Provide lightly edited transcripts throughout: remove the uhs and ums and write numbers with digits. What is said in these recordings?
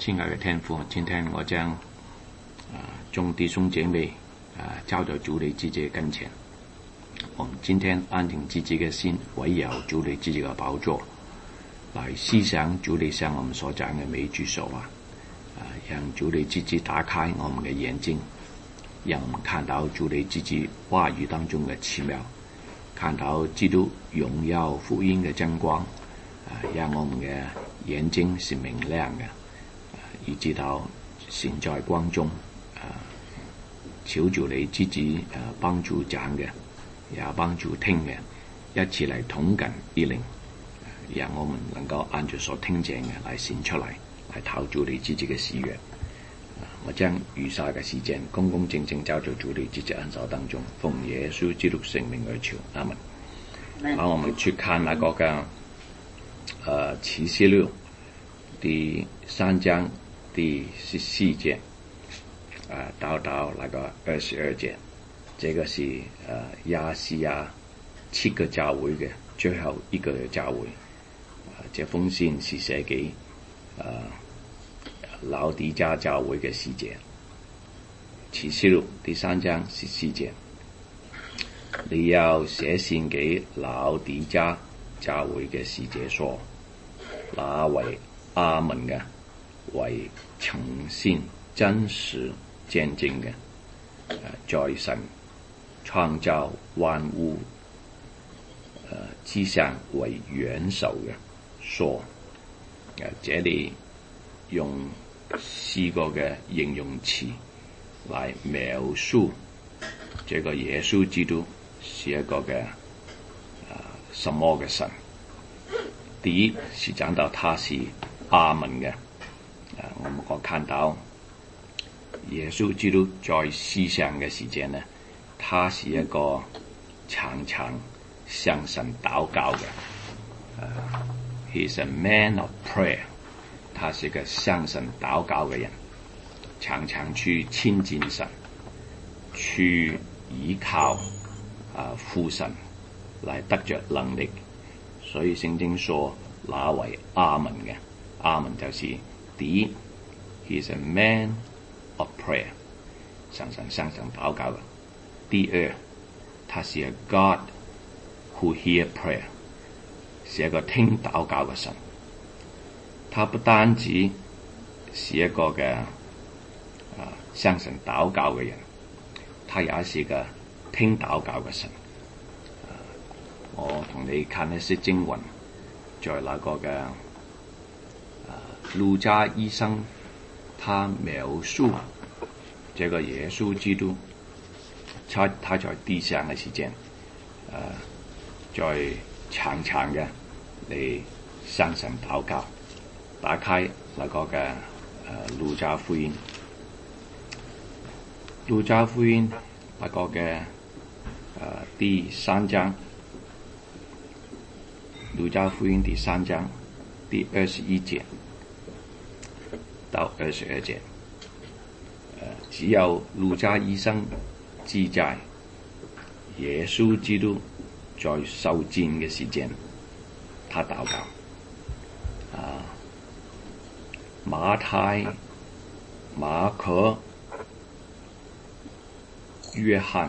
亲爱的天父，今天我将众弟兄姐妹交到主你自己跟前。我们今天安定自己的心，圍繞主你自己的寶座，來思想主你向我們所講的每一句說話。讓主你自己打開我們的眼睛，讓我們看到主你自己話語當中的奇妙，看到基督榮耀福音的真光，讓我們的眼睛是明亮的，以至到行在光中。求主你自己幫助講嘅，也幫助聽嘅，一起嚟統緊一靈，讓我們能夠按照所聽見嘅嚟顯出嚟，嚟討主你自己嘅喜悅。我將餘下嘅時間公公正正交在主你自己恩手當中，奉耶穌基督聖名而求，阿門。好，我們去看那個嘅啟示錄第3章第14節。到那個22節，這個是亞細亞7個教會嘅最後一個教會。這封信是寫給老底嘉教會嘅使者。啟示錄第3章14節，你要寫信給老底嘉教會嘅使者說，那為阿門嘅，為誠信真實見證嘅，在神創造萬物之上為元首嘅，說這裡用4個嘅形容詞來描述這個耶穌基督是一個嘅什麼嘅神。第一是講到他是阿門嘅，我看到耶穌基督在世上嘅時間呢，他是一個常常向神禱告嘅。He is a man of prayer， 他是個向神禱告嘅人，常常去親近神，去依靠父神來得着能力。所以聖經說那為阿門嘅，阿門就是第一 ，He is a man of prayer， 常常向神禱告嘅。第二，他是 a God who hear prayer， 是一個聽禱告嘅神。他不單止是一個嘅向神禱告嘅人，他也是個聽禱告嘅神。我同你看一些經文，在那個嘅路加醫生，他描述這個耶穌基督，他在地上嘅時間，在長長嘅嚟向神禱告。打開那個嘅路加福音，路加福音那個嘅第3章，路加福音第3章第21節到22節，只有路加醫生記載耶穌基督在受戰嘅時間，他禱告。馬太、馬可、約翰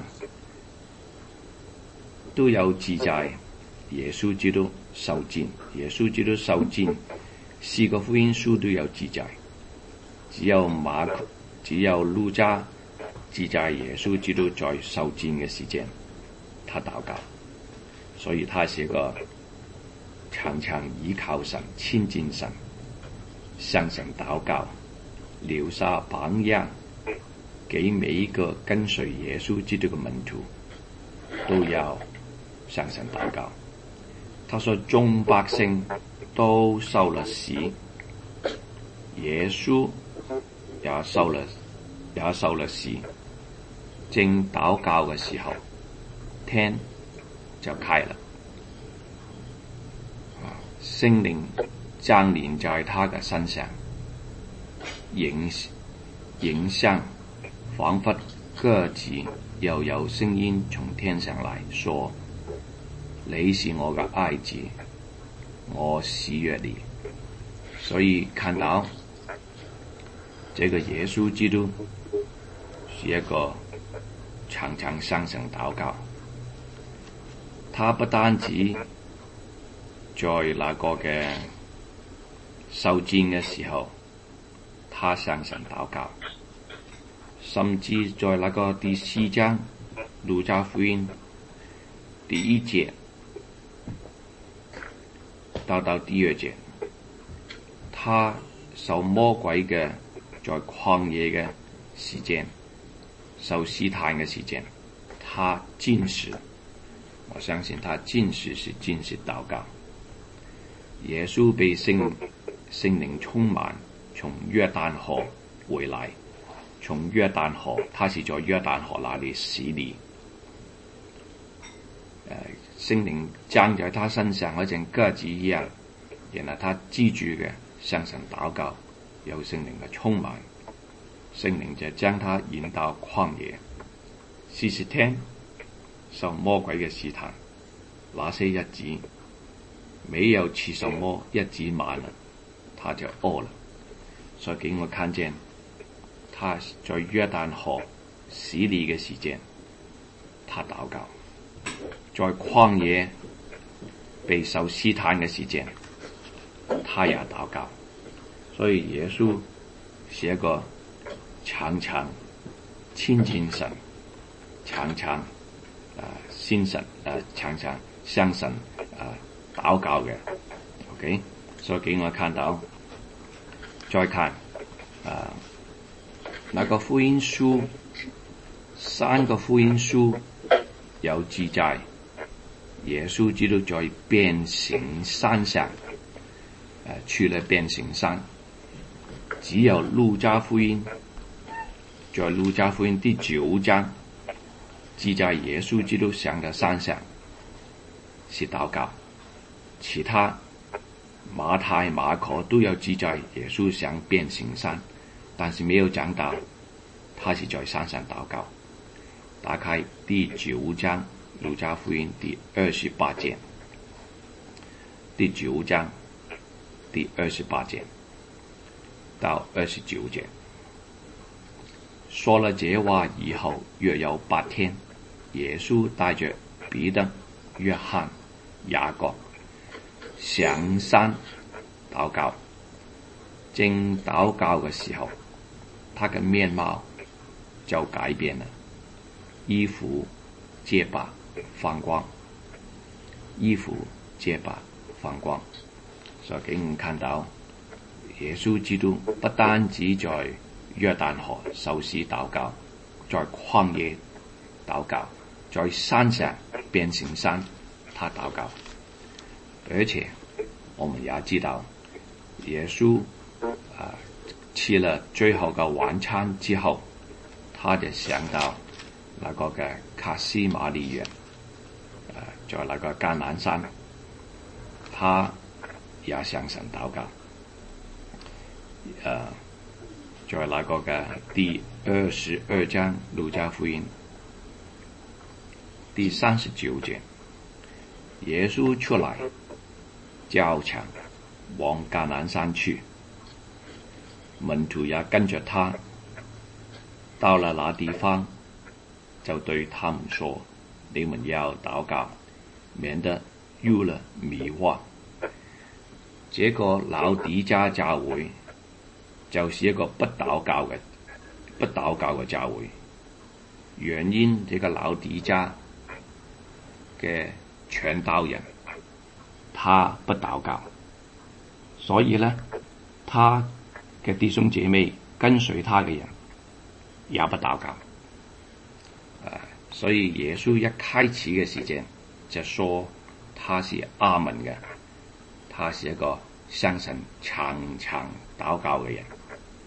都有記載耶穌基督受戰。耶穌基督受戰4個福音書都有記載，只有路加記載耶穌基督在受戰嘅時間，他禱告。所以他是一個常常依靠神、親近神、向神禱告，留下榜樣給每一個跟隨耶穌基督嘅門徒，都要向神禱告。他說眾百姓都受了洗，耶穌也受了洗，正禱告嘅時候，天就開了，聖靈降臨在他嘅身上，影像彷彿鴿子，又有聲音從天上來說，你是我嘅愛子，我喜悅你。所以看到這個耶穌基督是一個常常向神禱告，他不單止在那個嘅受戰嘅時候，他向神禱告，甚至在那個第4章路加福音第1節到第2節，他受魔鬼嘅在曠野嘅時間，受試探嘅時間，他堅持，我相信他堅持是禱告。耶穌被聖靈充滿，從約旦河回來，從約旦河，他是在約旦河那裡洗禮。聖靈降在他身上好像鴿子一樣，然後他記住嘅向神禱告，有聖靈嘅充滿，聖靈就將他引到曠野40天，受魔鬼嘅試探。那些日子沒有吃什麼，一直滿了，他就餓了。所以給我看見他在約旦河洗禮嘅時間，他禱告；在曠野被受試探嘅時間，他也禱告。所以耶穌是一個常常親近神、常常信神、常常向神禱告嘅。OK， 所以給我看到，再看那個福音書，3個福音書有記載，耶穌基督在變形山上去了變形山，只有路加福音，在路加福音第9章記載耶穌基督上的山上是禱告，其他馬太、馬可都有記載耶穌上變形山，但是沒有講到他是在山上禱告。打開第9章路加福音第28節，第9章第28節到29節，說了這話以後，約有8天，耶穌帶着彼得、約翰、雅各上山禱告。正禱告嘅時候，他嘅面貌就改變了，衣服潔白放光，衣服潔白放光。所以給我們看到耶穌基督不單止在約旦河受洗禱告，在曠野禱告，在山上變形山他禱告，而且我們也知道耶穌吃了最後嘅晚餐之後，他就想到那個嘅客西馬尼園，在那個橄欖山，他也向神禱告。在那個嘅第22章路加福音第39節，耶穌出來照常往橄欖山去，門徒也跟着他。到了那地方，就對他們說：你們要禱告，免得入了迷惑。這個老底嘉教會就是一個不禱告嘅教會。原因這個老底嘉嘅傳道人他不禱告，所以呢，他嘅弟兄姐妹跟隨他嘅人也不禱告。所以耶穌一開始嘅時間就說他是阿門嘅，他是一個向神常常禱告嘅人。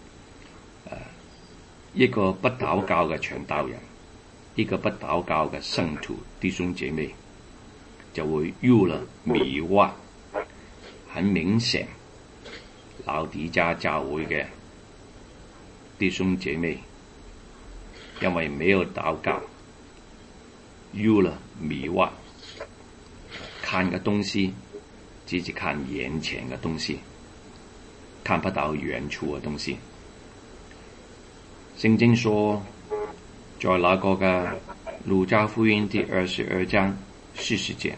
一個不禱告嘅傳道人，一個不禱告嘅聖徒弟兄姐妹就會入了迷惑。很明顯，老底嘉教會嘅弟兄姐妹因為沒有禱告，入了迷惑，看嘅東西只是看眼前嘅東西，看不到遠處嘅東西。 聖經說，在那個嘅路加福音第22章40節，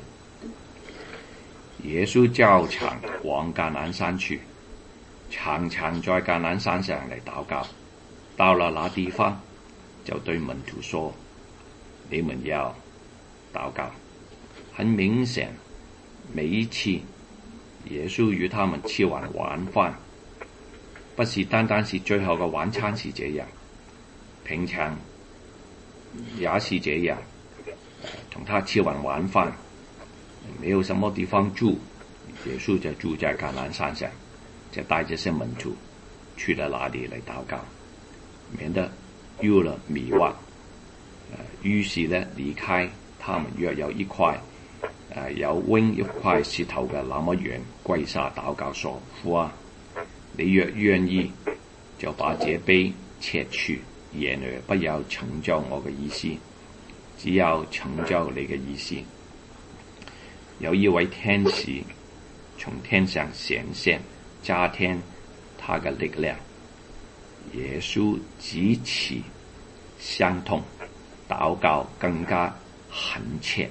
耶穌照常往橄欖山去，常常在橄欖山上嚟禱告。到了那地方，就對門徒說：你們要禱告。很明顯，每一次耶穌與他們吃完晚飯，不是單單是最後嘅晚餐是這樣，平常也是這樣。同他吃完晚飯，沒有什麼地方住，耶穌就住在橄欖山上，就帶這些門徒去了那裡嚟禱告，免得有了迷惑。於是呢，離開他們約有一塊有扔一塊石頭嘅那麼遠，跪下禱告說：父啊，你若願意，就把這杯撤去，然而不要成就我嘅意思，只要成就你嘅意思。有一位天使從天上顯現，加添他嘅力量。耶穌極其傷痛，禱告更加懇切，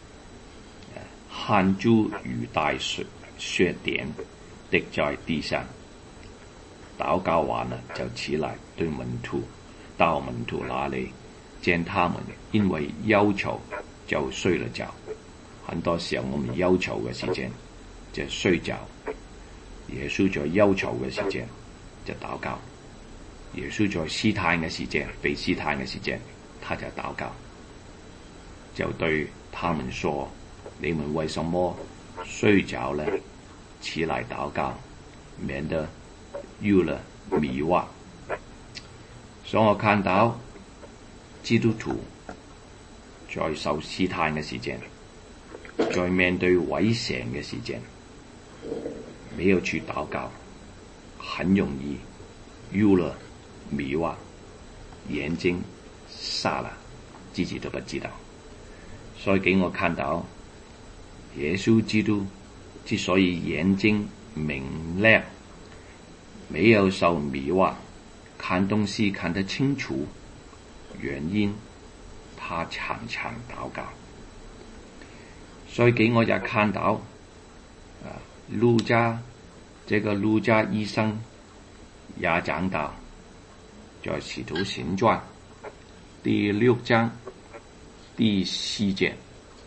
汗珠如大雪點滴在地上。禱告完了就起來對門徒到門徒那裡，見他們因為憂愁就睡了覺。很多時候我們憂愁嘅時間就睡覺，耶穌在憂愁嘅時間就禱告，耶穌在試探嘅時間，被試探嘅時間，他就禱告，就對他們說：你們為什麼睡覺呢？起來禱告，免得有了迷惑。所以我看到基督徒在受試探嘅時間，在面對危險嘅時間，沒有去禱告，很容易有了迷惑，眼睛瞎了，自己都不知道。所以給我看到耶穌基督之所以眼睛明亮，沒有受迷惑，看東西看得清楚，原因他常常禱告。所以給我也看到路加這個路加醫生也講到，在使徒行傳第6章第4節，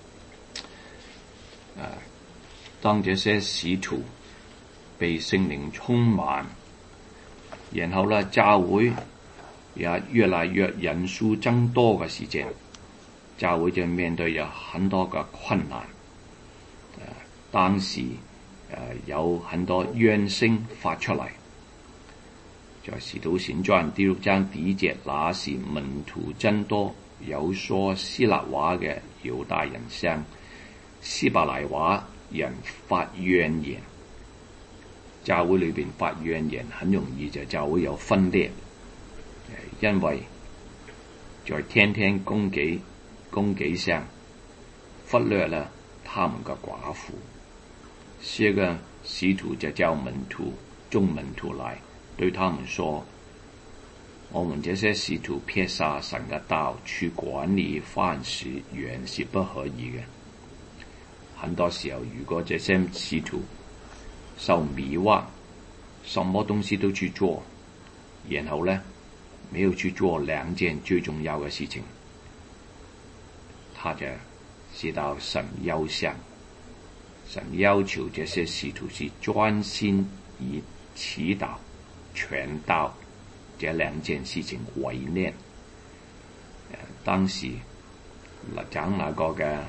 當這些使徒被聖靈充滿，然後呢，教會也越來越人數增多嘅時間，教會就面對有很多嘅困難。當時有很多怨聲發出嚟，在使徒行傳第6章第1節，那時門徒增多，有說希臘話嘅猶大人向希伯來話人發怨言。教會裏邊發怨言，很容易就教會有分裂，因為在天天供給上忽略了他們嘅寡婦。這個使徒就叫眾門徒來，對他們說：我們這些使徒撇下神嘅道去管理飯食，原是不可以嘅。很多時候，如果這些使徒受迷惑，什麼東西都去做，然後呢，沒有去做兩件最重要嘅事情，他就知道神憂傷。神要求這些使徒是專心以祈禱、傳道這兩件事情為念。當時講那個嘅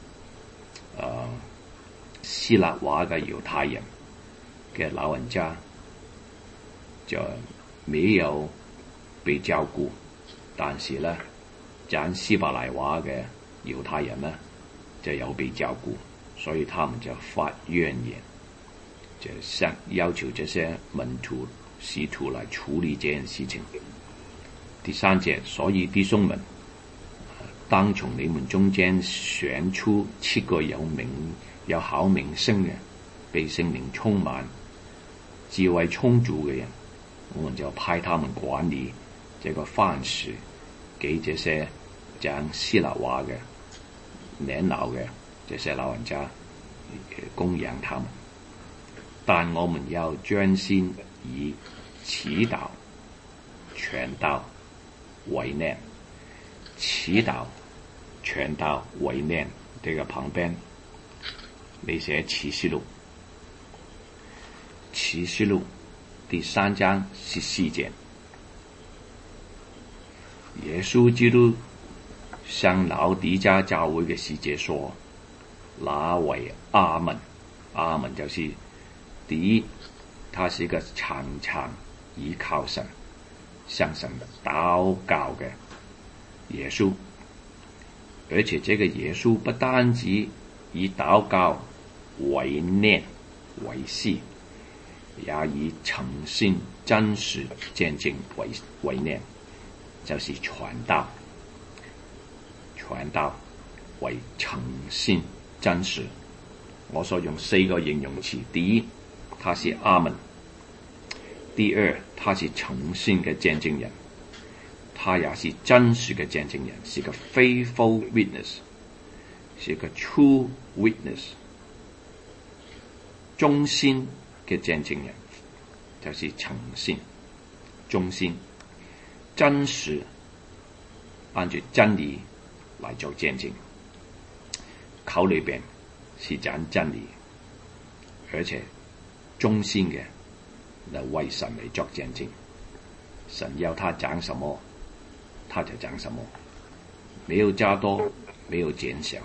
希臘話嘅猶太人嘅老人家就沒有被照顧，但是呢，講希伯來話嘅猶太人呢就有被照顧。所以他們就發怨言，就要求這些門徒使徒來處理這件事情。第3節，所以弟兄們，當從你們中間選出7個有好名聲嘅，被聖靈充滿、智慧充足嘅人，我們就派他們管理這個飯食給這些講希臘話嘅年老嘅這些老人家供養他們。但我們要專心以祈禱、傳道為念。祈禱、傳道為念，這個旁邊你寫啟示錄，啟示錄第3章14節，耶穌基督向老底嘉教會嘅使者說：那為阿門。阿門就是第一，他是一個常常依靠神、向神禱告嘅耶穌，而且這個耶穌不單止以禱告為念為事，也以誠信真實見證為念，就是傳道。傳道為誠信真實。我所用4個形容詞：第一，他是阿門；第二，他是誠信嘅見證人，他也是真實嘅見證人，是個 faithful witness， 是個 true witness， 忠心嘅見證人就是誠信、忠心、真實，按照真理來做見證，口裏邊是講真理，而且忠心嘅嚟為神嚟作見證。神要他講什麼，他就講什麼，沒有加多，沒有減少。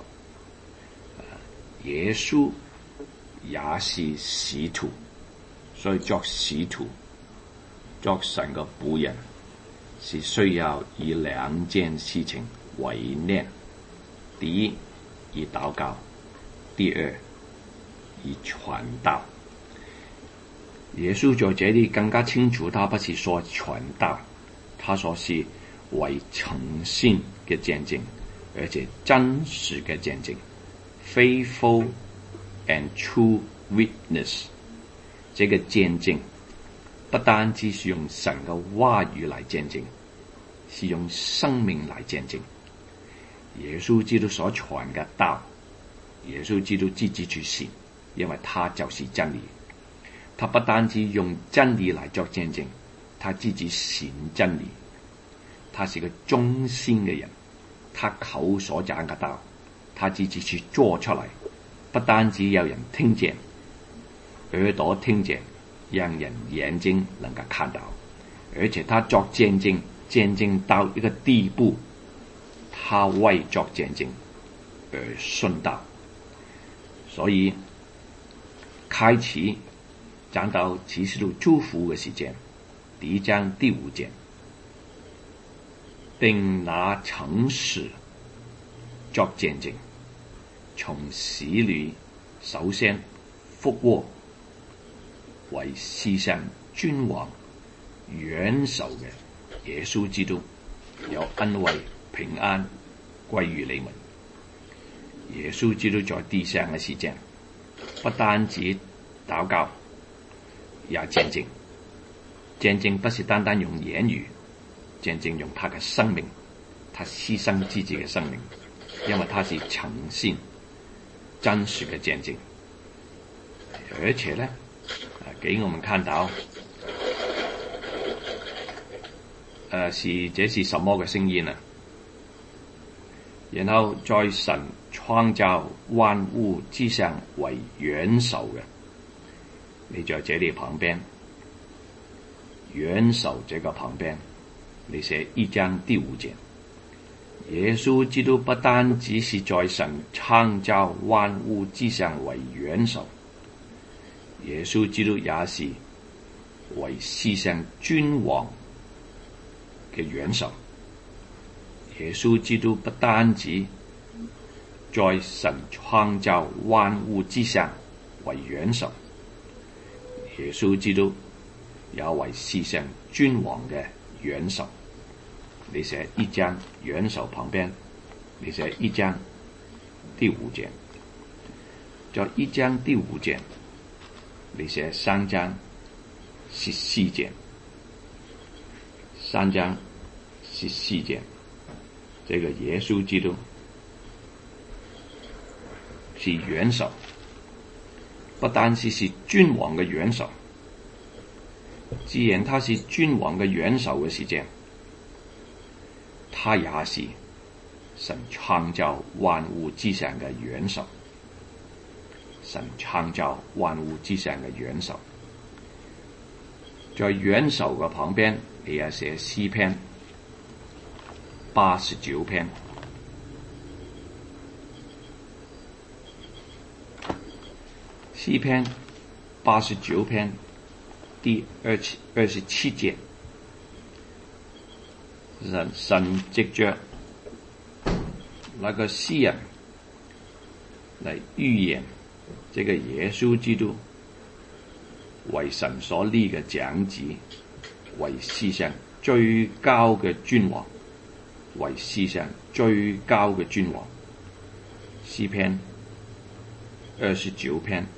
耶穌也是使徒，所以作使徒、作神嘅僕人，是需要以2件事情為念：第一，以禱告；第二，以傳道。耶穌在這裡更加清楚，他不是說傳道，他說是為誠信嘅見證，而且真實嘅見證 ，faithful and true witness。這個見證不單只是用神嘅話語來見證，是用生命來見證。耶穌基督所傳嘅道，耶穌基督自己去行，因為他就是真理。他不單止用真理來作見證，他自己行真理。他是個忠心嘅人，他口所講嘅道，他自己去做出嚟。不單止有人聽見，耳朵聽見，讓人眼睛能夠看到，而且他作見證，見證到一個地步，他為作見證而信道。所以開始講到啟示錄祝福嘅時間，第1章第5節，並拿誠實作見證，從死裡首先復活，為世上君王元首嘅耶穌基督，有恩惠平安歸於你們。耶穌基督在地上嘅時間，不單止禱告，也見證。見證不是單單用言語，見證用他嘅生命，他犧牲自己嘅生命，因為他是誠信真實嘅見證。而且呢，給我們看到，這是什麼嘅聲音呢？然後在神創造萬物之上為元首嘅，你在這裡旁邊，元首這個旁邊，你寫1章第5節，耶穌基督不單只是在神創造萬物之上為元首，耶穌基督也是為世上君王嘅元首。耶穌基督不單止在神創造萬物之上為元首，耶穌基督也為世上君王嘅元首。你寫1章元首旁邊，你寫1章第5節，在1章第5節，你寫3章14節，3章是事件，这个耶稣基督是元首，不单是君王嘅元首。既然他是君王嘅元首嘅時間，他也是神創造萬物之上嘅元首。神創造萬物之上嘅元首，在元首嘅旁邊，你也寫詩篇89篇。詩篇89篇第27節，神藉着那個詩人嚟預言這個耶穌基督為神所立嘅長子，為世上最高嘅君王，為世上最高嘅君王。詩篇29篇。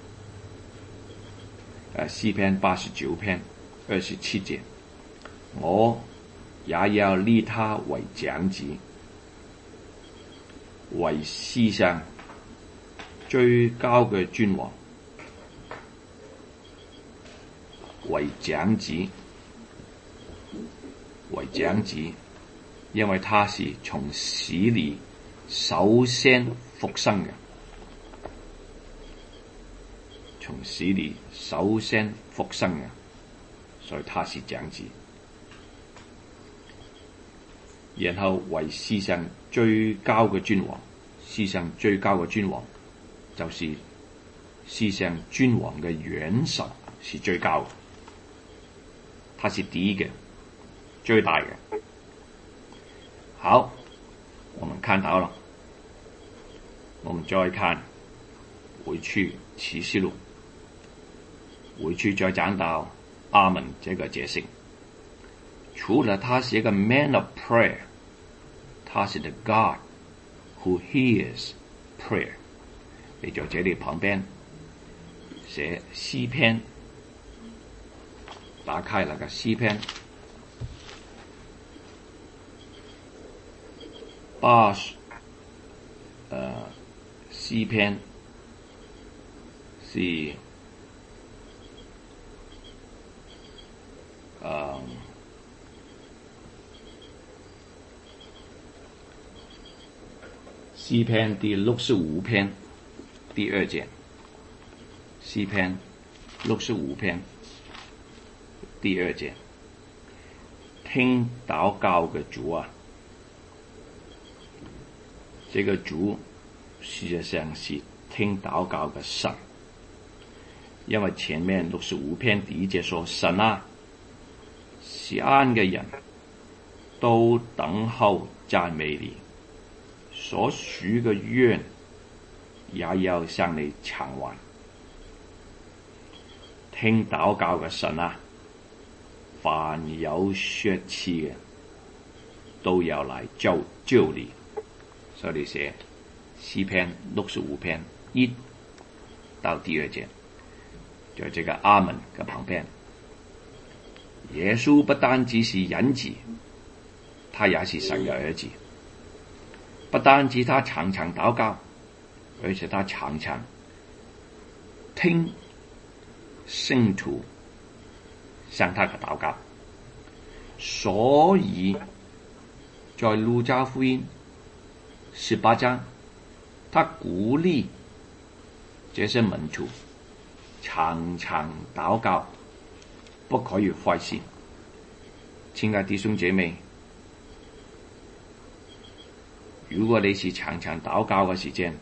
詩篇89篇27節，我也要立他為長子，為世上最高嘅君王，為長子，為長子，因為他是從死裏首先復生嘅。從死裏首先復生嘅，所以他是長子。然後為世上最高嘅君王，世上最高嘅君王就是世上君王嘅元首，是最高嘅，他是第一個，最大嘅。好，我們看到了，我們再看回去啟示錄。回去再講到阿門這個角色，除了他是一個 man of prayer， 他是 the God who hears prayer。你在這裏旁邊寫詩篇，打開那個詩篇詩篇是詩篇第65篇第2節，詩篇65篇第2節，聽禱告嘅主啊，這個主事實上是聽禱告嘅神，因為前面65篇第1節說，神啊，錫安嘅人都等候讚美你，所許嘅願也要向你償還。聽禱告嘅神啊，凡有血氣嘅都要來救你。所以你寫詩篇65篇1到第2節，在這個阿門嘅旁邊，耶穌不單只是人子，他也是神嘅兒子。不單止他常常禱告，而且他常常聽聖徒向他嘅禱告。所以在路加福音18章，他鼓勵這些門徒常常禱告，不可以壞心。親愛弟兄姐妹，如果你是常常禱告嘅時間，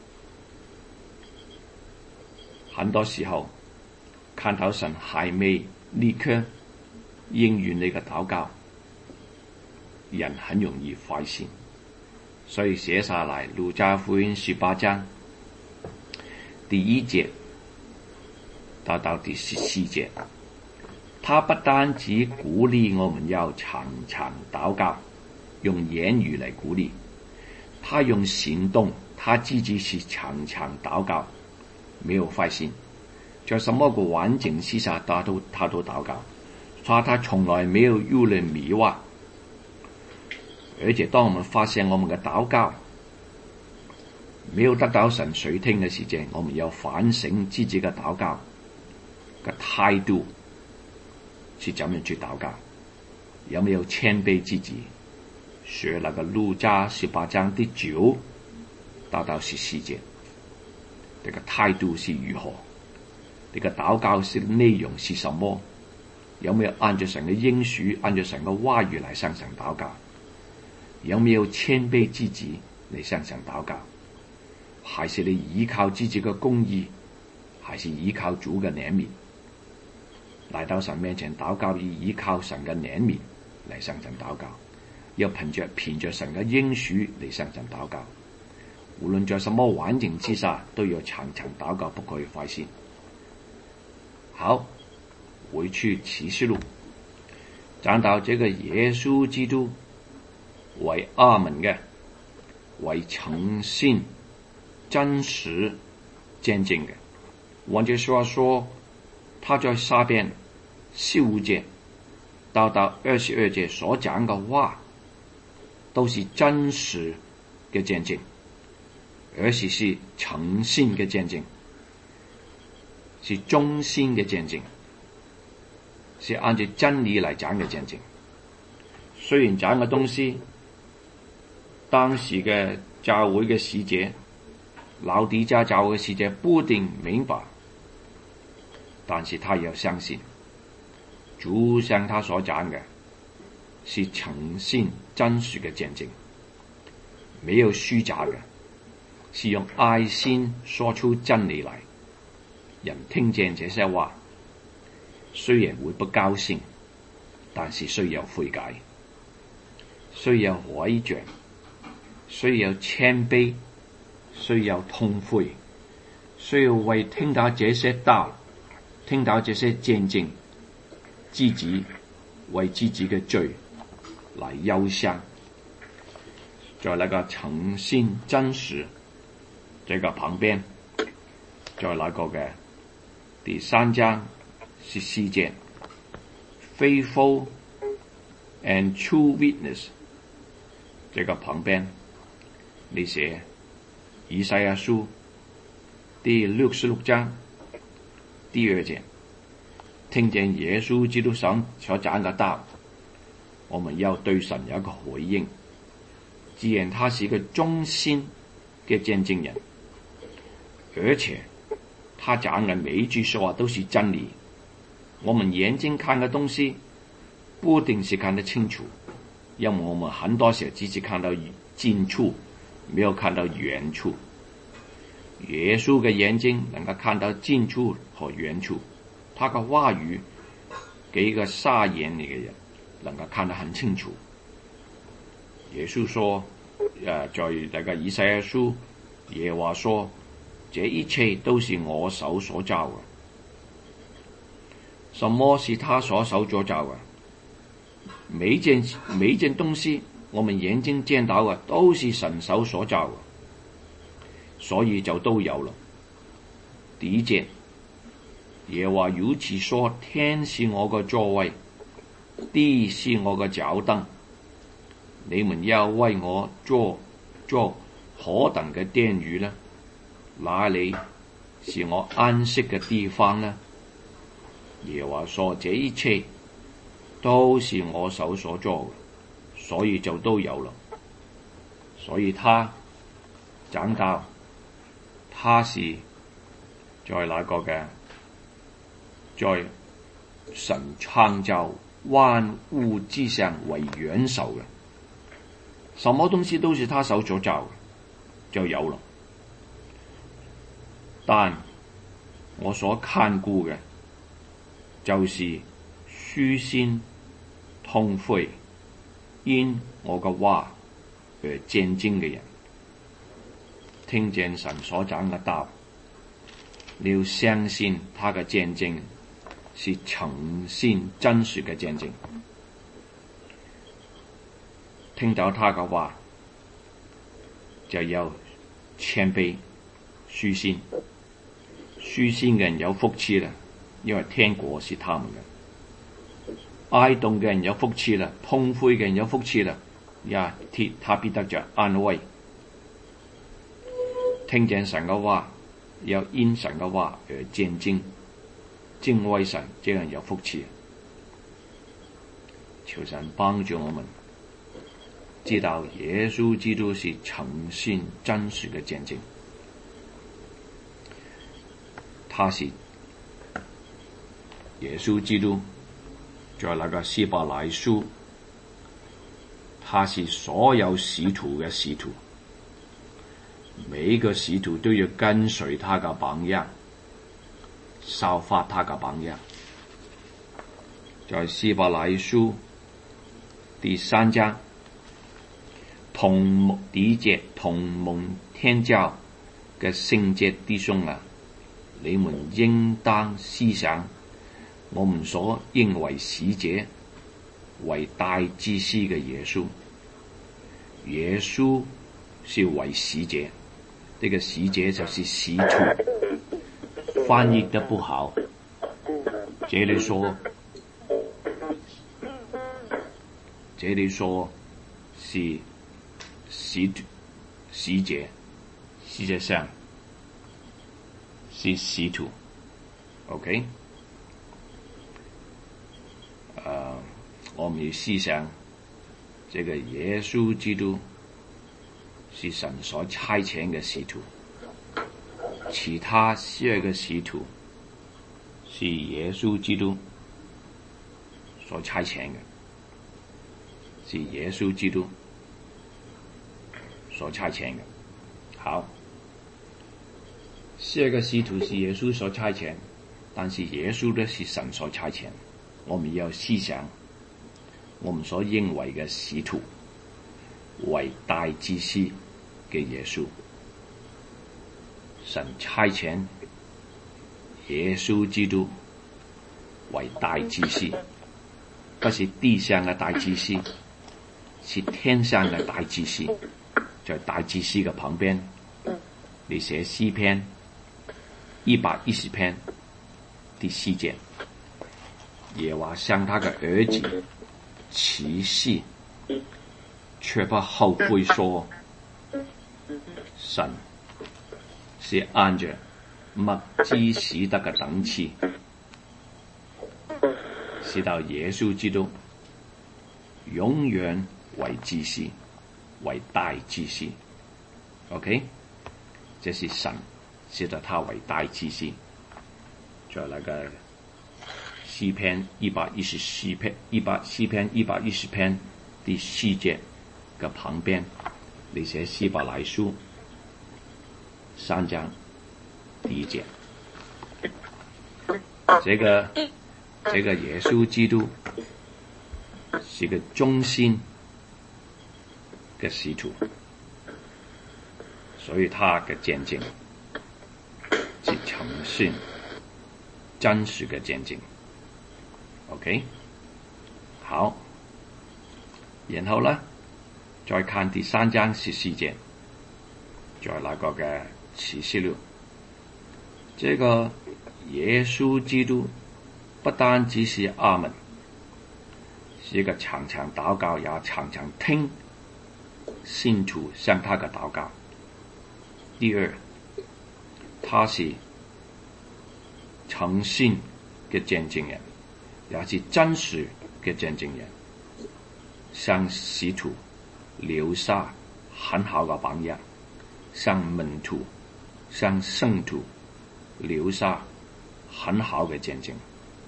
很多時候看到神還未立刻應允你嘅禱告，人很容易壞心。所以寫下來路加福音18章第1節到第14節，他不單止鼓勵我們要常常禱告，用言語來鼓勵，他用行動，他自己是常常禱告，沒有壞心，在什麼個環境之下他都禱告，他從來沒有遇了迷惑， 而且當我們發現我們嘅禱告沒有得到神垂聽嘅時間，我們要反省自己嘅禱告嘅態度是怎樣去禱告，有沒有謙卑自己，學那個路加18章第9到14節，這個態度是如何，這個禱告是內容是什麼，有沒有按照神嘅應許，按照神嘅話語來向神禱告，有沒有謙卑自己嚟向神禱告，還是你依靠自己嘅公義，還是依靠主嘅憐憫，來到神面前禱告，以依靠神嘅憐憫嚟向神禱告，要憑着神嘅應許嚟向神禱告，無論在什麼環境之下，都要常常禱告，不可以灰心。好，回去啟示錄，講到這個耶穌基督為阿門嘅，為誠信真實見證嘅，換句說，他在下邊15節到22節所講嘅話，都是真實嘅見證，而且是誠信嘅見證，是忠心嘅見證，是按照真理嚟講嘅見證。雖然講嘅東西，當時嘅教會嘅使者，老底嘉教會嘅使者不一定明白，但是他要相信主向他所講嘅是誠信真實嘅見證，沒有虛假嘅，是用愛心說出真理來。人聽見這些話，雖然會不高興，但是需要悔改，需要委轉，需要謙卑，需要痛悔，需要為聽到這些道，聽到這些見證，自己為自己嘅罪來憂傷。在那個誠信真實這個旁邊，在那個嘅第3章14節 ，faithful and true witness 這個旁邊，你寫以賽亞書第66章第2節，聽見耶穌基督所講嘅道，我們要對神有一個回應。既然他是一個忠心嘅見證人，而且他講嘅每一句說話都是真理，我們眼睛看嘅東西不一定是看得清楚，因為我們很多時候只是看到近處，沒有看到遠處。耶穌嘅眼睛能夠看到近處和遠處，他嘅話語給一個瞎眼裏嘅人能夠看得很清楚。耶穌說，在那個以賽亞書，耶和華說，這一切都是我手所造的。什麼是他所手所造的？每一件東西，我們眼睛見到的都是神手所造的，所以就都有了。第一節，耶和華如此說，天是我個座位，地是我個腳凳，你們要為我做何等嘅殿宇呢？哪裏是我安息嘅地方呢？耶和華說，這一切都是我手所做嘅，所以就都有了。所以他講到，他是在那個嘅，在神創造萬物之上為元首嘅，什麼東西都是他手所造嘅，就有了。但我所看顧嘅，就是虛心痛悔因我嘅話而見證嘅人，聽見神所講嘅道，你要相信他嘅見證是誠信真實嘅見證，聽到他嘅話就要謙卑虛心。虛心嘅人有福氣啦，因為天國是他們嘅；哀慟嘅人有福氣啦，痛悔嘅人有福氣啦， 他必得着安慰。聽見神嘅話，要因神嘅話而戰兢，敬畏神，這樣有福氣。求神幫助我們知道耶穌基督是誠信真實嘅見證，他是耶穌基督在那個希伯來書，他是所有使徒嘅使徒，每一個使徒都要跟隨他嘅榜樣，效法他嘅榜樣。在希伯來書第3章，同蒙天教嘅聖潔弟兄啊，你們應當思想我們所認為使者為大祭司嘅耶穌。耶穌是為使者，呢個使者就是使徒，翻譯得不好，這裏說是使者，實際上是使徒。OK， 我們要思想這個耶穌基督是神所差遣嘅使徒，其他12個使徒是耶穌基督所差遣嘅，是耶穌基督所差遣嘅。好，12個使徒是耶穌所差遣，但是耶穌呢是神所差遣。我們要思想我們所認為嘅使徒為大祭司嘅耶穌，神差遣耶穌基督為大祭司，不是地上嘅大祭司，是天上嘅大祭司。在大祭司嘅旁邊，你寫詩篇110篇第4節，耶和華向他嘅兒子起誓，卻不後悔說，神是按着麥基洗德嘅等次，使到耶穌基督永遠為祭司，為大祭司。 OK， 這是神使到他為大祭司。在那個詩篇110篇第4節嘅旁邊，你寫希伯來書3章第1節，這個耶穌基督是個忠心嘅使徒，所以他嘅見證是誠信真實嘅見證。OK， 好，然後呢，再看第3章14節，在那個嘅啟示錄，這個耶穌基督不單只是阿門，是一個常常禱告，也常常聽信徒向他嘅禱告。第二，他是誠信嘅見證人，也是真實嘅見證人，向使徒留下很好嘅榜樣，向門徒、向聖徒留下很好嘅見證。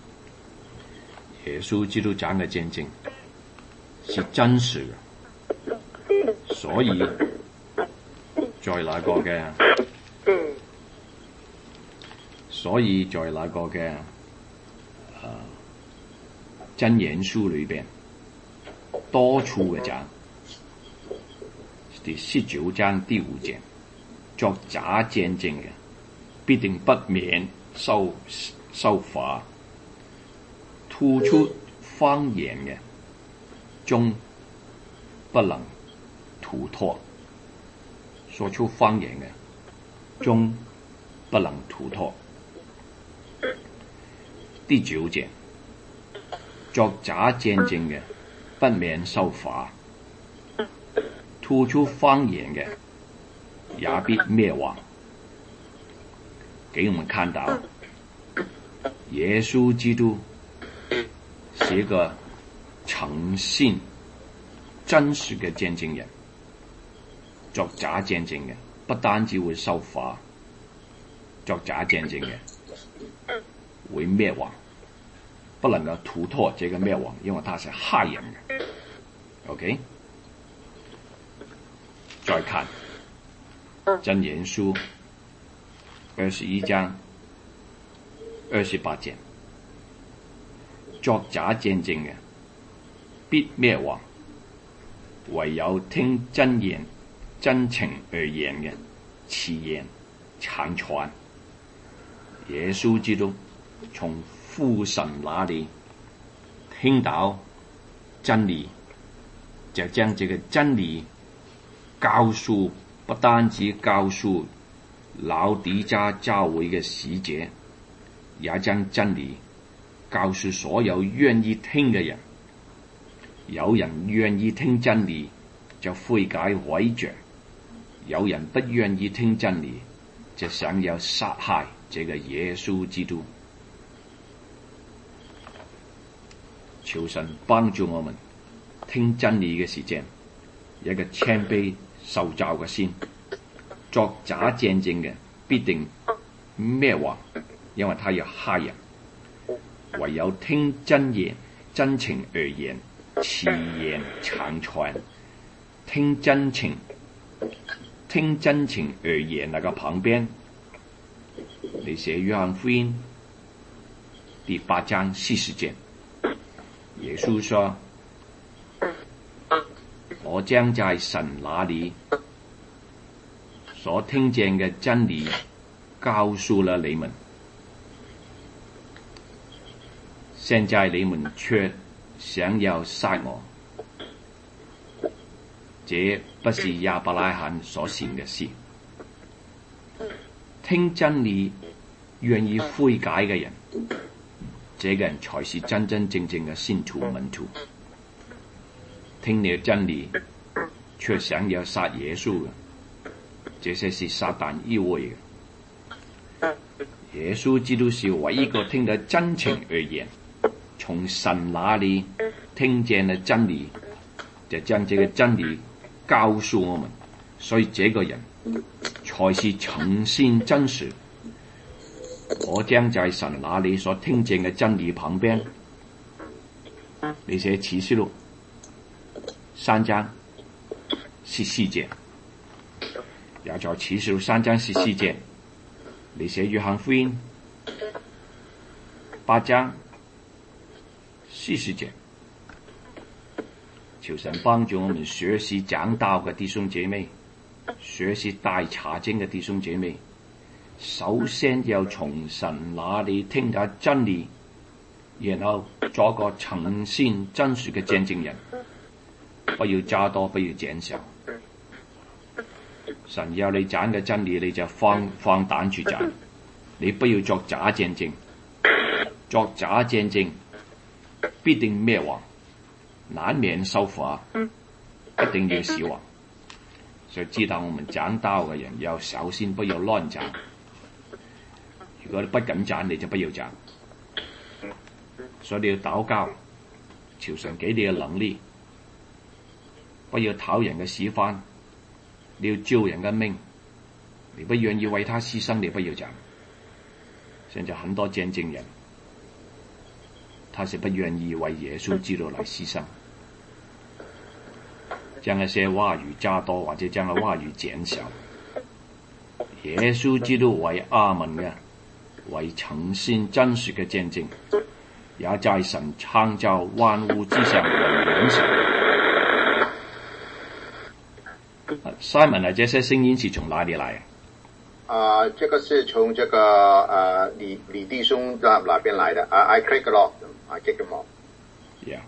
耶穌基督講嘅見證是真實嘅，所以在那個嘅箴言書裏邊多處嘅講，第19章第5節，作假見證嘅必定不免受罰，吐出謊言嘅終不能吐脫，說出謊言嘅終不能吐脫。第9節，作假見證嘅不免受罰， 吐出謊言嘅，也必滅亡。給我們看到耶穌基督是一個誠信真實嘅見證人。作假見證嘅不單止會受罰，作假見證嘅會滅亡，不能夠逃脫這個滅亡，因為他是害人嘅。OK， 再看箴言書21章28節，作假見證嘅必滅亡，唯有聽真言真情而言嘅此言長存。耶穌基督從父神那裡聽到真理，就將這個真理告訴，不單止告訴老底嘉教會嘅使者，也將真理告訴所有願意聽嘅人。有人願意聽真理就悔改悔着，有人不願意聽真理就想要殺害這個耶穌基督。求神幫助我們聽真理嘅時間，一個謙卑受造嘅心。作假見證嘅必定滅亡，因為他要害人。唯有聽真言真情而言，此言長存。聽真情而言，那個旁邊你寫約翰福音第8章40節，耶穌說：我將在神那裡所聽見嘅真理告訴了你們，現在你們卻想要殺我，這不是亞伯拉罕所信嘅事。聽真理願意悔改嘅人，這個人才是真真正正嘅信徒門徒。聽了真理卻想要殺耶穌嘅，這些是撒旦意味嘅。耶穌基督是唯一一個聽得真情而言，從神那裡聽見了真理，就將這個真理告訴我們，所以這個人才是誠信真實。我將在神那裡所聽見嘅真理旁邊，你寫啟示錄3章14節，也在啟示錄3章14節，你寫約翰福音8章40節。求神幫助我們學習講道嘅弟兄姐妹，學習帶查經嘅弟兄姐妹，首先要從神那裡聽到真理，然後做個誠信真實嘅見證人，不要加多，不要減少。神要你講嘅真理，你就放膽去講，你不要作假見證，作假見證必定滅亡，難免受罰，一定要死亡。所以知道我們講道嘅人要小心，不要亂講。如果你不敢講，你就不要講。所以你要禱告，求神給你嘅能力，不要討人嘅喜歡，你要救人嘅命，你不願意為他犧牲，你不要講。現在很多見證人，他是不願意為耶穌基督來犧牲，將一些話語加多，或者將個話語減少。耶穌基督為阿門嘅，為誠信真實嘅見證，也在神創造萬物之上為元首。Simon 啊，這些聲音是從哪裡來？ 這個是從這個李弟兄那邊來的。I click a lot, I click them all. Yeah.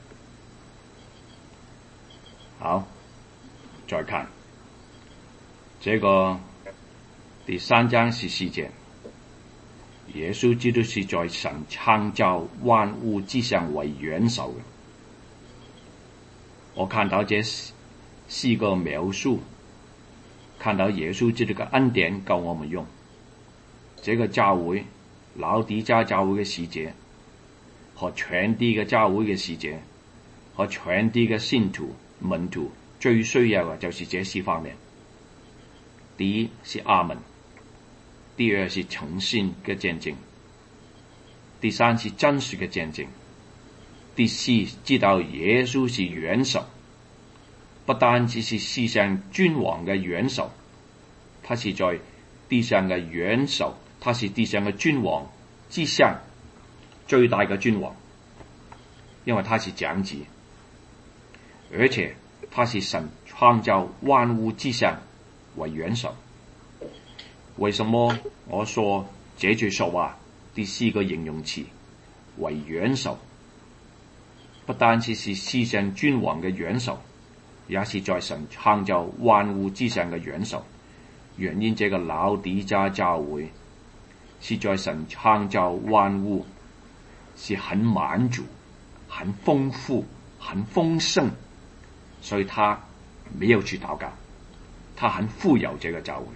好，再看這個第3章14節，耶穌基督是在神創造萬物之上為元首嘅。我看到這是一個描述，看到耶穌基督嘅恩典夠我們用。這個教會老底嘉教會嘅使者和全地嘅教會嘅使者和全地嘅信徒門徒最需要嘅就是這四方面。第一是阿門，第二是誠信嘅見證，第三是真實嘅見證，第四知道耶穌是元首，不單只是世上君王嘅元首，他是在地上嘅元首，他是地上嘅君王之上最大嘅君王，因為他是長子，而且他是神創造萬物之上為元首。為什麼我說這句說話第四個形容詞為元首？不單只是世上君王嘅元首，也是在神創造萬物之上嘅元首。原因這個老底嘉教會是在神創造萬物，是很滿足、很豐富、很豐盛，所以他沒有去禱告，他很富有這個教會，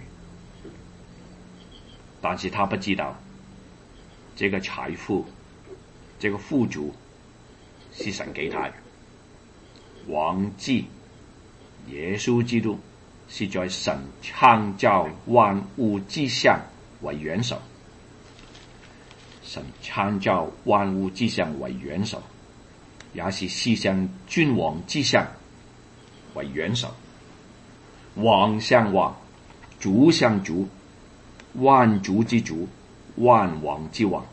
但是他不知道這個財富、這個富足是神給他的，忘記耶穌基督是在神創造萬物之上為元首，神創造萬物之上為元首，也是世上君王之上為元首，王像王，主像主，萬主之主，萬王之王。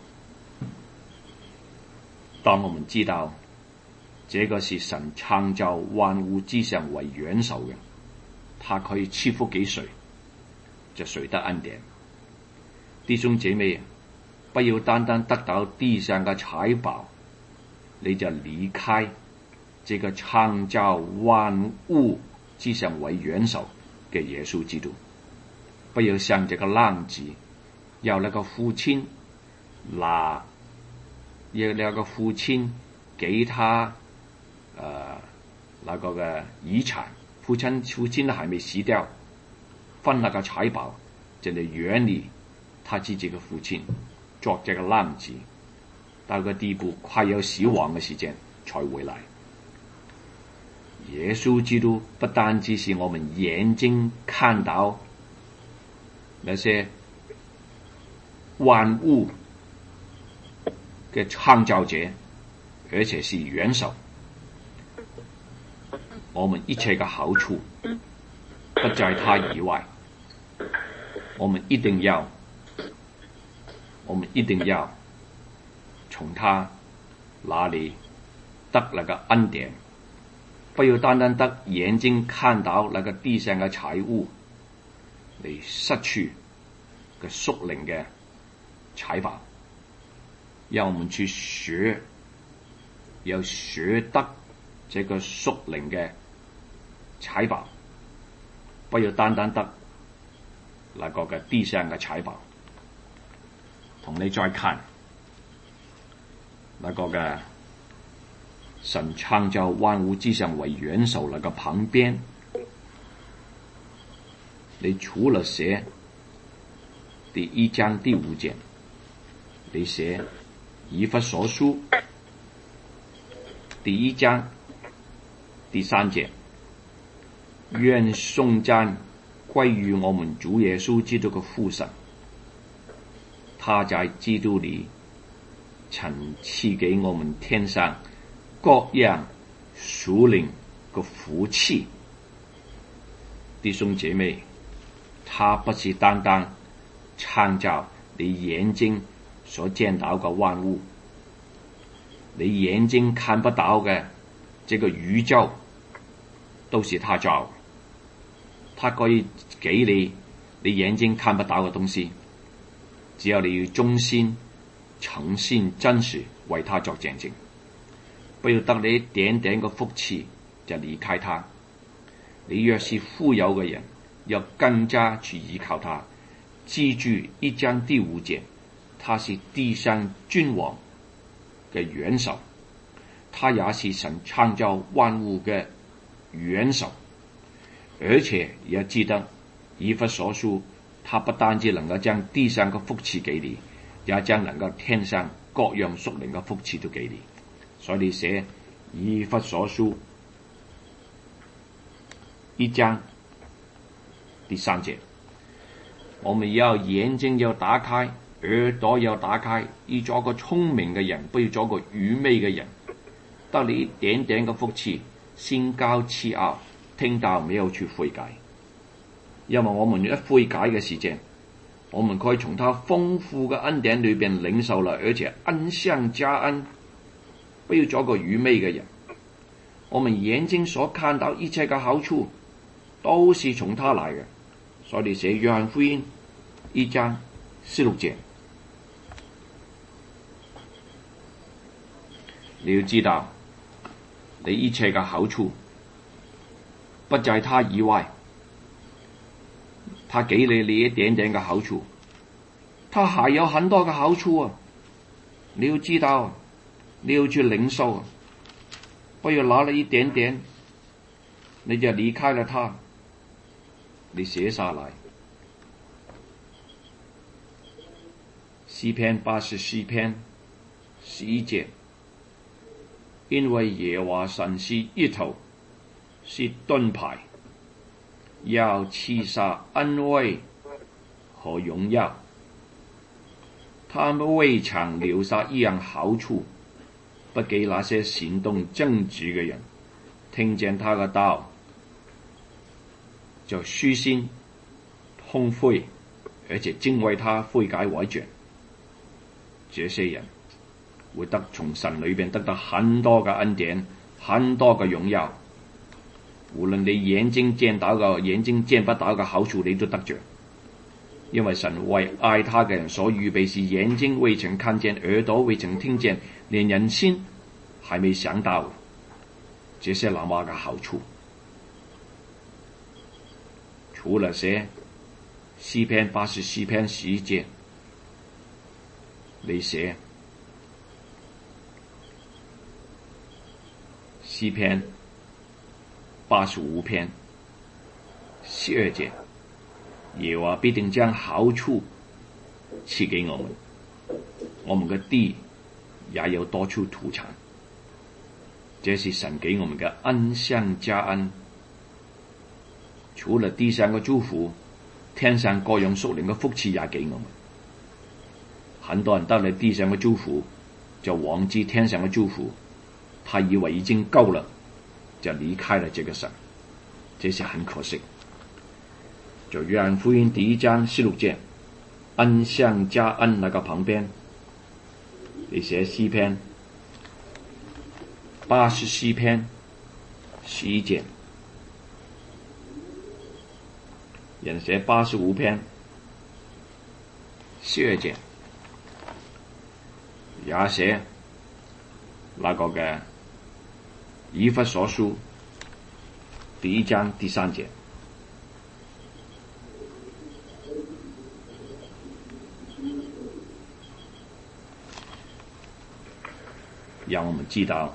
當我們知道這個是神創造萬物之上為元首嘅，他可以賜福給誰，就誰得恩典。弟兄姐妹，不要單單得到地上嘅財寶，你就離開這個創造萬物之上為元首嘅耶穌基督。不要像這個浪子，有那個父親有那個父親給他那個嘅遺產，父親都還沒死掉，分那個財寶，就嚟遠離他自己嘅父親，作這個浪子，到個地步快要死亡嘅時間才回來。耶穌基督不單只是我們眼睛看到那些萬物嘅創造者，而且是元首。我們一切嘅好處不在他以外，我們一定要從他那裡得那個恩典，不要單單得眼睛看到那個地上嘅財物，嚟失去個屬靈嘅財寶。讓我們去學，要學得這個屬靈嘅財寶，不要單單得那個嘅地上嘅財寶。同你再看那個嘅神創造萬物之上為元首那個旁邊，你除了寫第1章第5節，你寫以弗所書第1章第3節，願頌讚歸於我們主耶穌基督嘅父神，他在基督裡曾賜給我們天上各樣屬靈嘅福氣。弟兄姐妹，他不是單單創造你眼睛所見到嘅萬物，你眼睛看不到嘅這個宇宙都是他造，他可以給你眼睛看不到嘅東西，只要你要忠心、誠信、真實為他作見證，不要得你一點點嘅福氣就離開他。你若是富有嘅人，要更加去依靠他。記住1章第5節，他是地上君王嘅元首，他也是神創造萬物嘅元首。 而且也記得以弗所書，他不單止能夠將地上嘅福賜給你，也將能夠天上各樣屬靈嘅福賜都給你。所以你寫以弗所書1章第3節，我們要眼睛要打開，耳朵要打開，要做個聰明嘅人，不要做個愚昧嘅人。得你一點點嘅福賜，心高氣傲，聽到沒有去悔改。因為我們一悔改嘅時間，我們可以從他豐富嘅恩典裏邊領受了，而且恩上加恩。不要做個愚昧嘅人。我們眼睛所看到一切嘅好處，都是從他來嘅。所以寫約翰福音1章16節，你要知道，你一切嘅好處不在他以外，他給你一點點嘅好處，他還有很多嘅好處啊！你要知道，你要去領受，不要拿了一點點，你就離開了他。你寫下來，詩篇84篇11節，因為耶和華神是一頭，是盾牌，要賜下恩惠和榮耀。他們未曾留下一樣好處，不給那些行動正直嘅人。聽見他嘅道，就虛心痛悔，而且敬畏他，悔改改正。這些人會從神裏邊得到很多嘅恩典，很多嘅榮耀。無論你眼睛見到嘅、眼睛見不到嘅好處，你都得着。因為神為愛他嘅人所預備，是眼睛未曾看見，耳朵未曾聽見，連人心還沒想到這些那麼嘅好處。除了寫詩篇84篇11節，你寫詩篇85篇12節，耶和華必定將好處賜給我們，我們嘅地也有多處土產。這是神給我們嘅恩上加恩。除了地上嘅祝福，天上各樣屬靈嘅福賜也給我們。很多人得了地上嘅祝福，就忘記天上嘅祝福，他以為已經夠了，就離開了這個神，這是很可惜。就約翰福音第1章16節，恩上加恩那個旁邊，你寫詩篇84篇11節，人寫85篇12節，也寫那個嘅以弗所書第1章第3節。讓我們知道，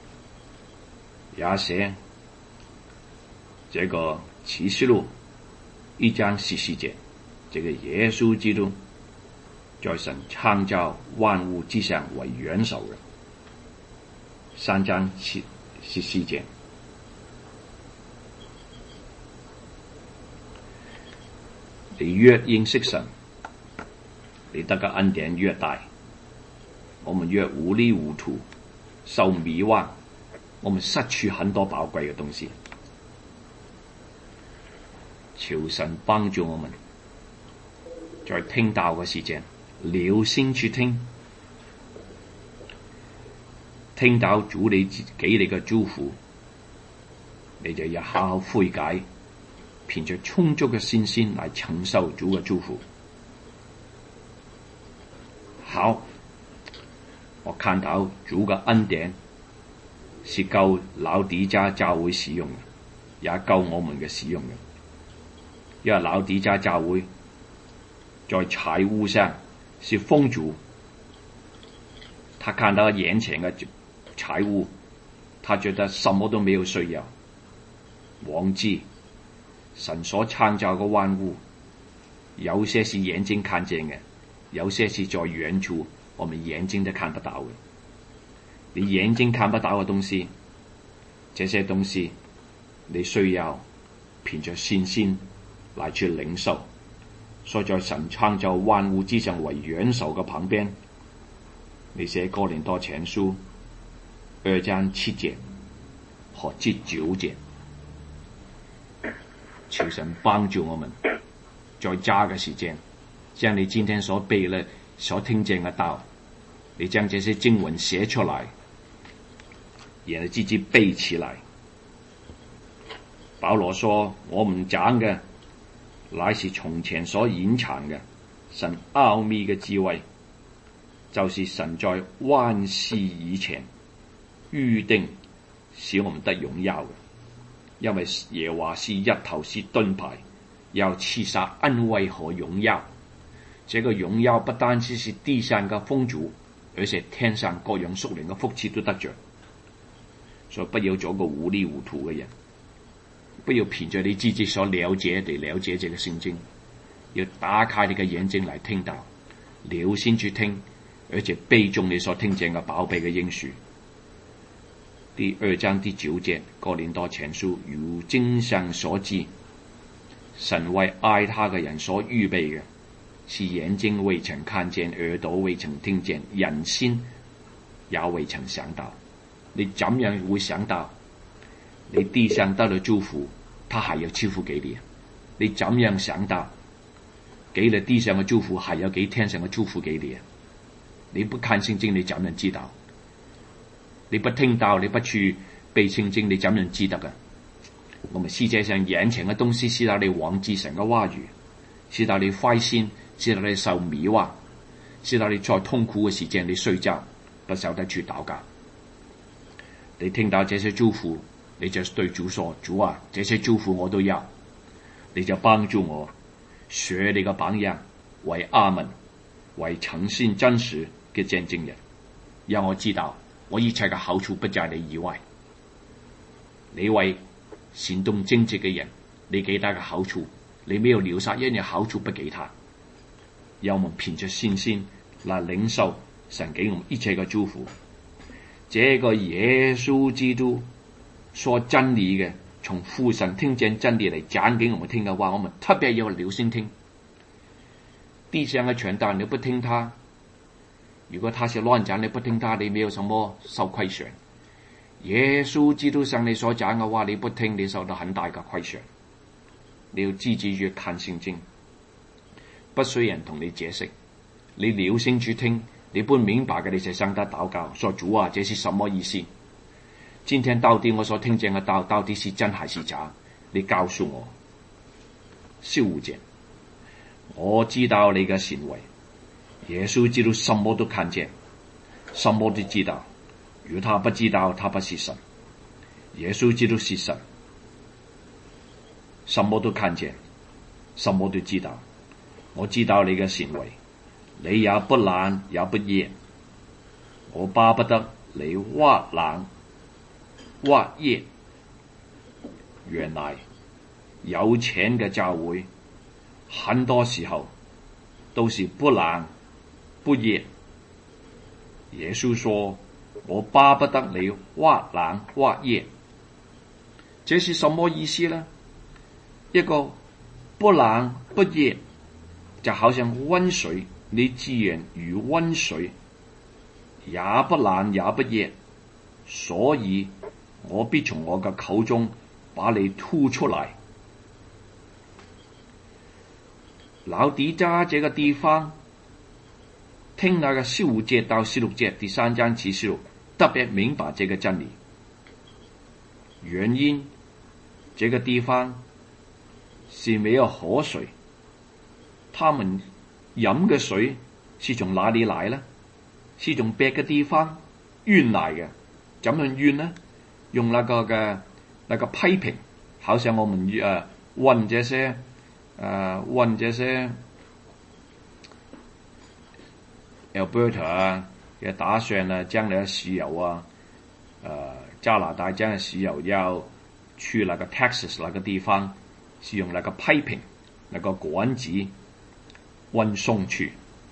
也寫這個啟示錄1章14節，這個耶穌基督在神創造萬物之上為元首人。3章14節，你越認識神，你得嘅恩典越大。我們越糊裡糊塗，受迷惑，我們失去很多寶貴嘅東西。求神幫助我們，在聽道嘅時間，留心去聽，聽到主你給你嘅祝福，你就要好好悔改，憑着充足嘅信心來承受主嘅祝福。好。我看到主嘅恩典是夠老底嘉教會使用嘅，也夠我們嘅使用嘅。因為老底嘉教會在財務上是豐足，他看到眼前嘅財務，他覺得什麼都沒有需要，忘記神所創造嘅萬物，有些是眼睛看見嘅，有些是在遠處我們眼睛都看不到嘅。你眼睛看不到嘅東西，這些東西你需要憑着信心來去領受。所以在神創造萬物之上為元首嘅旁邊，你寫哥林多前書2章7節和9節，求神幫助我們在揸嘅時間，將你今天所背的所聽見嘅道，你將這些經文寫出來，然後自己背起來。保羅說，我們講嘅乃是從前所隱藏嘅神奧秘嘅智慧，就是神在萬事以前預定使我們得榮耀嘅。因為耶和華是日頭，是盾牌，要賜下恩惠和榮耀。這個榮耀不單只是地上嘅豐足，而且天上各樣屬靈嘅福氣都得着。所以不要做個糊裡糊塗嘅人，不要憑着你自己所了解地了解這個聖經，要打開你嘅眼睛來聽到，留心去聽，而且背誦你所聽見嘅寶貝嘅應許。第2章第9節，哥林多前書，如經上所記，神為愛他嘅人所預備嘅，是眼睛未曾看見，耳朵未曾聽見，人心也未曾想到。你怎樣會想到你地上得了祝福，他還要賜福給你？你怎樣想到給了地上嘅祝福，還要給天上嘅祝福給你？你不看聖經，你怎樣知道？你不聽到，你不去背聖經，你怎樣知得嘅？我們世界上眼前嘅東西，使到你忘記神嘅話語，使到你灰心，使到你受迷惑，使到你在痛苦嘅時間你睡覺，不曉得去禱告。你聽到這些祝福，你就對主說：主啊，這些祝福我都要，你就幫助我學你嘅榜樣，為阿門，為誠信真實嘅見證人，讓我知道我一切嘅好處不在你以外。你為行動正直嘅人，你給他嘅好處，你沒有留下一樣好處不給他。讓我們憑着信心來領受神給我們一切嘅祝福。這個耶穌基督說真理嘅，從父神聽見真理嚟講給我們聽嘅話，我們特別要留心聽。地上嘅傳道你不聽他，如果他是亂講，你不聽他，你沒有什麼受虧損。耶穌基督向你所講嘅話，你不聽，你受到很大嘅虧損。你要自己去看聖經，不需人同你解釋，你留心去聽。你不明白嘅，你就向他禱告，說主啊，這是什麼意思？今天到底我所聽見嘅道到底是真還是假？你告訴我。15節，我知道你嘅行為。耶穌基督什麼都看見，什麼都知道。如果他不知道，他不是神。耶穌基督是神，什麼都看見，什麼都知道。我知道你嘅行為。你也不冷也不熱，我巴不得你或冷或熱。原來有錢嘅教會很多時候都是不冷不熱。耶穌說，我巴不得你或冷或熱。這是什麼意思呢？一個不冷不熱，就好像溫水，你自然如溫水，也不冷也不熱，所以我必從我嘅口中把你吐出來。老底嘉這個地方，聽那個15節到16節，第3章啟示錄，特別明白這個真理。原因，這個地方是沒有河水，他們飲嘅水是從哪裡來呢？是從別嘅地方運來嘅。怎樣運呢？用那個批瓶，好像我們運這些Alberta 啊也打算呢將來石油啊，加拿大將來石油要去那個 Texas 那個地方是用那個批評、那個管子溫送去。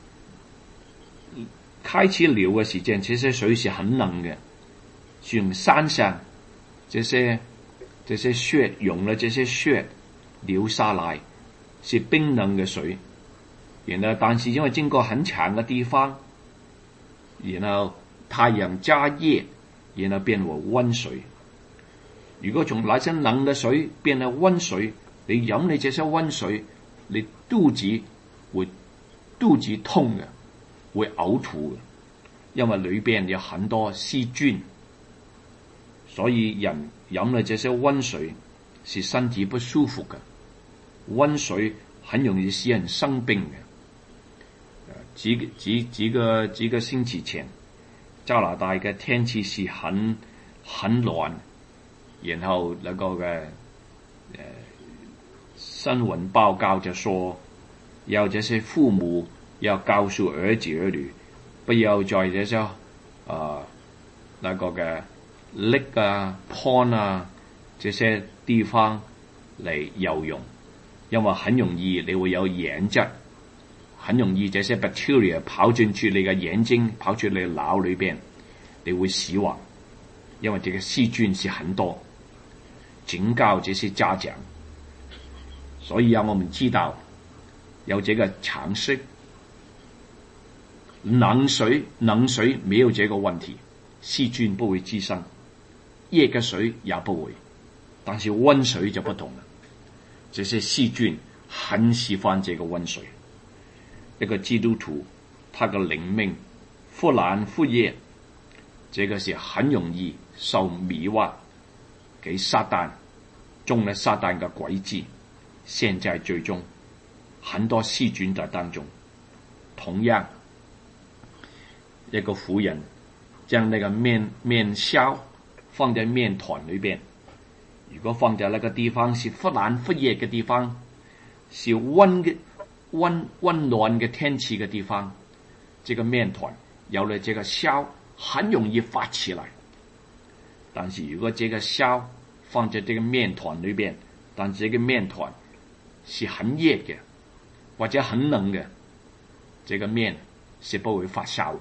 開始流嘅時間，這些水是很冷嘅，是用山上這些雪融了，這些雪流下來，是冰冷嘅水。然後，但是因為經過很長嘅地方，然後太陽加熱，然後變為溫水。如果從那些冷嘅水變成溫水，你飲你這些溫水，你肚子痛嘅，會嘔吐嘅，因為裏邊有很多細菌，所以人飲了這些溫水是身體不舒服嘅。溫水很容易使人生病嘅。幾個星期前，加拿大嘅天氣是很暖，然後那個嘅新聞報告就說，要這些父母要告訴兒女，不要在這些那個嘅 lake 啊、pond 啊這些地方嚟游泳，因為很容易你會有眼疾。很容易這些 bacteria 跑進去你嘅眼睛，跑出你嘅腦裏邊，你會死亡，因為這個細菌是很多，警告這些家長。所以我們知道有這個常識，冷水沒有這個問題，細菌不會滋生，熱嘅水也不會，但是溫水就不同了，這些細菌很喜歡這個溫水。一個基督徒，他的靈命忽冷忽熱，這個是很容易受迷惑，給撒旦中了撒旦的詭計，陷在最終很多細菌在當中。同樣，一個婦人將那個麵酵放在麵團裏邊，如果放在那個地方是忽冷忽熱嘅地方，是溫暖嘅天氣嘅地方，這個麵團有了這個酵，很容易發起來。但是如果這個酵放在這個麵團裏邊，但這個麵團是很熱嘅或者很冷嘅，這個麵是不會發酵嘅。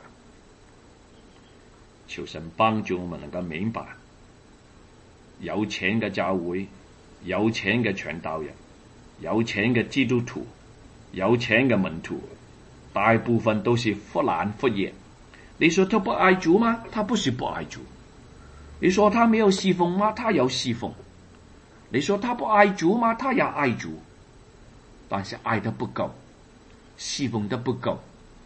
求神幫助我們能夠明白，有錢嘅教會、有錢嘅傳道人、有錢嘅基督徒、有錢嘅門徒，大部分都是忽冷忽熱。你說他不愛主嗎？他不是不愛主。你說他沒有侍奉嗎？他有侍奉。你說他不愛主嗎？他也愛主，但是愛得不夠，侍奉得不夠，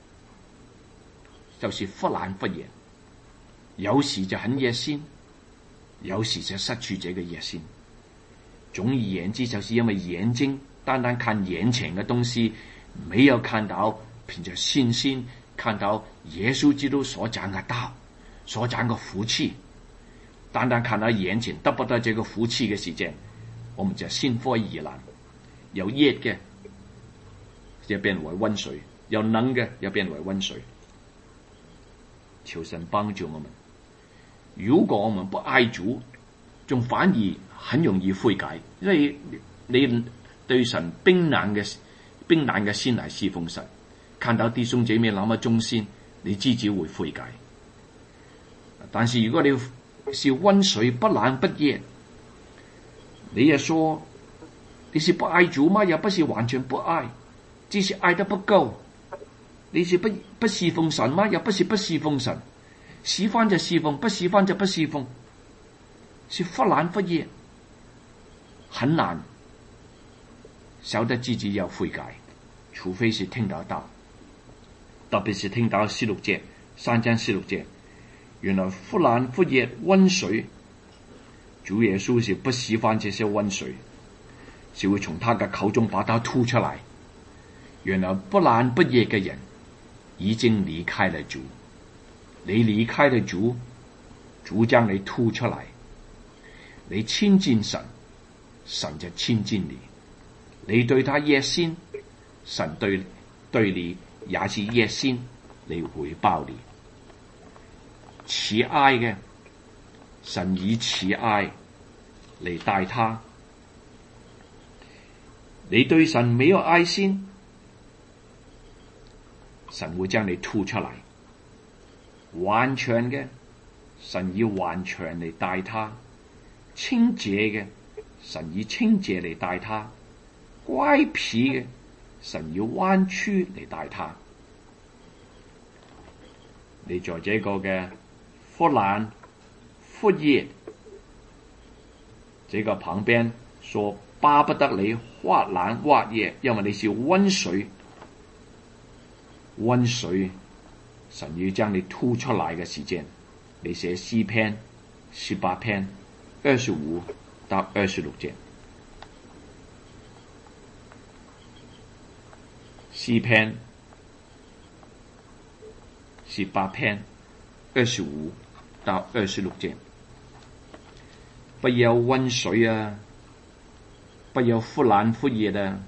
就是忽冷忽熱。有時就很熱心，有時就失去這個熱心。總而言之，就是因為眼睛單單看眼前嘅東西，沒有看到憑着信心看到耶穌基督所講嘅道，所講嘅福氣。單單看到眼前得不到這個福氣嘅時間，我們就心灰意冷。有熱嘅就變為溫水，有冷嘅又變為溫水。求神幫助我們。如果我們不愛主，仲反而很容易悔改，因為你對神冰冷嘅心嚟侍奉神，看到弟兄姐妹那麼忠心，你自己會悔改。但是如果你是溫水，不冷不熱，你也說你是不愛主嗎？也不是完全不愛，只是愛得不夠。你是不侍奉神嗎？也不是不侍奉神，喜歡就侍奉，不喜歡就不侍奉，是忽冷忽熱，很難曉得自己要悔改，除非是聽到道，特別是聽到46節3章46節，原來忽冷忽熱溫水，主耶穌是不喜歡這些溫水，是會從他的口中把它吐出來。原來不冷不熱嘅人已經離開了主，你離開了主，主將你吐出來。你親近神，神就親近你。你對他熱心，神對你也是熱心，嚟回報你。慈愛嘅，神以慈愛嚟待他。 你對神沒有愛心，神會將你吐出來。完全嘅，神以完全嚟待他；清潔嘅，神以清潔嚟待他；乖僻嘅，神以彎曲嚟待他。你在這個嘅忽冷忽熱這個旁邊說巴不得你忽冷忽熱，因為你是溫水，溫水，神要將你吐出來嘅時間，你寫詩篇18篇25到26節，詩篇18篇25到26節，不要溫水啊，不要忽冷忽熱啊，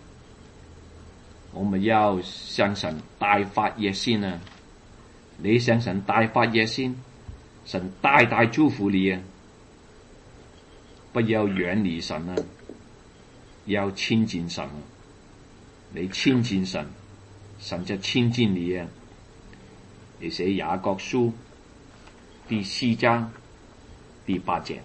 我們要向神大發熱心啊！你向神大發熱心，神大大祝福你啊！不要遠離神啊，要親近神啊！你親近神，神就親近你啊！你寫雅各書第4章第8節，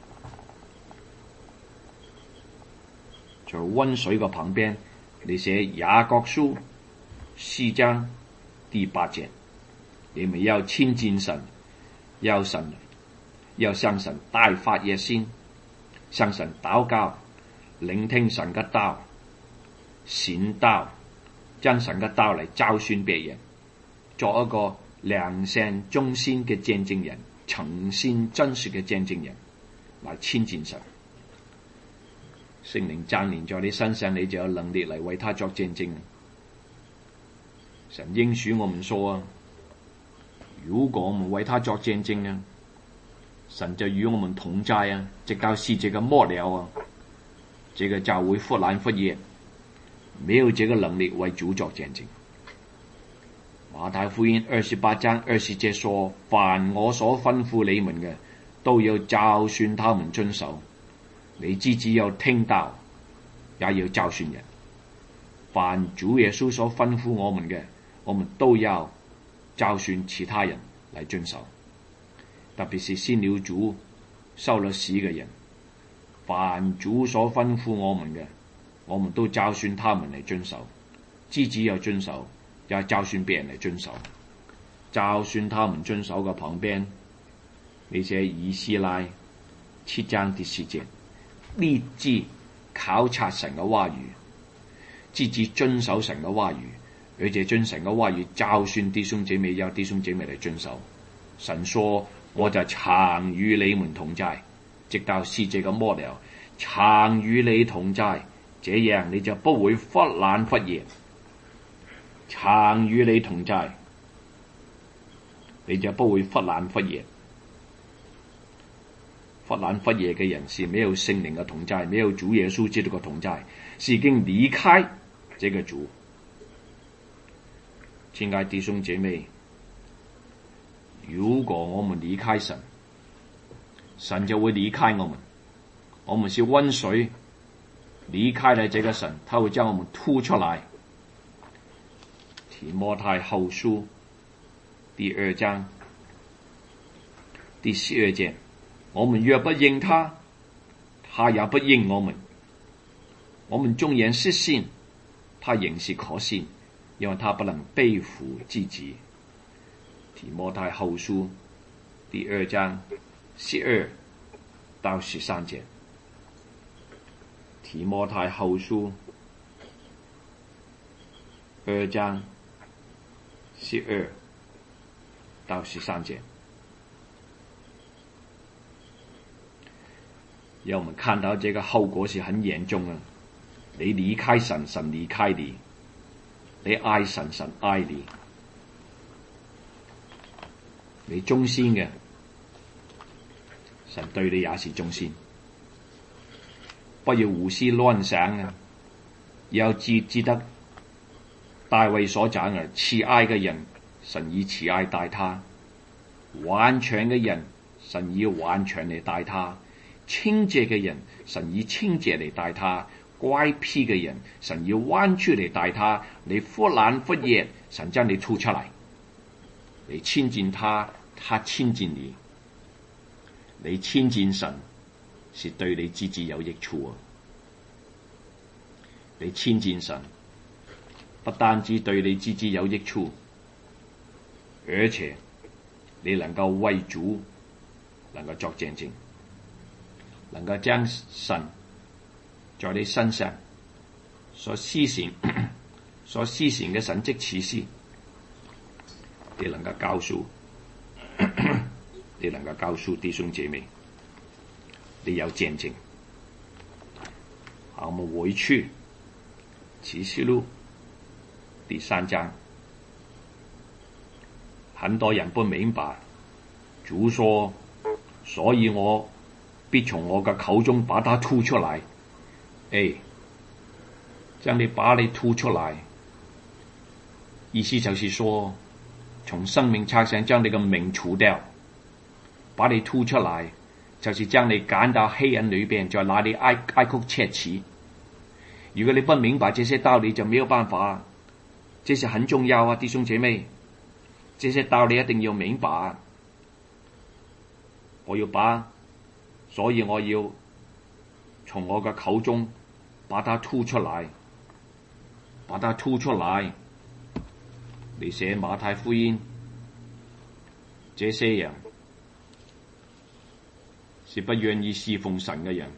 在溫水嘅旁邊，你寫雅各書4章第8節，你們要親近神，要向神大發熱心，向神禱告，聆聽神嘅道，行道，將神嘅道嚟教訓別人，做一個良善忠心嘅見證人，誠心真實嘅見證人，嚟親近神。聖靈降臨在你身上，你就有能力嚟為他作見證。神應許我們說啊，如果我們為他作見證啊，神就與我們同在啊，直到世界嘅末了啊。這個教會忽冷忽熱，沒有這個能力為主作見證。馬太福音28章20節說：凡我所吩咐你們嘅，都要教訓他們遵守。你自己要聽到，也要教訓人。凡主耶穌所吩咐我們嘅，我們都要教訓其他人嚟遵守。特別是信了主、受了洗嘅人，凡主所吩咐我們嘅，我們都教訓他們嚟遵守。自己要遵守，也教訓別人嚟遵守。教訓他們遵守嘅旁邊，你寫以斯拉7章第4節。立志考察神嘅話語，自己遵守神嘅話語，而且遵神嘅話語教訓弟兄姐妹，要弟兄姐妹嚟遵守。神說：我就常與你們同在，直到世界嘅末了，常與你同在，這樣你就不會忽冷忽熱。常與你同在，你就不會忽冷忽熱。忽冷忽熱嘅人是沒有聖靈嘅同在，沒有主耶穌基督嘅同在，是已經離開這個主。親愛弟兄姐妹，如果我們離開神，神就會離開我們。我們是溫水，離開了這個神，他會將我們吐出來。提摩太後書第2章第12節。我們若不認他，他也不認我們。我們縱然是信，他仍是可信，因為他不能背負自己。提摩太後書第2章12到13節。提摩太後書2章12到13節。讓我們看到這個後果是很嚴重啊！你離開神，神離開你；你愛神，神愛你。你忠心嘅，神對你也是忠心。不要胡思亂想啊！要記得大衛所講嘅，慈愛嘅人，神以慈愛待他；完全嘅人，神以完全嚟待他。清潔嘅人，神以清潔嚟待他； 乖僻嘅人，神要彎出嚟帶他，你忽冷忽熱，神將你吐出嚟，你親近他，他親近你。你親近神是對你自己有益處啊！你親近神不單止對你自己有益處，而且你能夠為主能夠作見證，能夠將神在你身上所施行嘅神蹟奇事，你能夠告訴弟兄姐妹，你有見證。好，我們回去啟示錄第3章，很多人不明白，主說，所以我必從我嘅口中把它吐出來。把你吐出來，意思就是說，從生命冊上將你嘅名除掉，把你吐出來，就是將你趕到黑暗裏邊，在那裏哀哭切齒。如果你不明白這些道理，就沒有辦法。這是很重要啊，弟兄姐妹，這些道理一定要明白。所以我要從我嘅口中把它吐出來，把它吐出來。你寫馬太福音，這些人是不願意侍奉神嘅人。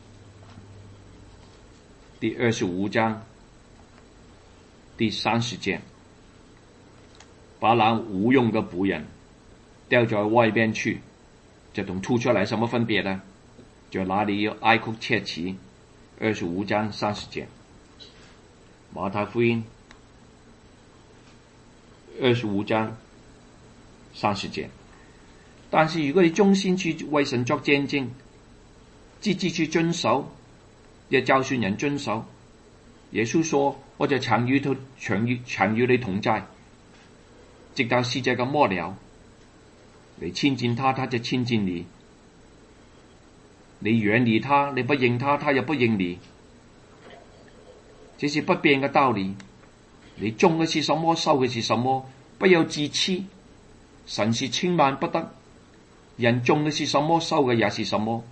第25章第30節，把那無用嘅僕人丟在外邊去，就同吐出來什麼分別呢？在那裡要哀哭切齒。25章30節，馬太福音25章30節。但是如果你忠心去為神作見證，積極去遵守，也教訓人遵守，耶穌說，我就常與你同在，直到世界嘅末了。你親近他，他就親近你；你遠離他，你不認他，他也不認你。這是不變嘅道理。你種嘅是什麼，收嘅是什麼，不要自欺。神是千萬不得，人種嘅是什麼，收嘅也是什麼。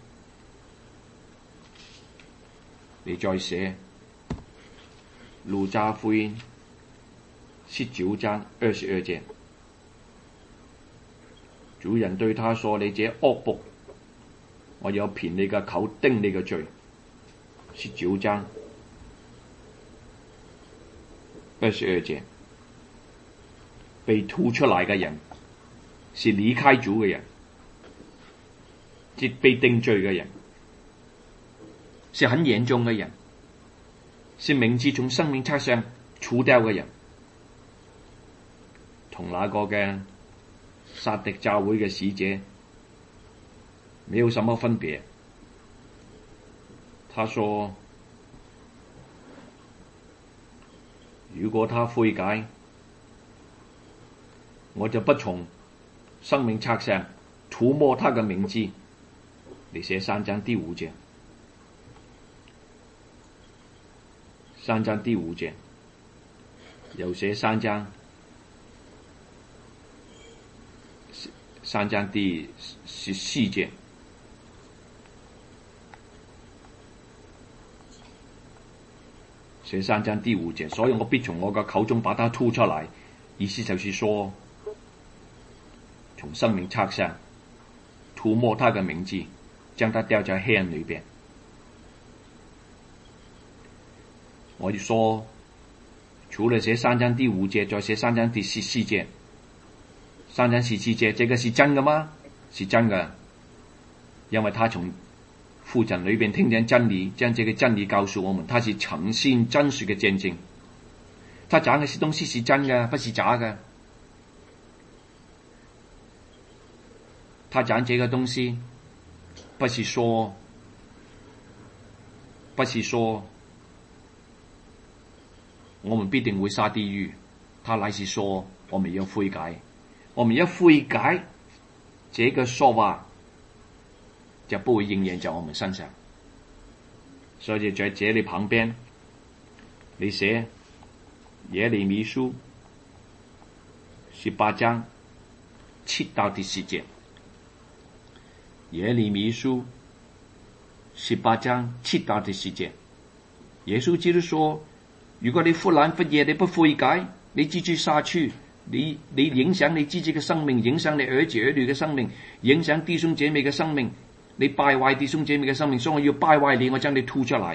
你再寫路加福音19章22節，主人對他說，你這惡僕，我要憑你嘅口定你嘅罪。19章22節，被吐出來嘅人是離開主嘅人，即被定罪嘅人，是很嚴重嘅人，是名字從生命冊上除掉嘅人，同那個嘅撒狄教會嘅使者沒有什麼分別。他說，如果他悔改，我就不從生命冊上塗抹他嘅名字。你寫3章第5節，3章第5節，又寫3章第14節，寫3章第5節，所以我必從我嘅口中把它吐出來。意思就是說，從生命冊上塗抹他嘅名字，將他掉在黑暗裏邊。我就說，除了寫3章第5節，再寫3章第14節，3章14節，這個是真的嗎？是真的，因為他從父神裏邊聽見真理，將這個真理告訴我們，他是誠信真實嘅見證。他講嘅東西是真的，不是假的。他講這個東西，不是說我們必定會下地獄，他乃是說我們要悔改，我們要悔改，這個說話就不會應驗在我們身上。 所以在這裏旁邊，你寫耶利米書18章7到第10節。耶利米書18章7到第10節，耶穌基督說：如果你忽冷忽熱，你不悔改，你繼續下去，你影響你自己嘅生命，影響你兒子兒女嘅生命，影響弟兄姐妹嘅生命，你敗壞弟兄姐妹嘅生命，所以我要敗壞你，我將你吐出來。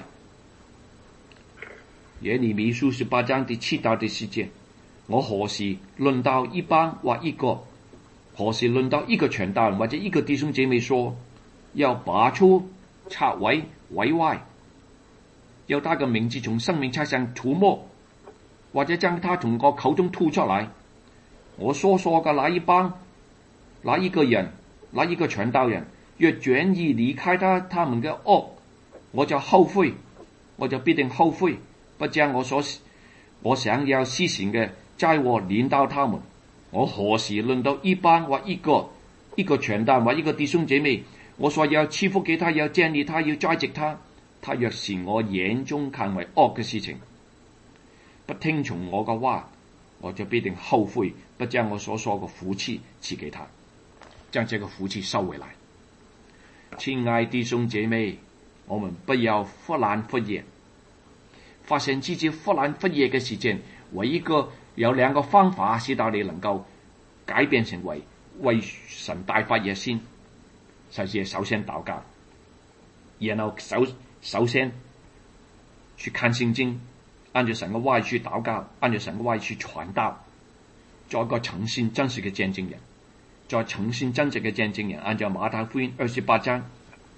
耶利米書18章第7到第10節，我何時論到一班或一個，何時論到一個傳道人或者一個弟兄姐妹說要拔出拆毀毀壞，要他嘅名字從生命冊上塗抹，或者將他從我口中吐出來，我所說嘅那一班那一個人那一個傳道人若轉意離開他們嘅惡，我就後悔，我就必定後悔，不將我想要施行嘅災禍臨到他們。我何時論到一班或一個傳道或一個弟兄姐妹，我說要賜福給他，要建立他，要栽植他，他若是我眼中看為惡嘅事情，不聽從我嘅話，我就必定後悔，不將我所說嘅福氣賜給他，將這個福氣收回來。親愛弟兄姐妹，我們不要忽冷忽熱，發生自己忽冷忽熱嘅事情，唯一有兩個方法使到你能夠改變成為神大發熱心，就是首先禱告，然後首先去看聖經，按照神嘅話去禱告，按照神嘅話去傳道，做一個誠信真實嘅見證人，做誠信真實嘅見證人，按照馬太福音28章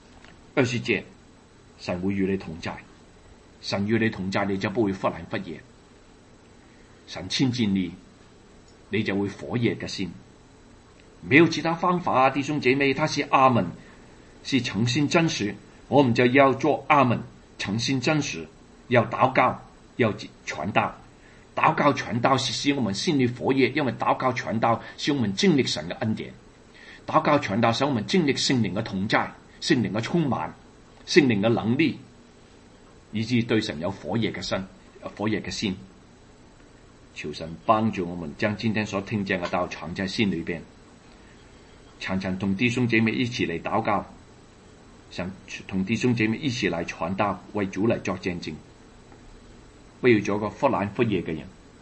20節，神會與你同在，神與你同在，你就不會忽冷忽熱。神親近你，你就會火熱嘅心。沒有其他方法啊，弟兄姐妹，他是阿門，是誠信真實，我們就要做阿門，誠信真實，要禱告，要傳道。禱告傳道是使我們心裏火熱，因為禱告傳道使我們經歷神嘅恩典，禱告傳道使我們經歷聖靈嘅同在，聖靈嘅充滿，聖靈嘅能力，以致對神有火熱嘅心。求神幫助我們將今天所聽見嘅道藏在心裏邊，常常同弟兄姐妹一起嚟禱告，想同弟兄姐妹一起嚟傳道，為主嚟作見證，不要做個忽冷忽熱嘅人。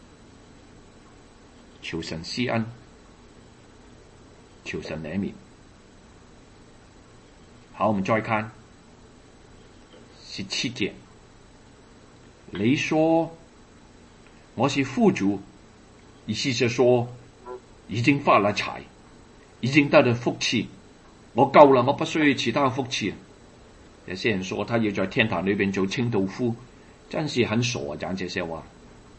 求神施恩，求神憐憫。好，我們再看17節，你說我是富足，意思是說已經發了財，已經得了福氣，我夠了，我不需要其他的福氣。有些人說他要在天堂裏邊做清道夫，真是很傻啊，講這些話。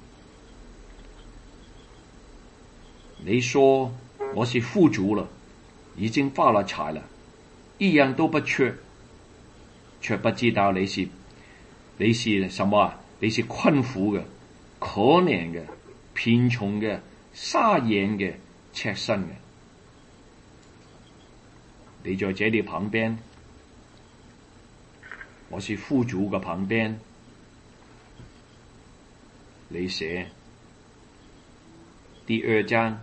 你說我是富足了，已經發了財了，一樣都不缺，卻不知道你是什麼啊？你是困苦嘅、可憐嘅、貧窮嘅、沙眼嘅、赤身嘅。你在這裏旁邊，我是富足嘅旁邊，你寫第2章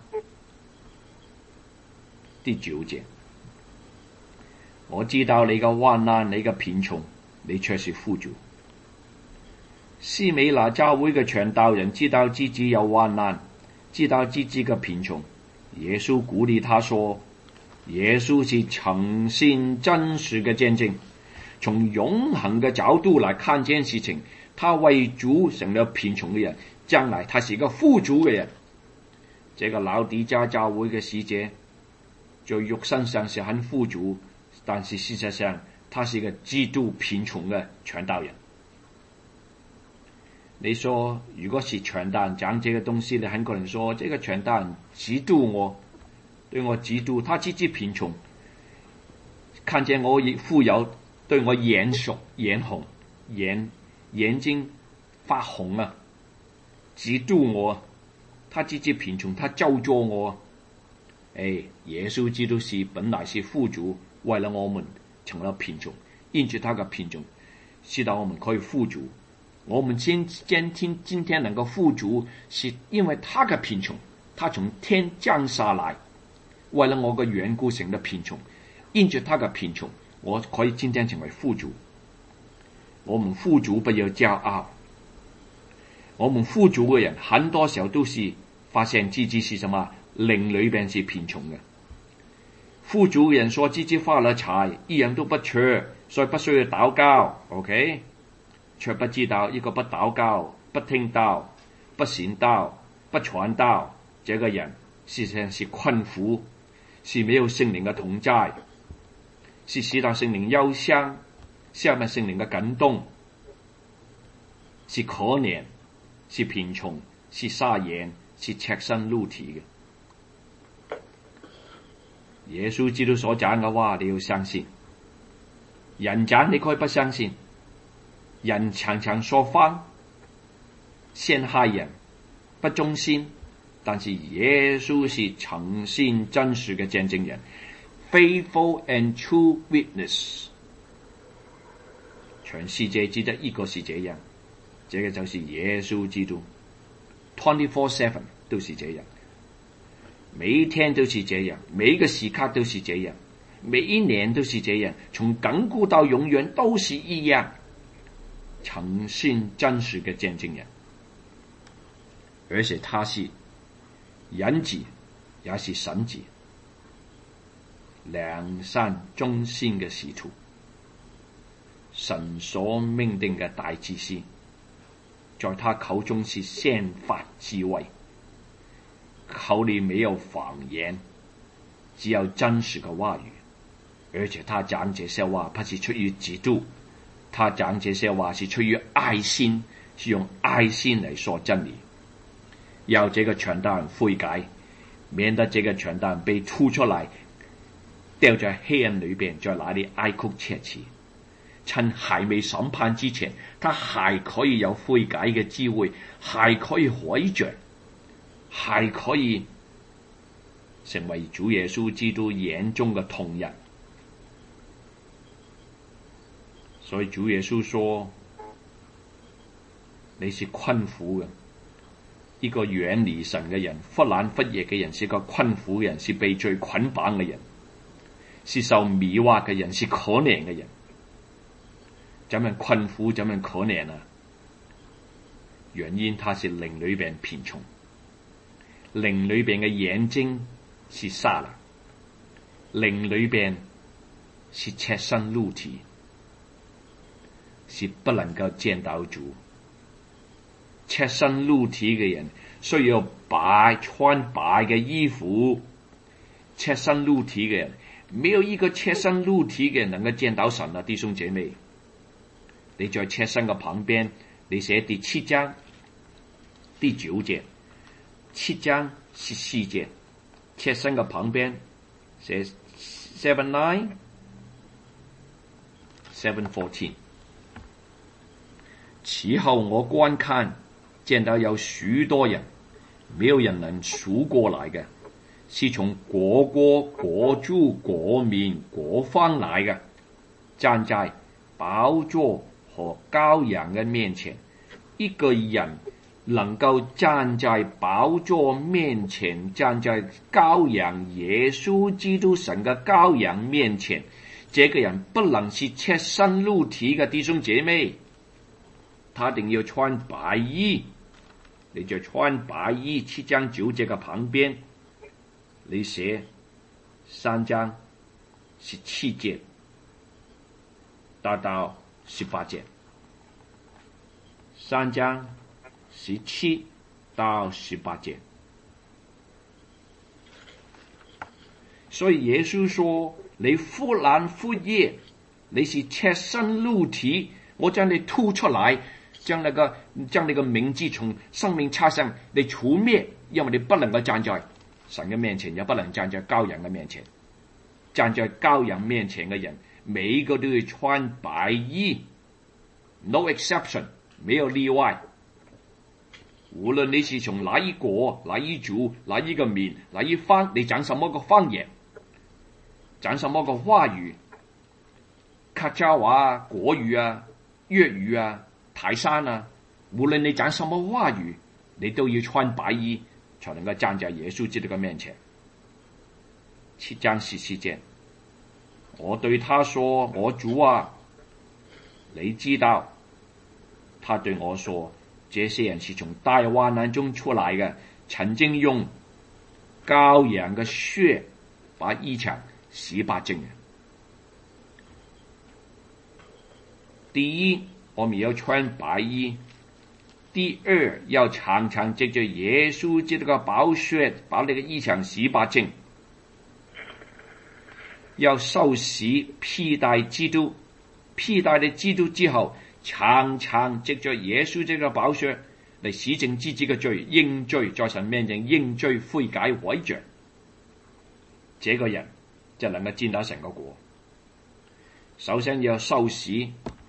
第9節，我知道你嘅患難，你嘅貧窮，你卻是富足。斯美拿教會嘅傳道人知道自己有患難，知道自己嘅貧窮。耶穌鼓勵他說，耶穌是誠信真實嘅見證，從永恆嘅角度來看這件事情，他為主成了貧窮嘅人，將來他是一個富足嘅人。這個老底嘉教會嘅使者在肉身上是很富足，但是事實上他是一個極度貧窮嘅傳道人。你說如果是傳道人講這個東西，你很可能說這個傳道人嫉妒我，對我嫉妒，他自己貧窮，看見我富有，對我眼紅，眼睛發紅啊，嫉妒我，他自己貧窮，他咒詛我。耶穌基督是本來是富足，為了我們成了貧窮，因着他嘅貧窮， 使到我們可以富足。我們今天能夠富足，是因為他嘅貧窮，他從天降下來，為了我嘅緣故成了貧窮，因着他嘅貧窮，我可以今天成為富足。我們富足不要驕傲，我們富足嘅人很多時候都是發現自己是什麼，靈裏邊是貧窮嘅。富足嘅人說自己發了財，一樣都不缺，所以不需要禱告 ，OK？ 卻不知道一個不禱告、不聽道、不行道、不傳道，這個人事實上是困苦，是沒有聖靈嘅同在，是使到聖靈憂傷，消滅聖靈嘅感動，是可憐，是貧窮，是沙眼，是赤身露體嘅。耶穌基督所講嘅話，你要相信。人講你可以不相信，人常常說謊，陷害人，不忠心，但是耶穌是誠信真實嘅見證人 ，faithful and true witness。全世界只得一個是這樣，這個就是耶穌基督 ，24/7 都是這樣，每一天都是這樣，每一個時刻都是這樣，每一年都是這樣，從亙古到永遠都是一樣，誠信真實嘅見證人，而且他是人子，也是神子，良善忠心嘅使徒，神所命定嘅大祭司，在他口中是先發智慧，口裏沒有謊言，只有真實嘅話語，而且他講這些話不是出於嫉妒，他講這些話是出於愛心，是用愛心來說真理，要這個傳道人悔改，免得這個傳道人被吐出來，掉在黑暗裏邊，在那裏哀哭切齒。趁還未審判之前，他還可以有悔改嘅機會，還可以回轉，還可以成為主耶穌基督眼中嘅瞳人。所以主耶穌說，你是困苦嘅，一個遠離神嘅人，忽冷忽熱嘅人，是個困苦嘅人，是被罪捆綁嘅人，是受迷惑嘅人，是可憐嘅人。怎樣困苦，怎樣可憐啊？原因他是靈裏邊貧窮，靈裏邊嘅眼睛是瞎了，靈裏邊是赤身露體，是不能夠見到主。赤身露體嘅人需要穿白嘅衣服，赤身露體嘅人，沒有一個赤身露體嘅人能夠見到神啊！弟兄姐妹，你在赤身嘅旁邊，你寫第7章第9節，7章14節，赤身嘅旁邊寫 7:9 7:14。此後我觀看，見到有許多人，沒有人能數過來嘅，是從各國、各族、各民、各方來嘅，站在寶座和羔羊嘅面前。一個人能夠站在寶座面前，站在羔羊耶穌基督神嘅羔羊面前，這個人不能是赤身露體嘅弟兄姐妹，他一定要穿白衣。你就穿白衣，7章9節嘅旁邊，你寫3章17節到18節，3章17到18節。所以耶穌說，你忽冷忽熱，你是赤身露體，我將你吐出來，將你個名字從生命冊上你除滅，因為你不能夠站在神嘅面前，也不能站在羔羊嘅面前。站在羔羊面前嘅人，每一個都要穿白衣 ，no exception， 沒有例外。無論你是從哪一國、哪一族、哪一個民、哪一方，你講什麼個方言，講什麼個話語，客家話啊、國語啊、 粵語啊、泰山啊，無論你講什麼話語，你都要穿白衣，才能夠站在耶穌基督嘅面前。7章14節，我對他說：我主啊，你知道。他對我說：這些人是從大患難中出來嘅，曾經用羔羊嘅血把衣裳洗白淨嘅。第一，我們要穿白衣；第二，要常常藉着耶穌基督嘅寶血把那個衣裳洗白淨。要受洗披戴基督，披戴了基督之後，常常藉着耶穌這個寶血嚟洗淨自己嘅罪，認罪，在神面前認罪悔改悔着，這個人就能夠見到神嘅國。首先要受洗，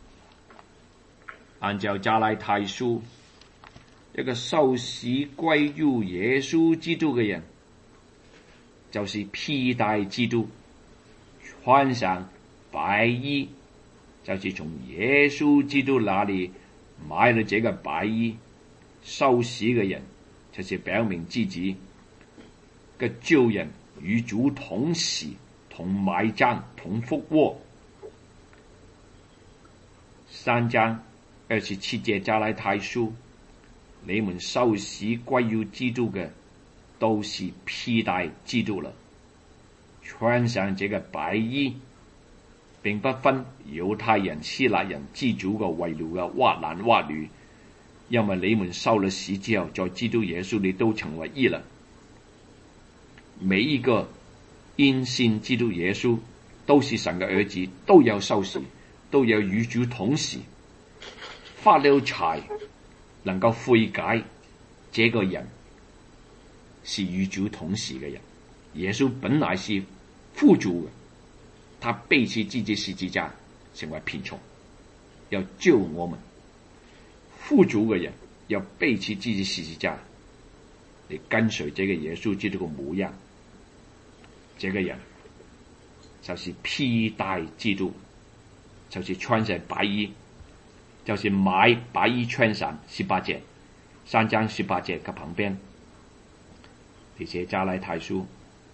按照加拉太書，一個受洗歸入耶穌基督嘅人，就是披戴基督，穿上白衣，就是從耶穌基督那裡買了這個白衣。受洗嘅人就是表明自己嘅救人與主同死、同埋葬、同復活。3章27節加拉太書，你們受洗歸入基督嘅，都是披戴基督了，穿上這個白衣，並不分猶太人、希臘人、自主嘅、為奴嘅、或男或女，因為你們受了洗之後，在基督耶穌裏都成為義了。每一個因信基督耶穌都是神嘅兒子，都有受洗，都有與主同死，發了財能夠悔改，這個人是與主同死嘅人。耶穌本來是富足嘅，他背起自己十字架成為貧窮，要救我們。富足嘅人要背起自己十字架嚟跟隨這個耶穌基督嘅模樣，這個人就是披戴基督，就是穿上白衣，就是買白衣穿上。18節，3章18節嘅旁邊，你寫加拉太書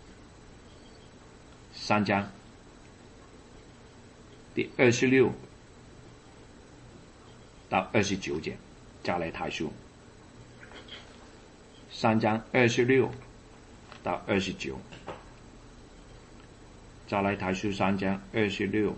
3章第26到29節，加拉太書3章26到29，加拉太書3章26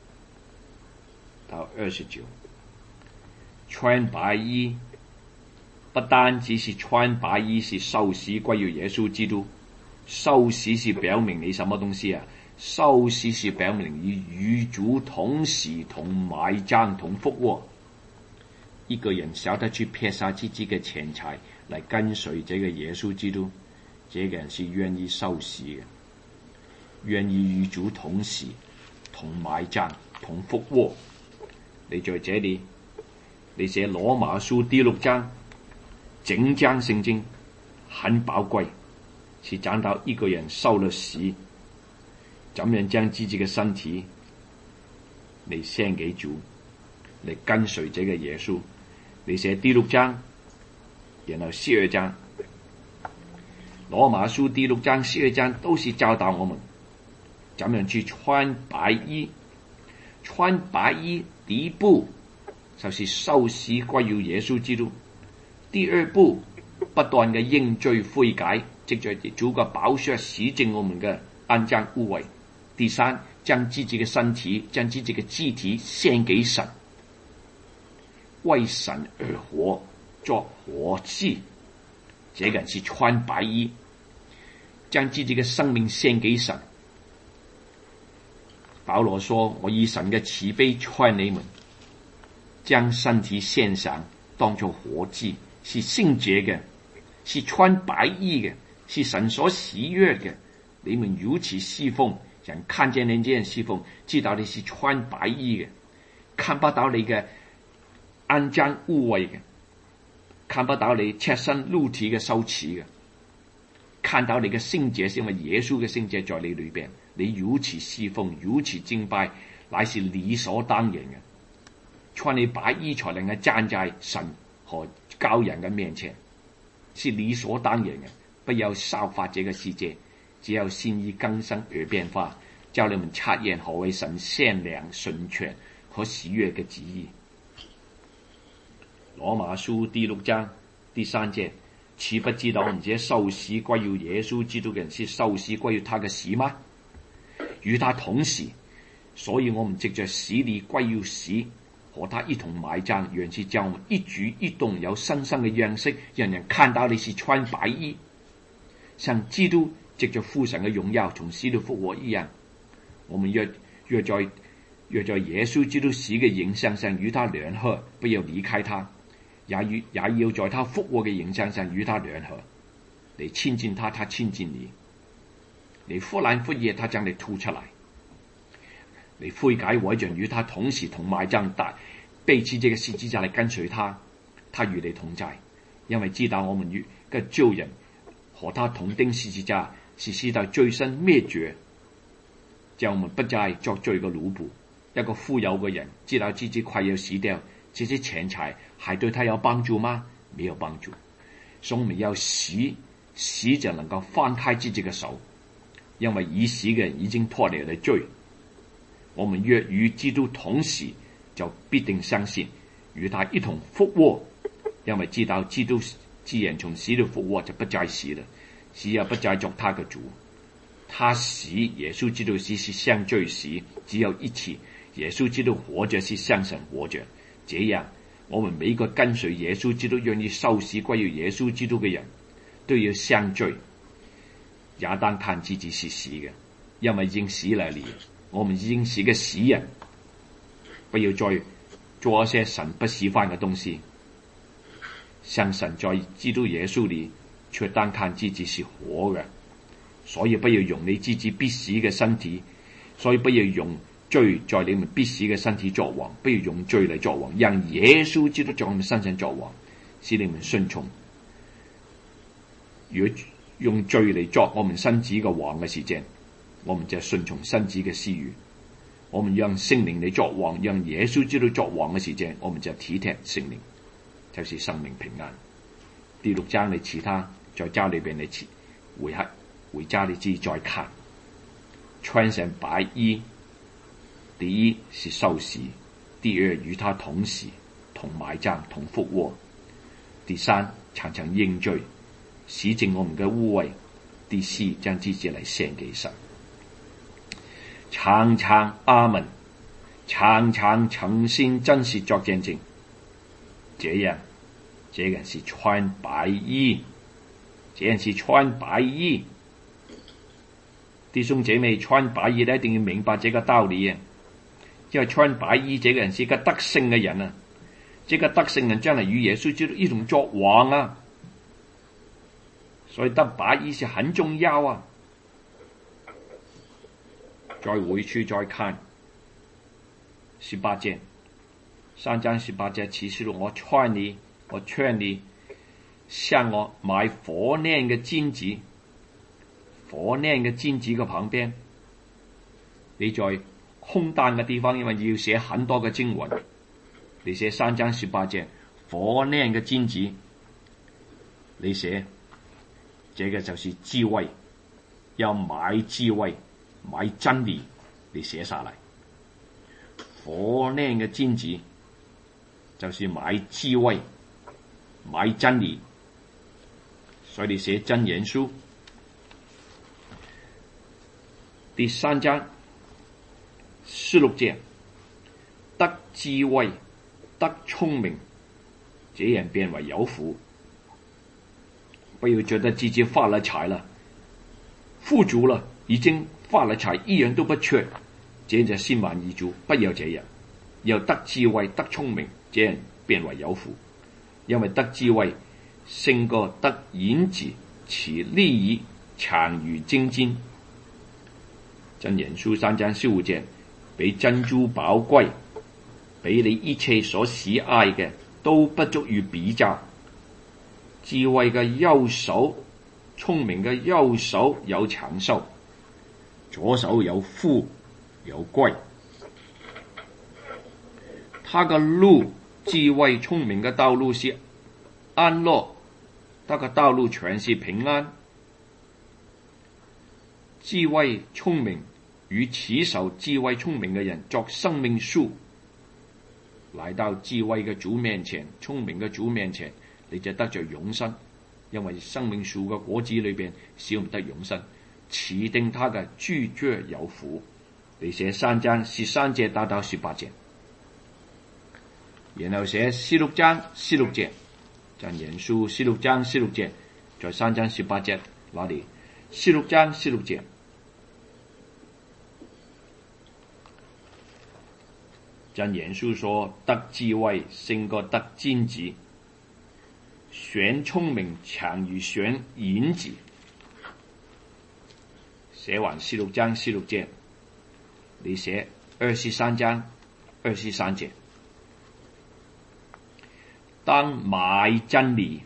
到29。穿白衣不單只是穿白衣，是受洗歸入耶穌基督。受洗是表明你什麼東西啊？受洗是表明你與主同死、同埋葬、同復活。一個人曉得去撇下自己嘅錢財嚟跟隨這個耶穌基督，這個人是願意受洗嘅，願意與主同死、同埋葬、同復活。你在這裡，你寫羅馬書第6章，整章聖經很寶貴，是講到一個人受了洗，怎樣將自己嘅身體嚟獻給主，嚟跟隨這個耶穌。你寫第6章，然後12章，羅馬書第6章、12章都是教導我們怎樣去穿白衣。穿白衣第一步就是受洗歸入耶穌基督，第二步不斷嘅認罪悔改，藉着主嘅寶血洗淨我們嘅骯髒污穢。第三，將自己嘅身體、將自己嘅肢體獻給神，為神而活，作活祭。這個人是穿白衣，將自己嘅生命獻給神。保羅說：我以神嘅慈悲勸你們，將身體獻上，當作活祭，是聖潔嘅，是穿白衣嘅，是神所喜悅嘅。你們如此侍奉，人看見你這樣侍奉，知道你是穿白衣嘅，看不到你嘅骯髒污穢嘅，看不到你赤身露體嘅羞恥嘅，看到你嘅聖潔，是因為耶穌嘅聖潔在你裏邊。你如此侍奉，如此敬拜，乃是理所當然嘅。 穿你白衣才能夠站在神和教人嘅面前，是理所當然嘅。不要效法這個世界，只有心意更新而變化，叫你們察驗何為神善良、純全和喜悅嘅旨意。羅馬書第6章第3節，豈不知道我們這受洗歸於耶穌基督嘅人是受洗歸於他嘅死嗎？與他同死，所以我們藉着洗禮歸於死，和他一同埋葬，原是叫我們一舉一動有新生嘅樣式，讓人看到你是穿白衣，像基督藉着父神嘅榮耀從死裏復活一樣。我們若在耶穌基督死嘅形象上與他聯合，不要離開他，也要在他復活嘅形象上與他聯合。你親近他，他親近你；你忽冷忽熱，他將你吐出來。你悔改為盡，與他同時同埋葬，背起這個十字架來跟隨他，他與你同在，因為知道我們與嘅救人和他同釘十字架，是使到罪身滅絕，叫我們不再作罪嘅奴僕。一個富有嘅人知道自己快要死掉，這些錢財還對他有幫助嗎？沒有幫助。所以我們要死就能夠放開自己嘅手，因為已死嘅人已經脫離了罪。我們若與基督同死，就必定相信與他一同復活，因為知道基督既然從死裏復活，就不再死了，死也不再作他嘅主。他死，耶穌基督死是向罪死，只有一次。耶穌基督活着是向神活着，這樣我們每個跟隨耶穌基督願意受死歸於耶穌基督嘅人，都要向罪，也當看自己是死嘅，因為已經死了你。我們已經是個死人，不要再做一些神不喜歡嘅東西。像神在基督耶穌裏，卻當看自己是活嘅，所以不要用你自己必死嘅身體，所以不要用罪在你們必死嘅身體作王，不要用罪嚟作王，讓耶穌基督在我們身上作王，使你們順從。如果用罪嚟作我們身子嘅王嘅時間，我們就順從身子嘅私欲；我們讓聖靈嚟作王，讓耶穌基督作王嘅時間，我們就體貼聖靈，就是生命平安。第6章你其他在家裏邊你回家你自己再看。穿上白衣，第一是受洗，第二與他同死、同埋葬、同復活，第三常常認罪，洗淨我們嘅污穢，第四將自己嚟獻給神。常常阿門，常常誠心真實作見證，這樣這人是穿白衣，這人是穿白衣。弟兄姐妹，穿白衣一定要明白這個道理啊！因為穿白衣這個人是一個得勝嘅人啊，這個得勝人將來與耶穌基督一同作王啊，所以得白衣是很重要啊。再回去再看18節，3章18節，啟示錄我勸你向我買火煉嘅金子，火煉嘅金子嘅旁邊，你在空單嘅地方，因為要寫很多嘅經文，你寫3章18節火煉嘅金子，你寫這個就是智慧，要買智慧，買真理，你寫下來。火煉嘅金子就是買智慧，買真理，所以你寫真言書。第3章16節，得智慧，得聰明，這人便為有福。不要覺得自己發了財了，富足了，已經發了財，一樣都不缺，這就心滿意足。不要這樣，要得智慧，得聰明，這人便為有福。因為得智慧勝過得銀子，其利益強如精金。箴言書3章15節，比珍珠寶貴，比你一切所喜愛嘅都不足以比較。智慧嘅右手，聰明嘅右手有長壽，左手有富有貴。 他的路，智慧聰明的道路是安樂，他的道路全是平安。智慧聰明與持守智慧聰明的人作生命樹，來到智慧嘅主面前，聰明嘅主面前，你就得着永生。因為生命樹嘅果子裏邊少唔得永生，此定他嘅拒絕有苦。你寫3章13節到18節，然後寫16章16節，箴言書16章16節，在3章18節那裡16章16節。箴言書說，得智慧勝過得金子，選聰明強於選銀子。寫完16章16節，你寫23章23節。當買真理，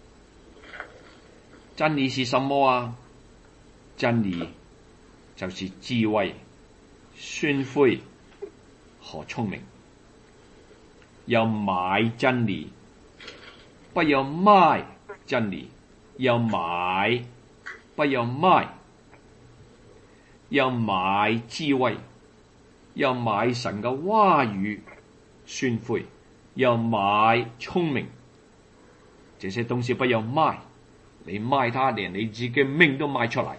真理是什麼啊？真理就是智慧、宣慧和聰明。要買真理，不要賣真理；要買，不要賣；要買智慧，要買神嘅話語宣慧；要買聰明。這些東西不要賣，你賣它，連你自己命都賣出來。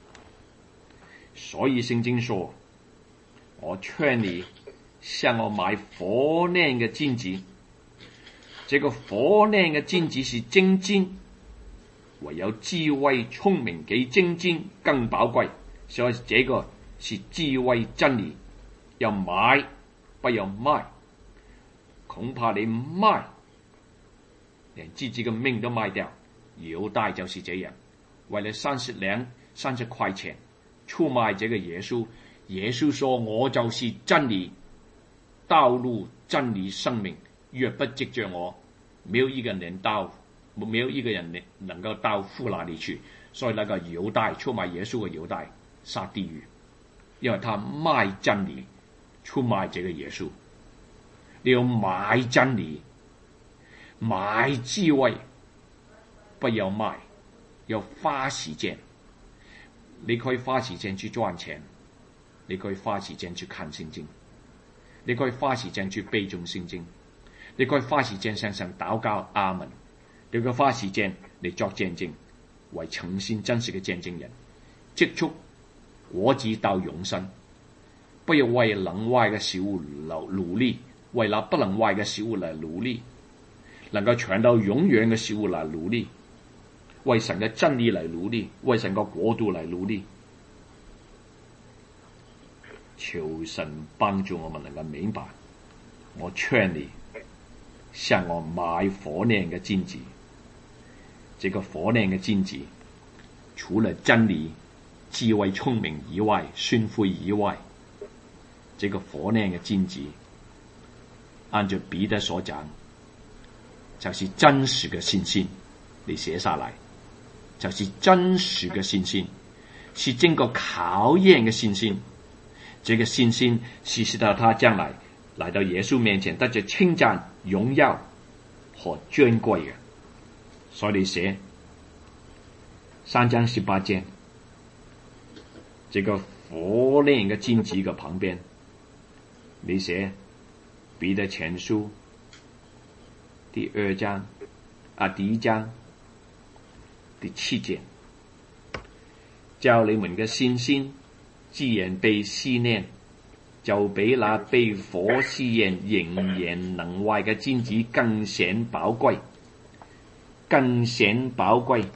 所以聖經說，我勸你向我買火煉嘅金子，這個火煉嘅金子是真金，唯有智慧聰明比真金更寶貴，所以這個是智慧真理。要買，不要賣，恐怕你賣，連自己嘅命都賣掉。猶大就是這樣，為了30塊錢出賣這個耶穌。耶穌說，我就是真理、道路、真理、生命，若不藉着我，沒有一個人能夠到父那裡去。所以那個猶大出賣耶穌嘅猶大下地獄，因為他賣真理，出賣這個耶穌。你要買真理，買智慧，不要賣，要花時間。你可以花時間去賺錢，你可以花時間去看聖經，你可以花時間去背誦聖經，你可以花時間向神禱告阿門，你可以花時間嚟作見證，為誠信真實嘅見證人，積蓄果子到永生。不要為能壞嘅事物努力，為那不能壞嘅事物嚟努力，能夠傳到永遠嘅事物嚟努力，為神嘅真理嚟努力，為神嘅國度嚟努力。求神幫助我們能夠明白，我勸你向我買火煉嘅金子。這個火煉嘅金子，除了真理、智慧、聰明以外，宣慧以外，這個火煉嘅金子，按照彼得所講，就是真實嘅信心。你寫下來，就是真實嘅信心，是經過考驗嘅信心。這個信心是使到他將來到耶穌面前得着稱讚、榮耀和尊貴嘅。所以你寫3章18節，這個火煉嘅金子嘅旁邊，你寫彼得前書第1章第1章第7節，叫你們嘅信心既然被試煉，就比那被火試驗仍然能壞嘅金子更顯寶貴。更顯寶貴，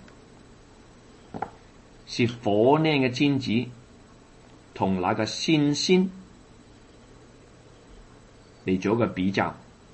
是火煉嘅金子同那個信心嚟做個比較。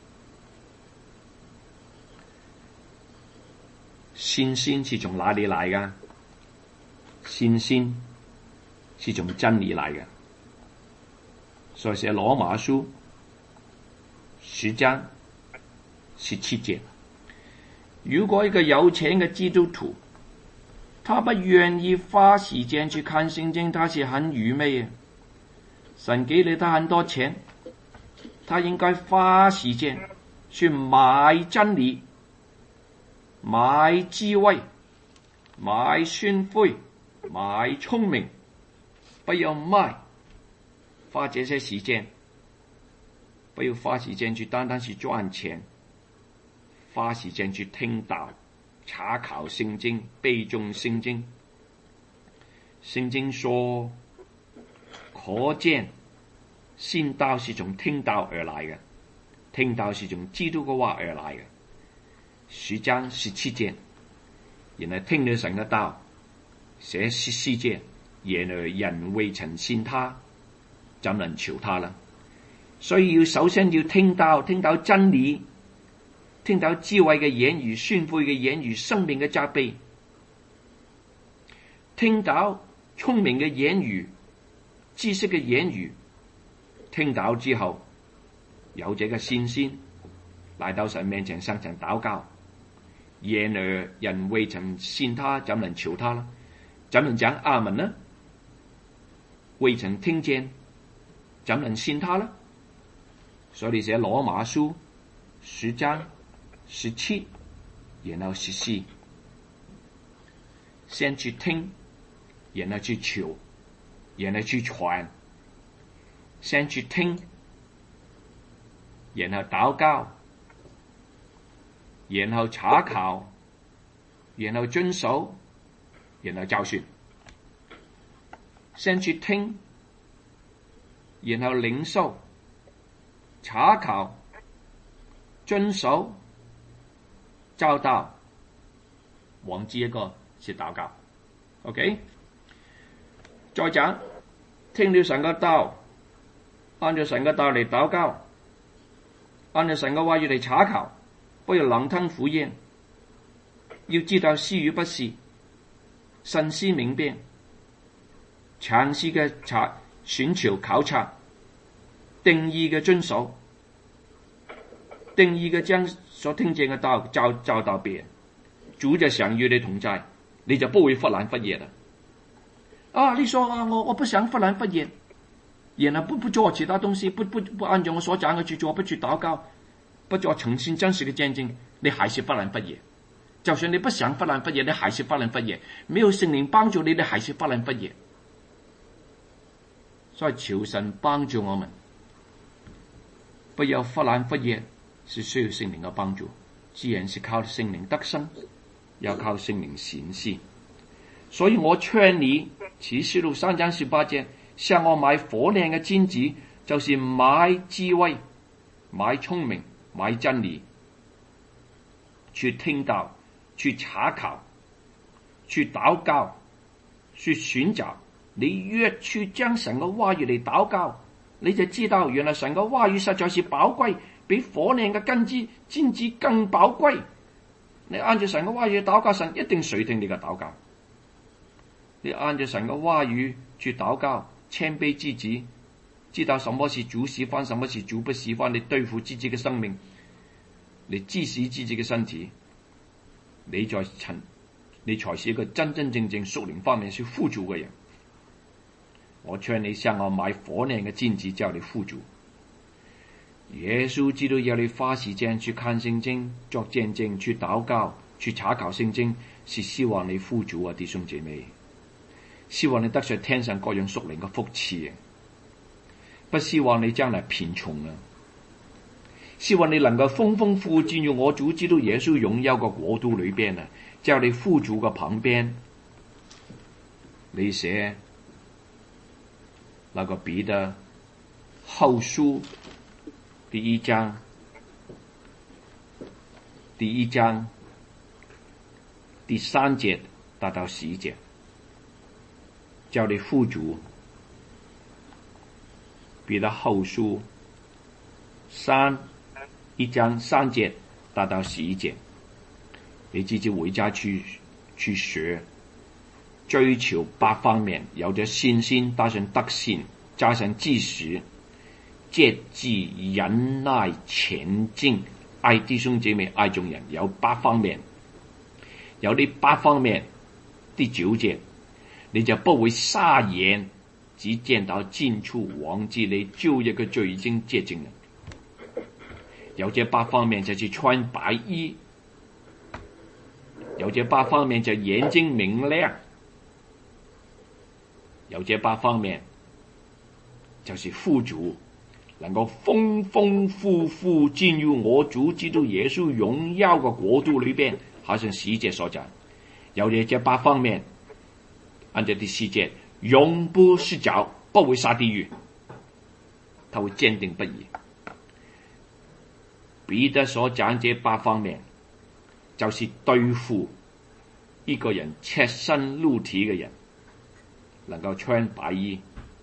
信心是從哪裡來㗎？信心是從真理來嘅。所以寫羅馬書10章17節，如果一個有錢嘅基督徒，他不願意花時間去看聖經，他是很愚昧嘅。神給了他很多錢， 他應該花時間去買真理、買智慧、買訓誨、買聰明，不要花這些時間，不要花時間去單單去賺錢，花時間去聽道、查考聖經、背誦聖經。聖經說，可見信道是從聽道而來的，聽道是從基督嘅話而來的。10章17節，然後聽了神嘅道，寫14節，然而人未曾信他，怎能求他呢？所以首先要聽到真理，聽到智慧嘅言語、訓誨嘅言語、生命嘅責備，聽到聰明嘅言語、知識嘅言語，聽到之後有這個信心，來到神面前向神禱告。然而人未曾信他，怎能求他呢？怎能講阿門呢？未曾聽見，怎能信他呢？所以寫羅馬書10章17，然後14，先去聽，然後去求，然後去傳，先去聽，然後禱告，然後查考，然後遵守，然後教訓。先去聽，然後領受，查考，遵守，教導，忘記一個是禱告。OK， 再講，聽了神嘅道，按照神嘅道嚟禱告，按照神嘅話語嚟查考，不要狼吞虎咽，要知道是與不是，慎思明辨，詳細嘅尋求考察，定義嘅遵守，定義嘅將所聽見嘅道教導別人，主就想與你同在，你就不會忽冷忽熱啦。你說我不想忽冷忽熱，然後不做其他東西，不按照我所講嘅去做，不去禱告，不做誠信真實嘅見證，你還是忽冷忽熱。就算你不想忽冷忽熱，你還是忽冷忽熱。沒有聖靈幫助你，你還是忽冷忽熱。所以求神幫助我們，不要忽冷忽熱，是需要聖靈嘅幫助。既然是靠聖靈得生，要靠聖靈顯示。所以我勸你，啟示錄3章18節，向我買火煉嘅金子，就是買智慧、買聰明、買真理，去聽道、去查考、去禱告、去尋找。你越去將神嘅話語嚟禱告，你就知道原來神嘅話語實在是寶貴，比火煉嘅金子更寶貴。你按照神嘅話語禱告，神一定垂聽你嘅禱告。你按照神嘅話語去禱告，謙卑自己，知道什麼是主喜歡，什麼是主不喜歡，你對付自己嘅生命，你治死自己嘅身體，你才是一個真真正正屬靈方面是富足嘅人。我勸你向我買火煉嘅金子，叫你富足。耶穌基督要你花時間去看聖經，作見證，去禱告，去查考聖經，是希望你富足啊，弟兄姐妹，希望你得上天上各樣屬靈嘅福賜，不希望你將來貧窮啊，希望你能夠豐豐富富進入我主基督耶穌榮耀嘅國度裏邊啊，叫你富足嘅旁邊，你寫那個彼得後書第一章第3節達到11節，叫你富足。彼得後書1章3節達到11節，你自己回家去學，追求8方面，有咗信心，加上德行，加上知識，節制、忍耐、虔敬，愛弟兄姐妹，愛眾人，有8方面。有呢8方面，第9節，你就不會瞎眼，只見到近處，忘記你舊日嘅罪已經潔淨了。 有這8方面就是穿白衣，有這8方面就眼睛明亮，有這8方面就是富足，能夠豐豐富富進入我主基督耶穌榮耀嘅國度裏邊，好像10節所講，有這8方面，按照第10節，永不失腳，不會下地獄，他會堅定不移。彼得所講這8方面，就是對付一個人赤身露體嘅人，能夠穿白衣，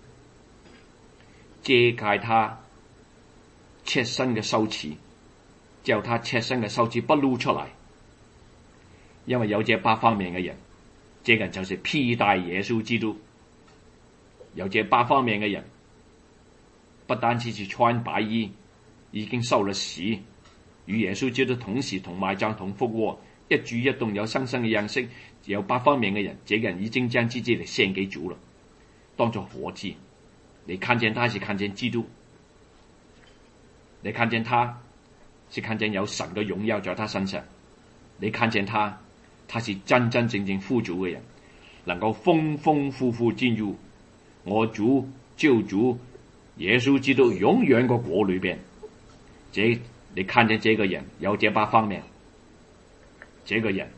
遮蓋他赤身嘅羞恥，叫他赤身嘅羞恥不露出嚟。因為有這8方面嘅人，這個人就是披戴耶穌基督。有這8方面嘅人，不單止是穿白衣，已經受了死，與耶穌基督同時同埋葬同復活，一舉一動有生生嘅樣式。有8方面嘅人，這個人已經將自己嚟獻給主了，當作活祭。你看見他是看見基督，你看見他是看見有神嘅榮耀在他身上，你看見他是真真正正富足嘅人，能夠豐豐富富進入我主救主耶穌基督永遠嘅國裏邊。你看見這個人有這8方面，這個人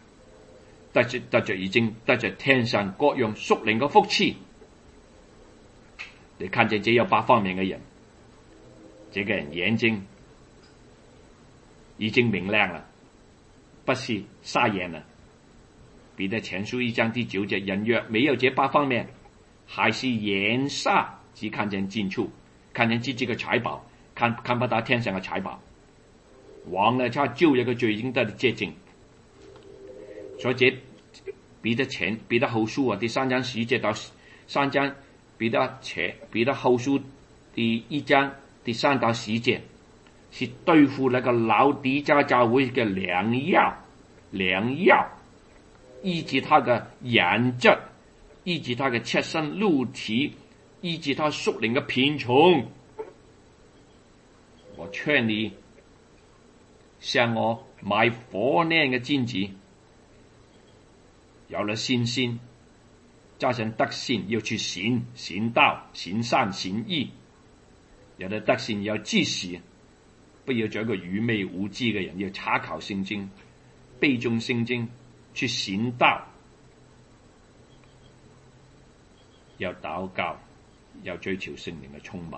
已經得着天上各樣屬靈嘅福賜。你看見這有8方面嘅人，這個人眼睛已經明亮了，不是瞎眼了。彼得前書1章第9節，人若沒有這8方面，還是眼瞎，只看見近處，看見自己嘅財寶，看不到天上嘅財寶，忘了他舊約嘅罪已經得了潔淨。所以這彼得後書第3章10節到3章，彼得後書第1章第3到10節，是對付那個老底嘉教會嘅良藥，醫治他嘅眼疾，醫治他嘅赤身露體，醫治他屬靈嘅貧窮。我勸你向我買火煉嘅金子，有了信心，加上德行，要去行道、行善、行義。有了德行要知識，不要做一個愚昧無知嘅人，要查考聖經，背誦聖經，去行道，要禱告，要追求聖靈嘅充滿。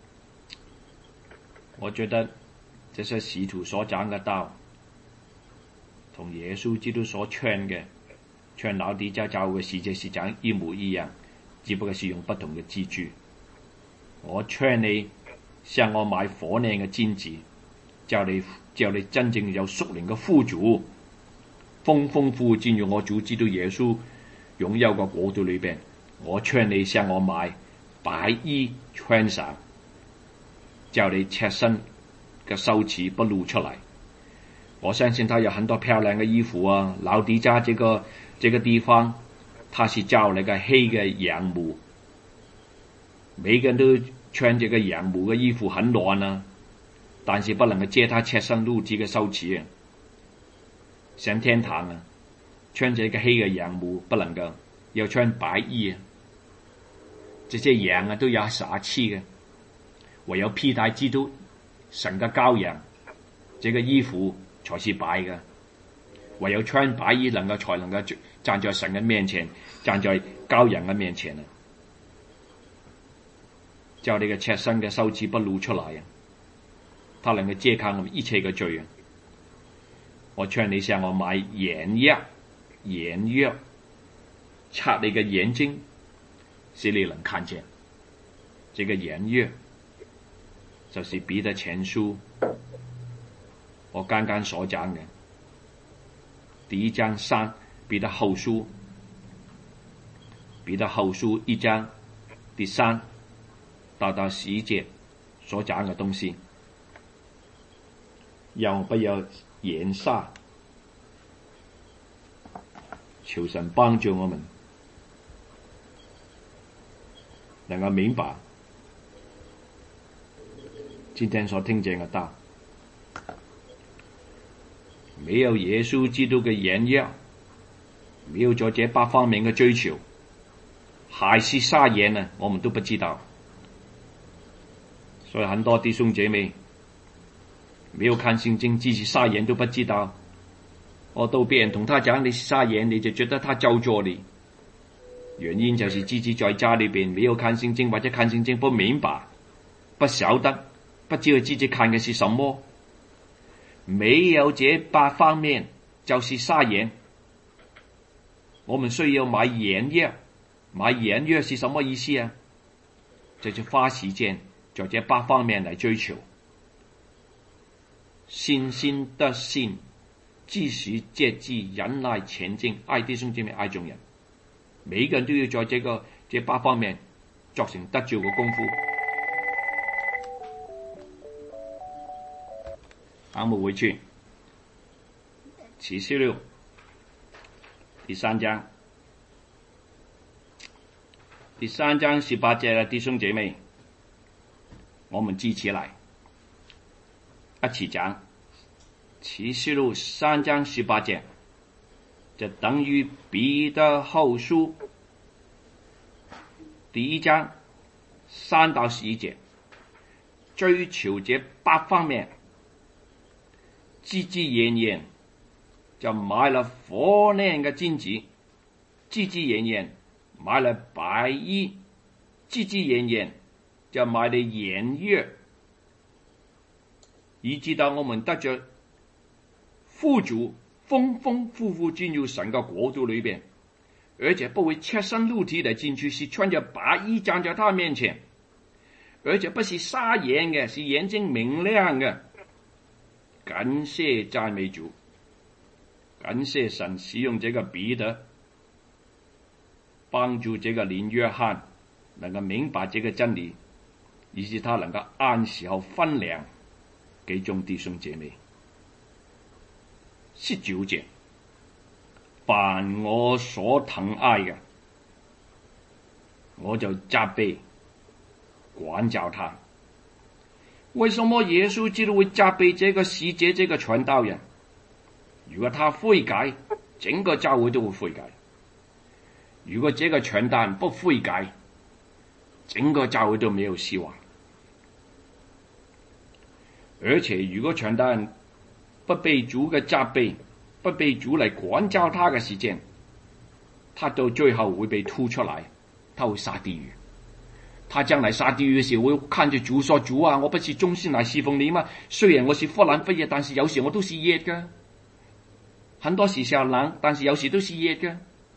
我覺得這些使徒所講嘅道，同耶穌基督所勸老底嘉教會嘅使者是講一模一樣，只不過是用不同嘅字句。我勸你向我買火煉嘅金子，叫你真正有屬靈嘅富足，豐豐富富進入我主基督耶穌擁有嘅國度裏邊。我勸你向我買白衣穿上，叫你赤身嘅羞恥不露出嚟。我相信他有很多漂亮嘅衣服啊，老底嘉這個地方，他是造那個黑嘅羊毛，每個人都穿這個羊毛嘅衣服很暖啊，但是不能夠遮他赤身露體嘅羞恥啊。上天堂啊，穿這個黑嘅羊毛不能夠，要穿白衣啊。這些羊啊都有殺氣嘅，唯有披戴基督神嘅羔羊，這個衣服才是白嘅。唯有穿白衣才能夠站在神嘅面前，站在羔羊嘅面前啊！叫你嘅赤身嘅羞恥不露出來啊！他能夠遮蓋我們一切嘅罪啊！我勸你向我買眼藥，擦你嘅眼睛，使你能看見。這個眼藥就是彼得前書我剛剛所講嘅第1章3，彼得後書1章第3到10節所講嘅東西，讓我不要眼瞎，求神幫助我們能夠明白今天所聽見嘅道。 沒有耶穌基督嘅演繹，沒有咗這8方面嘅追求，還是撒鹽呢？我們都不知道。所以很多弟兄姐妹沒有看聖經，自己撒鹽都不知道。到別人同他講你是撒鹽，你就覺得他咒詛你。原因就是自己在家裏邊沒有看聖經，或者看聖經不明白，不曉得，不知道自己看嘅是什麼。沒有這8方面就是撒鹽。我們需要買鹽藥，買鹽藥是什麼意思啊？就是花時間在這8方面來追求。信心得信，知識節制，忍耐前進，愛弟兄姐妹，愛眾人。每個人都要在這8方面作成得救嘅功夫。我們回去啟示錄第3章18節的弟兄姐妹，我們記起來一起講。啟示錄3章18節，就等於彼得後書第1章3到11節，追求這8方面，自然然就買了火煉嘅金子，自然然買了白衣，自然然就買了鹽藥，以致到我們得着富足，豐豐富富進入神嘅國度裏邊，而且不會赤身露體地進去，是穿着白衣站在他面前，而且不是撒鹽嘅，是眼睛明亮嘅。感謝讚美主，感謝神使用這個彼得，幫助這個連約翰能夠明白這個真理，以致他能夠按時候分糧給眾弟兄姐妹。19節，凡我所疼愛嘅，我就責備管教他。為什麼耶穌基督會責備這個使者，這個傳道人？如果他悔改，整個教會都會悔改；如果這個傳道人不悔改，整個教會都沒有希望。而且如果傳道人不被主嘅責備，不被主嚟管教他嘅時間，他到最後會被吐出來，他會下地獄。他將來下地獄嘅時候，會看着主說：主啊，我不是忠心來侍奉你嗎？雖然我是忽冷忽熱，但是有時我都是熱嘅。很多時候冷，但是有時都是熱嘅。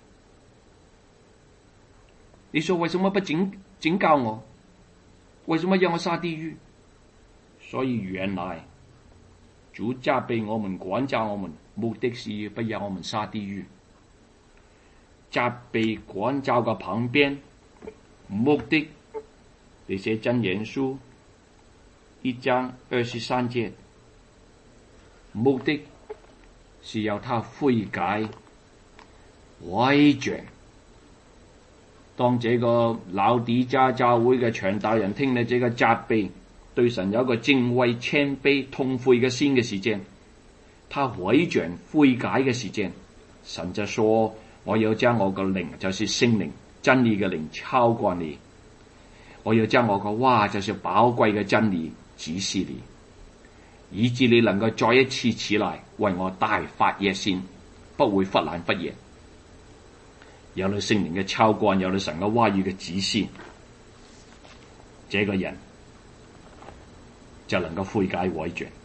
你說為什麼不警告我？為什麼讓我下地獄？所以原來主責備我們、管教我們，目的是不讓我們下地獄。責備管教嘅旁邊，目的你寫箴言書1章23節，目的是要他悔改回轉。當這個老底嘉教會嘅傳道人聽了這個責備，對神有一個敬畏、謙卑、痛悔嘅心嘅時間，他回轉悔改嘅時間，神就說：我要將我個靈，就是聖靈真理嘅靈超過你，我要將我個話，就是寶貴嘅真理指示你，以致你能夠再一次起來為我大發熱心，不會忽冷忽熱。有了聖靈嘅超過，有了神嘅話語嘅指示，這個人就能夠悔改回轉。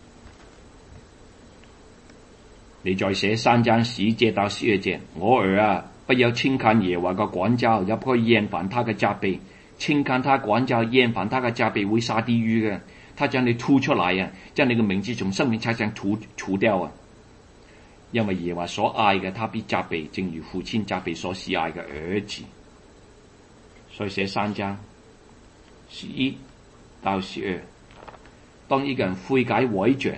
你再寫3章10節到12節，我兒啊，不要輕看耶和華嘅管教，也不可厭煩他嘅責備。輕看他管教，厭煩他嘅責備，會下地獄嘅。他將你吐出來啊，將你嘅名字從生命冊上除掉啊。因為耶和華所愛嘅，他必責備，正如父親責備所喜愛嘅兒子。所以寫3章11到12，當一個人悔改回轉，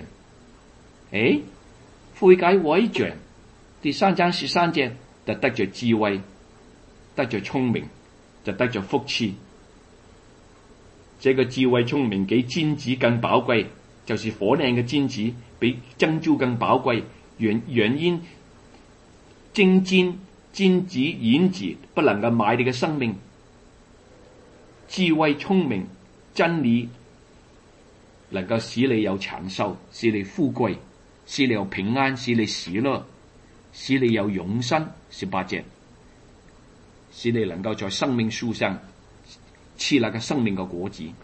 悔改回轉，第3章13節就得着智慧，得着聰明，就得着福氣。這個智慧聰明比金子更寶貴， 就是火靚嘅金子，比珍珠更寶貴，遠遠精尖金子銀子不能夠買你嘅生命。智慧聰明真理能夠使你有長壽，使你富貴，使你有平安，使你喜樂，使你有永生。18節，使你能夠在生命樹上吃那個生命嘅果子，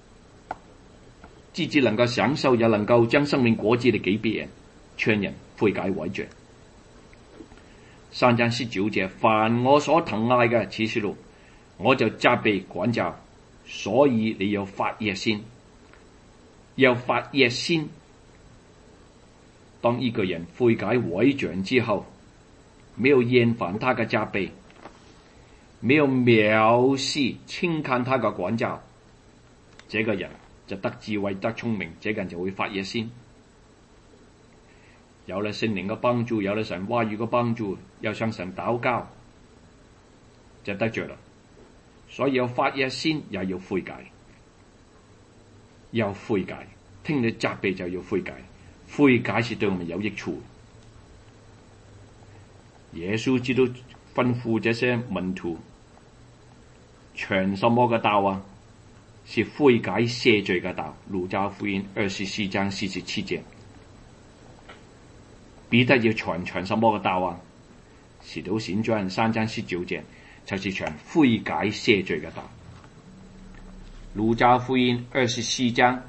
自己能夠享受，也能夠將生命果子嚟給別人，勸人悔改為罪。3章19節，凡我所疼愛嘅啟示錄，我就責備管教，所以你要發熱心，要發熱心。當一個人悔改為罪之後，沒有厭煩他嘅責備，沒有藐視輕看他嘅管教，這個人就得智慧得聰明，這個人就會發熱心。有了聖靈嘅幫助，有了神話語嘅幫助，又向神禱告，就得着啦。所以要發熱心，也要悔改，要悔改。聽你責備就要悔改，悔改是對我們有益處。耶穌基督吩咐這些門徒傳什麼嘅道啊？是悔改赦罪嘅道。路加福音24章47節。彼得要傳什麼嘅道啊？使徒行傳3章19節，就是傳悔改赦罪嘅道。路加福音24章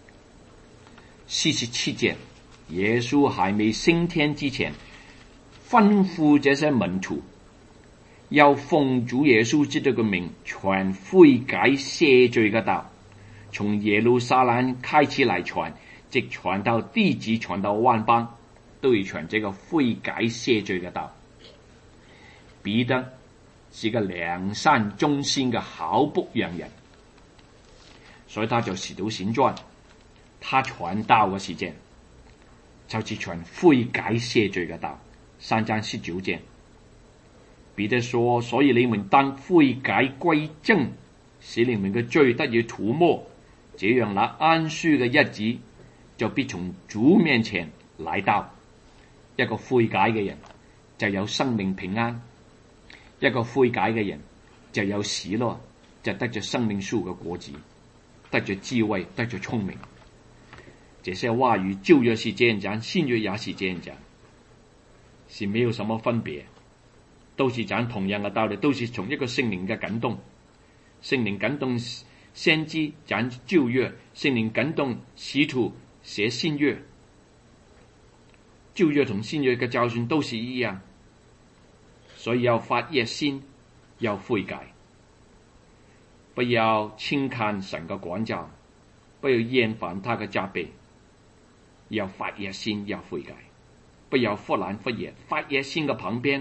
47節，耶穌還未升天之前，吩咐這些門徒要奉主耶穌基督嘅名傳悔改赦罪嘅道，從耶路撒冷開始嚟傳，直傳到地極，傳到萬邦，都要傳這個悔改赦罪嘅道。彼得是個良善忠心嘅好僕羊人，所以他就使徒行傳，他傳道嘅時間就是傳悔改赦罪嘅道。3章19節，彼得說：所以你們當悔改歸正，使你們嘅罪得以塗抹，這樣那安舒嘅日子就必從主面前來到。一個悔改嘅人就有生命平安，一個悔改嘅人就有喜樂，就得着生命樹嘅果子，得着智慧，得着聰明。這些話語舊約是這樣講，新約也是這樣講，是沒有什麼分別，都是講同樣嘅道理，都是從一個聖靈嘅感動。聖靈感動先知講舊約，聖靈感動使徒寫新約。舊約同新約嘅教訓都是一樣，所以要發熱心，要悔改，不要輕看神嘅管教，不要厭煩他嘅責備，要發熱心，要悔改，不要忽冷忽熱。發熱心嘅旁邊，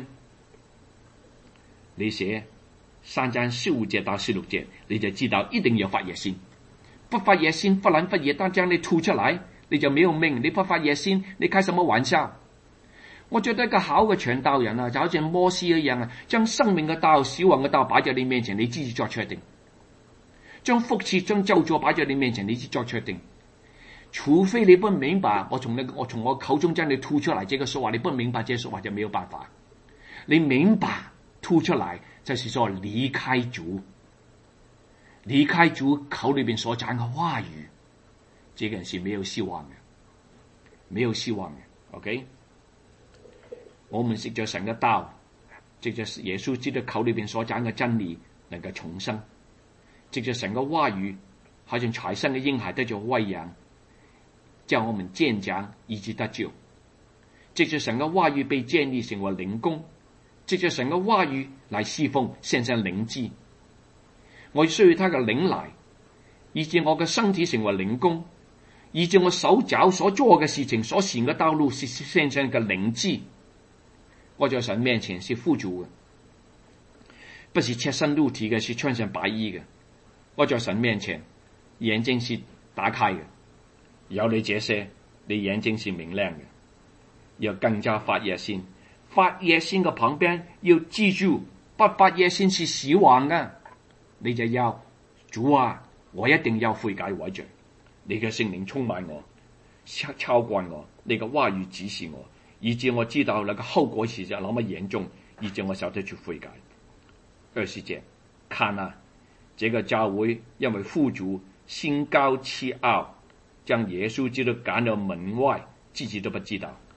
你寫3章15節到16節，你就知道一定要發熱心。不發熱心，忽冷忽熱，當將你吐出來，你就沒有命。你不發熱心，你開什麼玩笑？我覺得一個好嘅傳道人啊，就好似摩西一樣啊，將生命嘅道、死亡嘅道擺在你面前，你自己作決定；將福氣、將咒詛擺在你面前，你自己作決定。除非你不明白，我從我口中將你吐出來這個說話，你不明白這說話就沒有辦法。你明白吐出來，就是說離開主，離開主口裏邊所講嘅話語，這個人是沒有希望嘅，沒有希望嘅。OK， 我們藉着神嘅道，藉着耶穌基督口裏邊所講嘅真理，能夠重生；藉着神嘅話語，好像財生嘅嬰孩得着餵養，叫我們漸長以致得救；藉着神嘅話語被建立成為靈宮，藉着神嘅話語來侍奉，獻上靈祭。我需要他嘅靈來，以致我嘅身體成為靈宮，以致我手腳所做嘅事情、所行嘅道路是獻上嘅靈祭。我在神面前是富足嘅，不是赤身露體嘅，是穿上白衣嘅。我在神面前眼睛是打開嘅，有你這些，你眼睛是明亮嘅，要更加發熱心。發熱心嘅旁邊要記住，不發熱心是死亡嘅。你就要主啊，我一定要悔改為罪，你嘅聖靈充滿我， 超過我，你嘅話語指示我，以致我知道那個後果是那麼嚴重，以致我曉得去悔改。20節，看啊，這個教會因為富足，心高氣傲，將耶穌基督趕到門外，自己都不知道。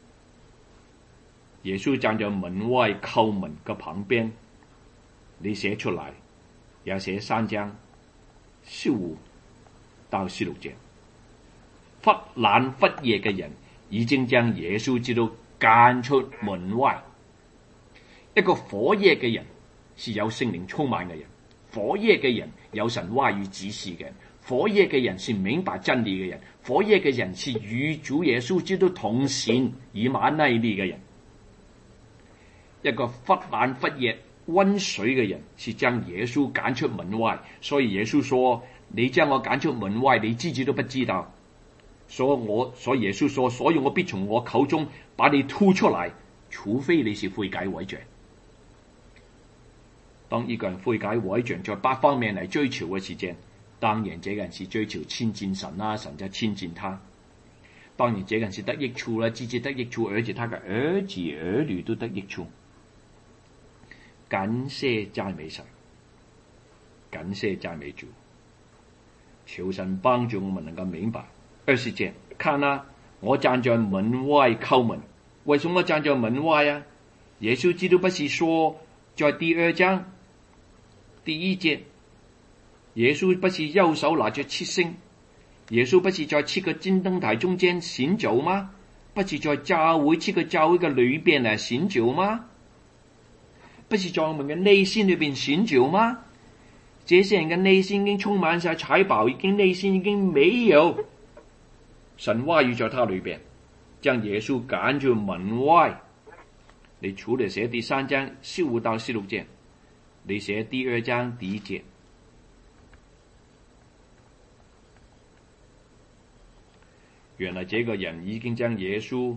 耶穌站在門外叩門嘅旁邊，你寫出來，也寫3章15到16節。忽冷忽熱嘅人已經將耶穌基督趕出門外。一個火熱嘅人是有聖靈充滿嘅人，火熱嘅人有神話語指示嘅人，火熱嘅人是明白真理嘅人，火熱嘅人是與主耶穌基督同行以馬內利嘅人。一個忽冷忽熱溫水嘅人是將耶穌趕出門外，所以耶穌說，你將我趕出門外，你自己都不知道。所以耶穌說，所以我必從我口中把你吐出來，除非你是悔改改正。當一個人悔改改正，在8方面嚟追求嘅時間，當然這個人是追求親近神啦，神就親近他。當然這個人是得益處啦，自己得益處，而且他嘅兒子兒女都得益處。感謝讚美神，感謝讚美主，求神幫助我們能夠明白。20節，看啊，我站在門外叩門。為什麼站在門外啊？耶穌基督不是說在第2章第1節，耶穌不是右手拿着7星，耶穌不是在7個金燈台中間行走嗎？不是在教會7個教會嘅裏邊嚟行走嗎？不是在我們嘅內心裏邊行走嗎？這些人嘅內心已經充滿晒財寶，內心已經沒有神話語在他裏邊，將耶穌趕出門外。你除了寫第3章15到16節，你寫第2章第1節。原來這個人已經將耶穌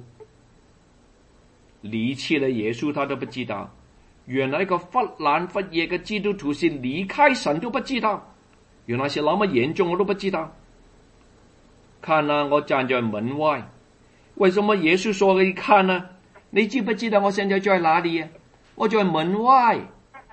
離棄了，耶穌他都不知道。原來一個忽冷忽熱嘅基督徒是離開神都不知道，原來是那麼嚴重我都不知道。看啊，我站在門外。為什麼耶穌說你看啊？你知不知道我現在在哪裏啊？我在門外。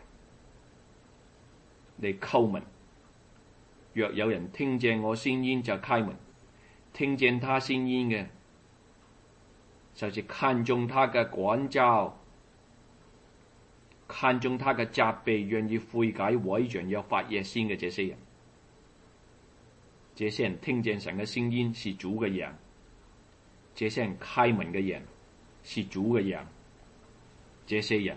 你叩門，若有人聽見我聲音就開門，聽見他聲音嘅，就是看中他嘅管教，看中他嘅責備，願意悔改改正要發熱心嘅這些人。這些人聽見神嘅聲音是主嘅羊，這些人開門嘅人是主嘅羊，這些人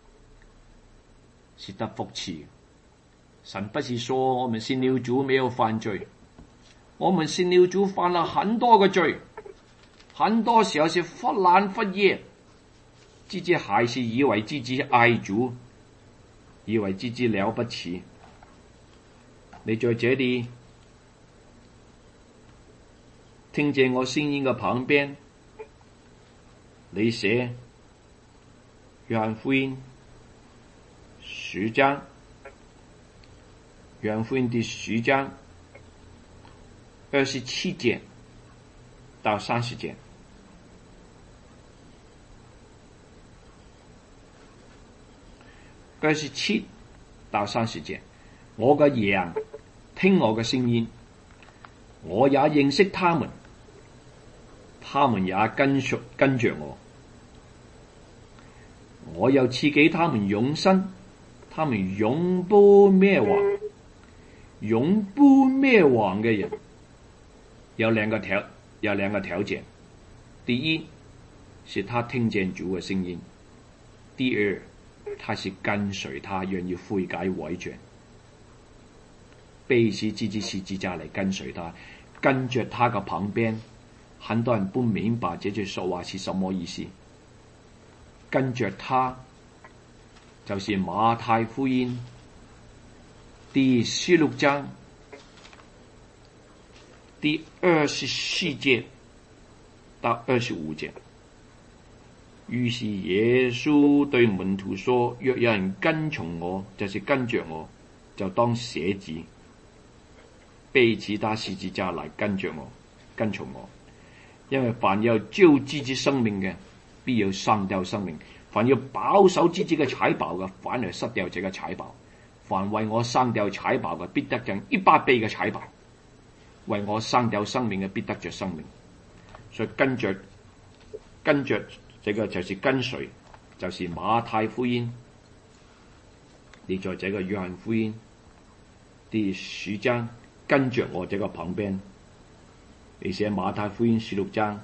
是得福賜。神不是說我們信了主沒有犯罪，我們信了主犯了很多嘅罪，很多時候是忽冷忽熱，自己還是以為自己愛主，以為自己了不起。你在這裏聽見我聲音嘅旁邊，你寫約翰福音10章，約翰福音第10章27節到30節。27到30節，我嘅羊聽我嘅聲音，我也認識他們，他們也跟着我，我又賜給他們永生，他們永不滅亡。永不滅亡嘅人有兩個條件，第一是他聽見主嘅聲音，第二他是跟隨他，願意悔改改正，背起自己十字架嚟跟隨他，跟着他嘅旁邊。很多人不明白這句說話是什麼意思。跟着他就是馬太福音第16章第24節到25節。於是耶穌對門徒說，若有人跟從我，就是跟着我，就當捨己，背起他十字架來跟着我，跟從我。 因為凡有救自己生命嘅，必要喪掉生命；凡要保守自己嘅財寶嘅，反而失掉這個財寶。凡為我喪掉財寶嘅，必得着100倍嘅財寶；為我喪掉生命嘅，必得着生命。所以跟着這個就是跟隨，就是馬太福音。你在這個約翰福音第10章跟着我這個旁邊，你寫馬太福音16章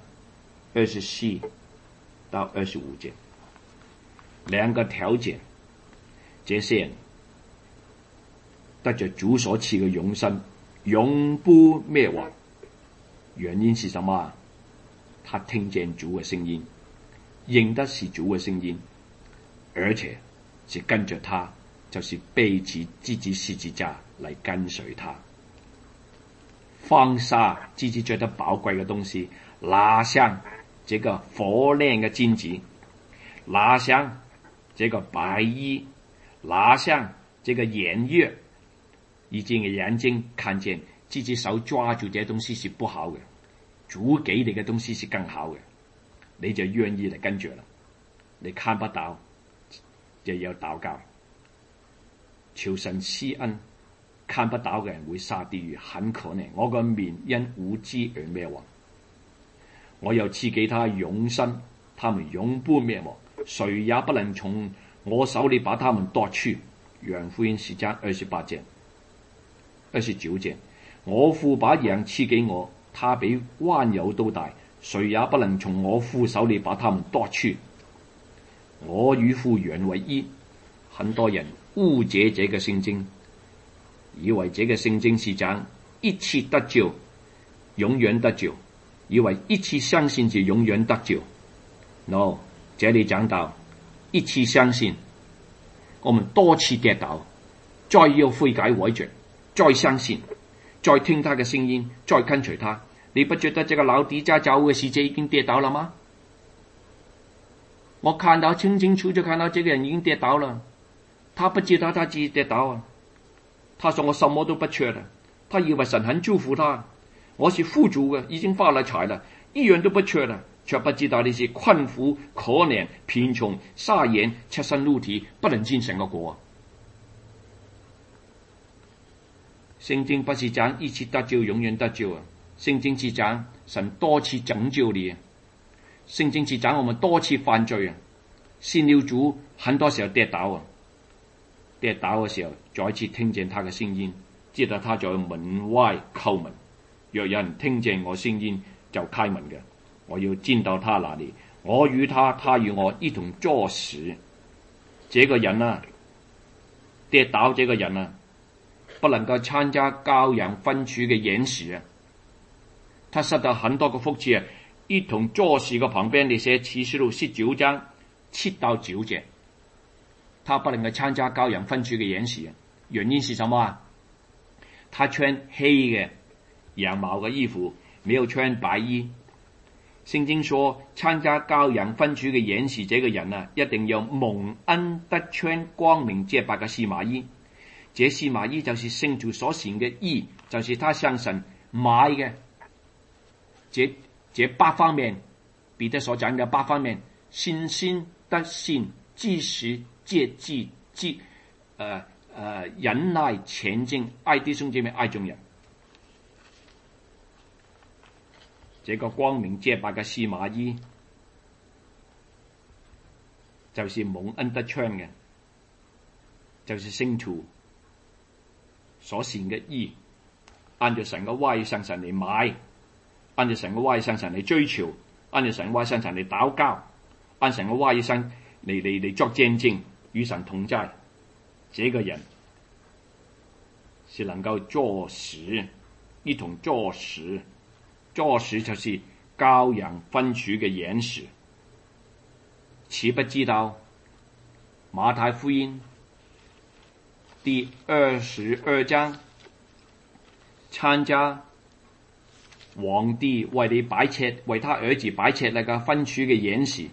24到25節，兩個條件，這些人得着主所賜嘅永生，永不滅亡。原因是什麼？他聽見主嘅聲音，認得是主嘅聲音，而且是跟着他，就是背起自己十字架來跟隨他，放下自己覺得寶貴嘅東西，拿上這個火亮嘅金子，拿上這個白衣，拿上這個眼藥，以致你眼睛看見自己手抓住這東西是不好嘅，主給你嘅東西是更好嘅，你就願意嚟跟住啦。你看不到就要禱告，求神施恩。看不到嘅人會下地獄，很可憐。我個面因無知而滅亡，我又賜給他永生，他們永不滅亡，誰也不能從我手裏把他們奪去。約翰福音10章28節、29節，我父把羊賜給我，他比萬有都大，誰也不能從我父手裏把他們奪去。我與父原為一。很多人誤解這個聖經，以為這個聖經是講一次得救，永遠得救，以為一次相信就永遠得救。No， 這裏講到一次相信，我們多次跌倒，再要悔改改正，再相信，再聽他嘅聲音，再跟隨他。你不覺得這個老底家教會嘅使者已經跌倒了嗎？我看到清清楚楚，看到這個人已經跌倒了，他不知道他自己跌倒啊。他說我什麼都不缺了，他以為神很祝福他，我是富足嘅，已經發了財了，一樣都不缺了，卻不知道你是困苦、可憐、貧窮、沙眼、赤身露體，不能進神嘅國。聖經不是講一次得救永遠得救啊，聖經是講神多次拯救你啊，聖經是講我們多次犯罪啊，信了主很多時候跌倒啊，跌倒嘅時候再次聽見他嘅聲音，知道他在門外叩門，若有人聽見我聲音就開門嘅，我要進到他那裏，我與他，他與我一同坐食。這個人啊，跌倒這個人啊，不能夠參加羔羊分處嘅筵席啊，他失到很多個福氣啊。一同坐食嘅旁邊，你寫啟示錄19章7到9節，他不能夠參加羔羊分處嘅筵席啊。原因是什麼啊？他穿黑嘅羊毛嘅衣服，沒有穿白衣。聖經說參加羔羊分處嘅筵席，這個人啊，一定要蒙恩得穿光明潔白嘅細麻衣。這細麻衣就是聖徒所行嘅義，就是他向神買嘅。這8方面，彼得所講嘅8方面：信心、德行、知識、節制、忍耐、虔敬、愛弟兄姐妹、愛眾人。這個光明潔白嘅細麻衣，就是蒙恩得穿嘅，就是聖徒所行嘅義，按照神嘅話語向神嚟買，按照神嘅話語向神嚟追求，按照神嘅話語向神嚟禱告，按神嘅話語向嚟作見證，與神同在。這個人是能夠坐食，一同坐食。坐食就是羔羊分處嘅筵席。豈不知道馬太福音第22章參加皇帝為你擺設，為他兒子擺設那個分處嘅筵席，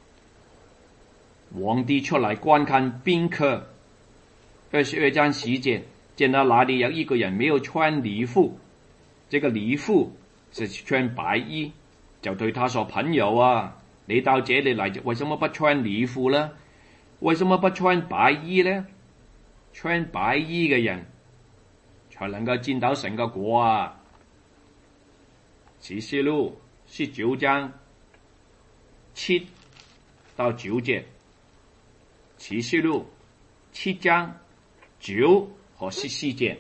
皇帝出來觀看賓客。22章10節，見到那裡有一個人沒有穿禮服，這個禮服是穿白衣， 就對他說：朋友啊，你到這裡來，為什麼不穿禮服呢？為什麼不穿白衣呢？穿白衣嘅人才能夠見到神嘅國啊！啟示錄19章7到9節，啟示錄7章9和14節，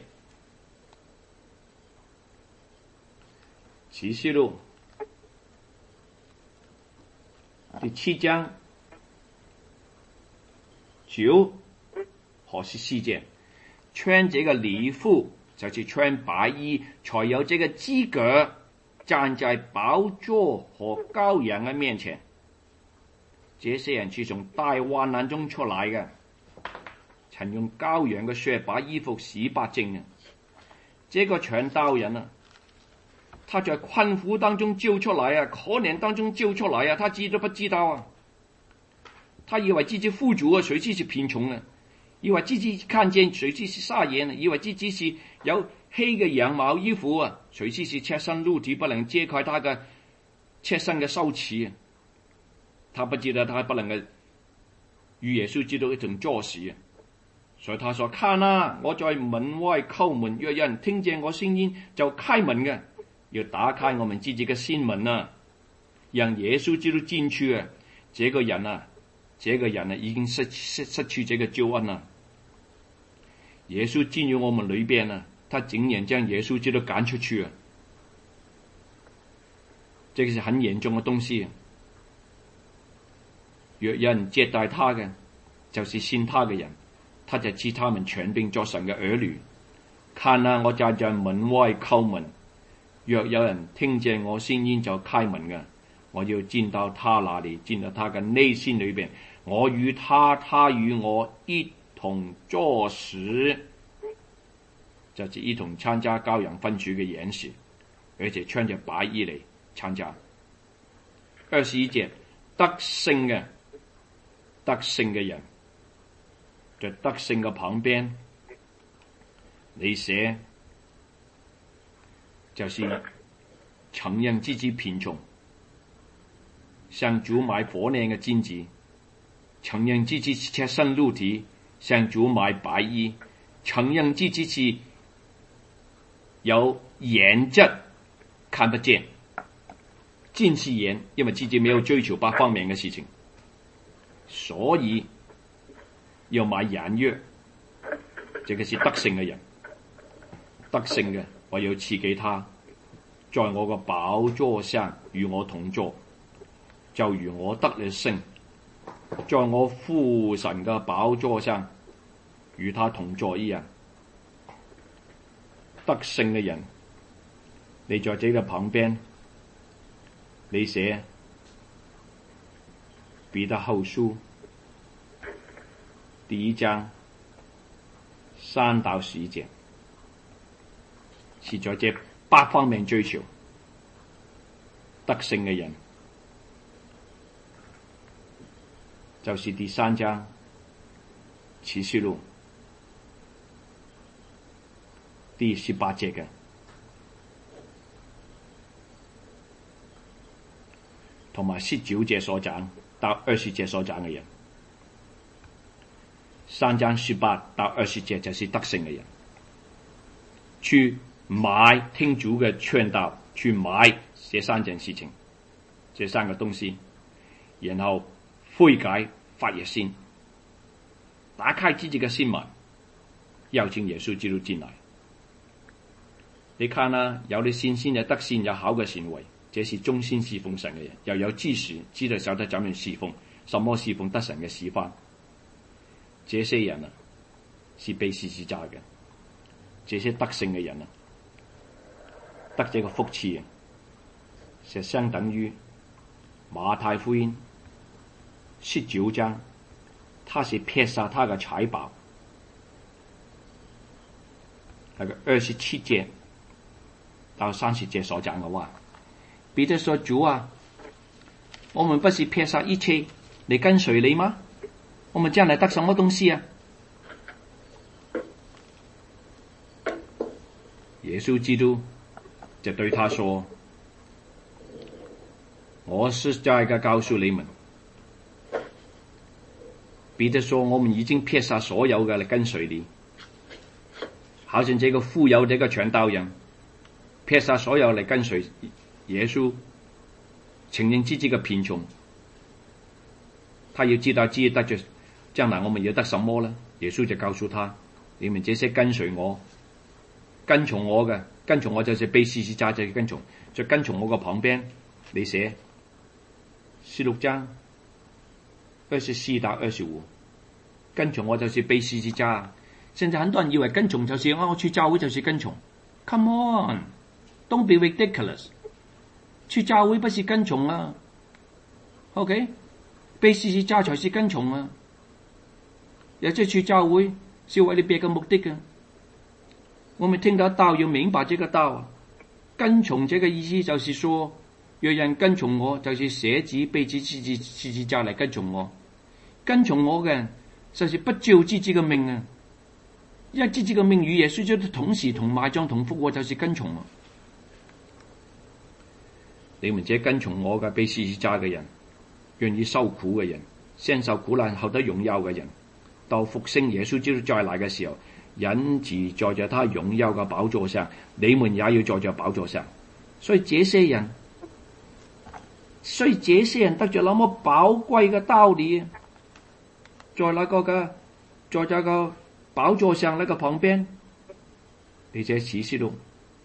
啟示錄第7章9和14節，穿這個禮服就是穿白衣，才有這個資格站在寶座和羔羊嘅面前。這些人是從大患難中出來嘅，曾用羔羊嘅血把衣服洗白淨嘅。這個傳道人啊，他在困苦當中救出來啊，可憐當中救出來啊，他知都不知道啊。他以為自己富足啊，誰知是貧窮啊；以為自己看見，誰知是瞎眼啊；以為自己是有黑嘅羊毛衣服啊，誰知是赤身露體，不能遮蓋他嘅赤身嘅羞恥啊。他不知道他不能夠與耶穌基督一同坐席啊。所以他說：看啊，我在門外叩門，若有人聽見我聲音就開門嘅，要打開我們自己嘅心門啊，讓耶穌基督進去啊。這個人啊已經失去這個救恩啦。耶穌進入我們裏邊啊，他竟然將耶穌基督趕出去啊！這個是很嚴重嘅東西啊。若有人接待他嘅，就是信他嘅人，他就賜他們權柄作神嘅兒女。看啊，我站在門外叩門，若有人聽見我聲音就開門嘅，我要進到他那裡，進到他嘅內心裏邊，我與他，他與我一同坐席，就是一同參加羔羊分主嘅筵席，而且穿着白衣嚟參加。21節，得勝嘅人，在得勝嘅旁邊，你寫就是承認自己貧窮，向主買火靚嘅金子，承認自己赤身露體，向主買白衣，承認自己是有眼疾看不見，近視眼，因為自己沒有追求八方面嘅事情，所以要買眼藥。這個是得勝嘅人，得勝嘅我要賜給他，在我個寶座上與我同坐，就如我得了勝，在我父神嘅寶座上與他同坐一樣。得勝嘅人，你在這個旁邊，你寫彼得後書第1章3到10節，是在這8方面追求得勝嘅人，就是第3章啟示錄第18節嘅，同埋19節所講到20節所講嘅人。3章18到20節就是得勝嘅人，去買聽主嘅勸導，去買這3件事情，這3個東西，然後悔改發熱心，打開自己嘅心門，邀請耶穌基督進來。你看啦，有啲先先有德先有好嘅行為，這是忠心侍奉神嘅人，又有知識，知道曉得怎樣侍奉，什麼侍奉得神嘅示範。這些人啊，是被十字架嘅，這些得勝嘅人啊，得這個福賜啊，是相等於馬太福音19章，他是撇下他嘅財寶，那個27節到30節所講嘅話，彼得說：主啊，我們不是撇下一切嚟跟隨你嗎？我們將來得什麼東西啊？耶穌基督就對他說： 我實在嘅告訴你們，彼得說：我們已經撇下所有嘅嚟跟隨你，好像這個富有這個傳道人撇下所有嚟跟隨耶穌，承認自己嘅貧窮，他要知道自己得着將來我們要得什麼呢？耶穌就告訴他：你們這些跟隨我、跟從我嘅，跟從我就是背十字架就跟從，就跟從我嘅旁邊，你寫16章24到25，跟從我就是背十字架。現在很多人以為跟從就是我去教會就是跟從 ，Come on， don't be ridiculous， 去教會不是跟從啊 ，OK， 背十字架才是跟從啊。有些去教會是為了別個目的嘅。我們聽到道要明白這個道啊，跟從這個意思就是說，若人跟從我，就是捨己背起十字架嚟跟從我。跟從我嘅人，就是不照自己嘅命啊，因為自己嘅命與耶穌基督同時同埋葬同復活，就是跟從我。你們這跟從我嘅背十字架嘅人，願意受苦嘅人，先受苦難後得榮耀嘅人，到復興耶穌基督再來嘅時候，因此坐在他榮耀嘅寶座上，你們也要坐在寶座上。所以這些人得着那麼寶貴嘅道理，在那個嘅在這個寶座上那個旁邊，你這啟示錄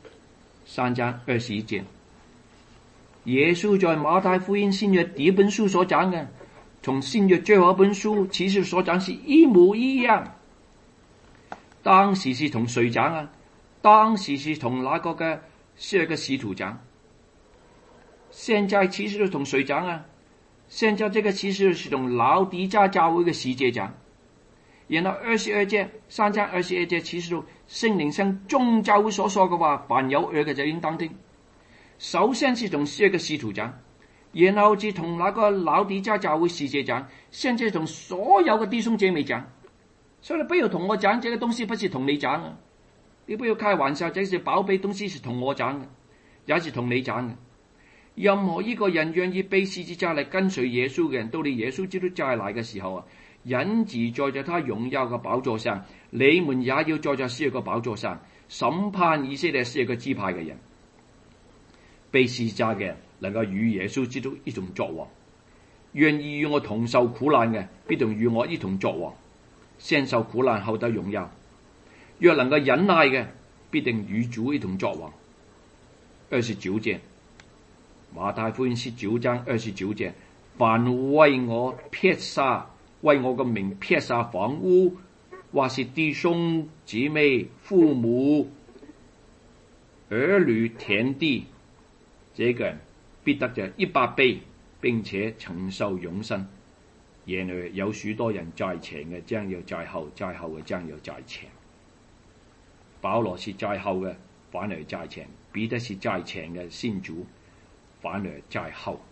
3章21節，耶穌在馬太福音新約第一本書所講嘅，從新約最後一本書啟示錄所講是一模一樣。當時是同誰講啊？當時是同那個嘅12個使徒講。現在啟示錄同誰講啊？現在這個啟示錄是同老底嘉教會嘅使者講。然後22節3章22節啟示錄聖靈向眾教會所說嘅話，凡有耳嘅就應當聽。首先是同12個使徒講，然後就同那個老底嘉教會使者講，現在同所有嘅弟兄姐妹講。所以你不要同我講這個東西不是同你講啊！你不要開玩笑，這是寶貝東西是同我講嘅，也是同你講嘅。任何一個人願意背十字架嚟跟隨耶穌嘅人，到你耶穌基督再來嘅時候啊，因此坐在他榮耀嘅寶座上，你們也要坐在12個寶座上，審判以色列12個支派嘅人。背十字架嘅人能夠與耶穌基督一同作王，願意與我同受苦難嘅，必定與我一同作王。先受苦難後得榮耀，若能夠忍耐嘅，必定與主一同作王。29節，馬太福音19章29節，凡為我個名撇下房屋，或是弟兄姊妹、父母、兒女、田地，這個人必得着100倍，並且承受永生。然而有許多人在前嘅，將要在後；在後嘅，將要在前。保羅是在後嘅，反而在前；彼得是在前嘅先主，反而在後。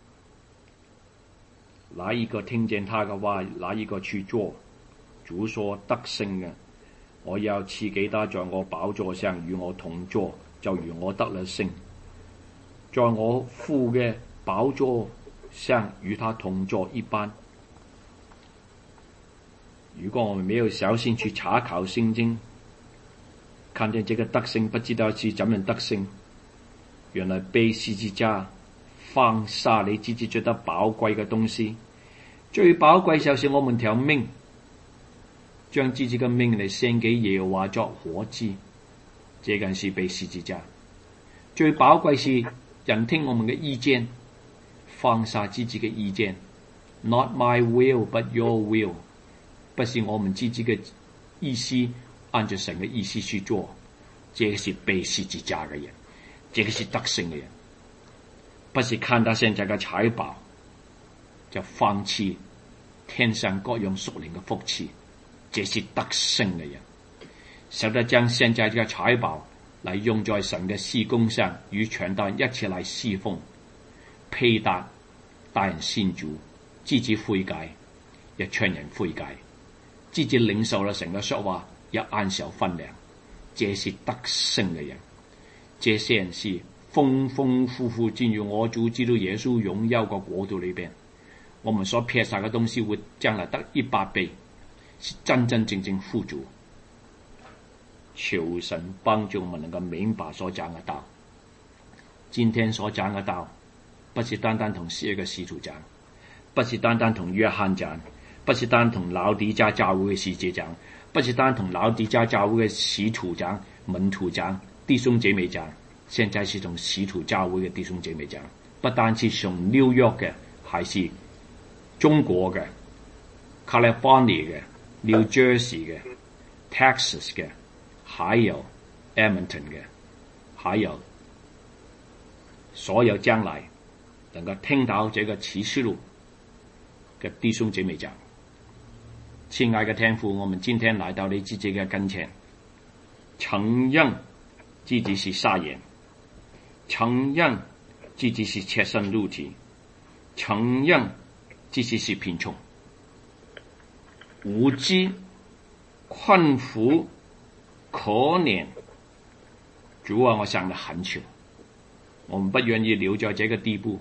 哪一個聽見他嘅話，哪一個去做？主說得勝嘅，我要賜給他在我寶座上與我同坐，就如我得了勝，在我父嘅寶座上與他同坐一般。如果我們沒有小心去查考聖經，看見這個得勝，不知道是怎樣得勝。原來背十字架，放下你自己覺得寶貴嘅東西，最寶貴就是我們條命，將自己嘅命嚟獻給耶和華作火祭，這個是背十字架。最寶貴是人聽我們嘅意見，放下自己嘅意見 ，Not my will but your will。不是我們自己嘅意思，按照神嘅意思去做，這個是背十字架嘅人，這個是得勝嘅人。不是看到現在嘅財寶就放棄天上各樣屬靈嘅福賜，這是得勝嘅人。曉得將現在嘅財寶嚟用在神嘅事工上，與傳道人一起嚟侍奉，配搭帶人信主，自己悔改，也勸人悔改。自己領受了神嘅說話，也按時分糧，這是得勝嘅人。這些人是豐豐富富進入我主基督耶穌榮耀個國度裏邊。我們所撇下嘅東西會將來得100倍，是真真正正富足。求神幫助我們能夠明白所講嘅道。今天所講嘅道，不是單單同12個使徒講，不是單單同約翰講，不是單同老底嘉教會嘅使者講，不是單同老底嘉教會嘅使徒講、門徒講、弟兄姐妹講，現在是同使徒教會嘅弟兄姐妹講，不單是從紐約嘅，還是中國嘅、California 嘅、New Jersey 嘅、Texas 嘅，還有 Edmonton 嘅，還有所有將來能夠聽到這個啟示錄嘅弟兄姐妹講。親愛嘅天父，我們今天來到你自己嘅跟前，承認自己是瞎眼，承認自己是赤身露體，承認自己是貧窮、無知、困苦、可憐。主啊，我向你懇求，我們不願意留在這個地步，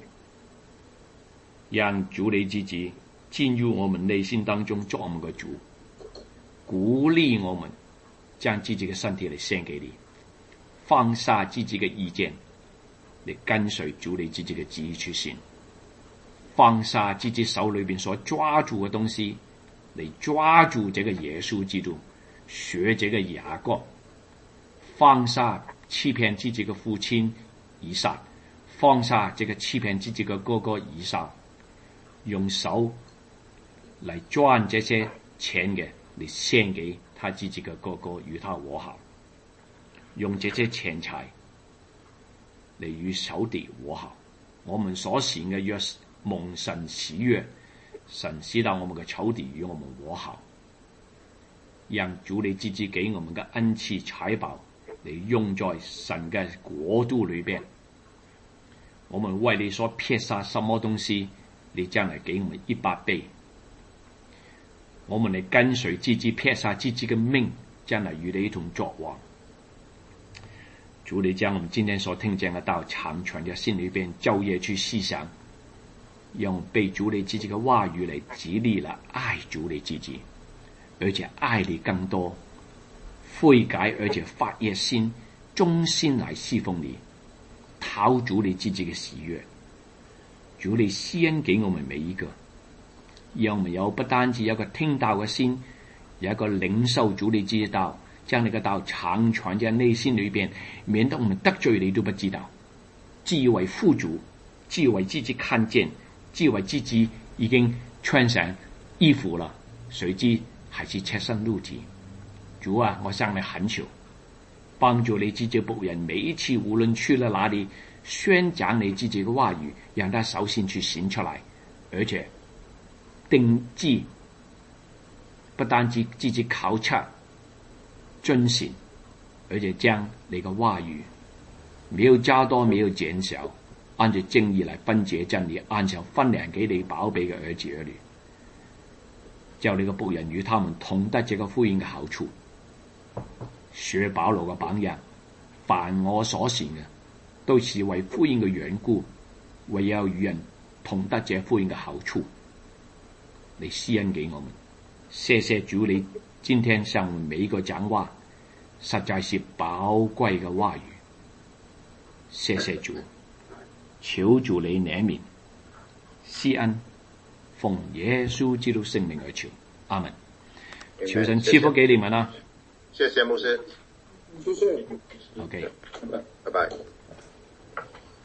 讓主你自己進入我們內心當中，做我們的主，鼓勵我們將自己的身體嚟獻給你，放下自己的意見，嚟跟隨主你自己的旨意去行，放下自己手裏邊所抓住的東西，嚟抓住這個耶穌基督，學這個雅各，放下欺騙自己的父親以撒，放下這個欺騙自己的哥哥以掃，用手來賺這些錢嘅，嚟獻給他自己的哥哥與他和好，用這些錢財嚟與仇敵和好。我們所行嘅若蒙神喜悅，神使到我們嘅仇敵與我們和好，讓主你自己給我們嘅恩賜財寶嚟用在神嘅國度裏邊。我們為你所撇下什麼東西，你將來給我們100倍。我們嚟跟隨自己，撇下自己嘅命，將來與你一同作王。主你將我們今天所聽見嘅道常存在心裏邊，晝夜去思想，讓被主你自己嘅話語嚟激勵了愛主你自己，而且愛你更多，悔改而且發熱心，忠心來侍奉你，討主你自己嘅喜悅。主你施恩給我們每一個，讓我們有不單止有一個聽道嘅心，有一個領受主你自己道，將你嘅道常存在內心裏邊，免得我們得罪你都不知道，自以為富足，自以為自己看見，自以為自己已經穿上衣服了，誰知還是赤身露體。主啊，我向你懇求，幫助你自己僕人，每一次無論去了哪裏，宣講你自己的話語，讓他首先去行出來，而且定志，不單止自己考察遵行，而且將你的話語沒有加多，沒有減少，按照正義來分解真理，按照分量給你寶貝嘅兒子兒女，叫你的僕人與他們同得這個福音嘅好處。學保羅嘅榜樣，凡我所行嘅，都是為福音嘅緣故，唯有與人同得這福音嘅好處。你施恩給我們，謝謝主你今天向我們每一個講話，實在是寶貴嘅話語。謝謝主，求主你憐憫施恩，奉耶穌基督聖名而求，阿門。求神賜福給你們啊！ 謝謝牧師。 謝謝。 OK， 拜拜。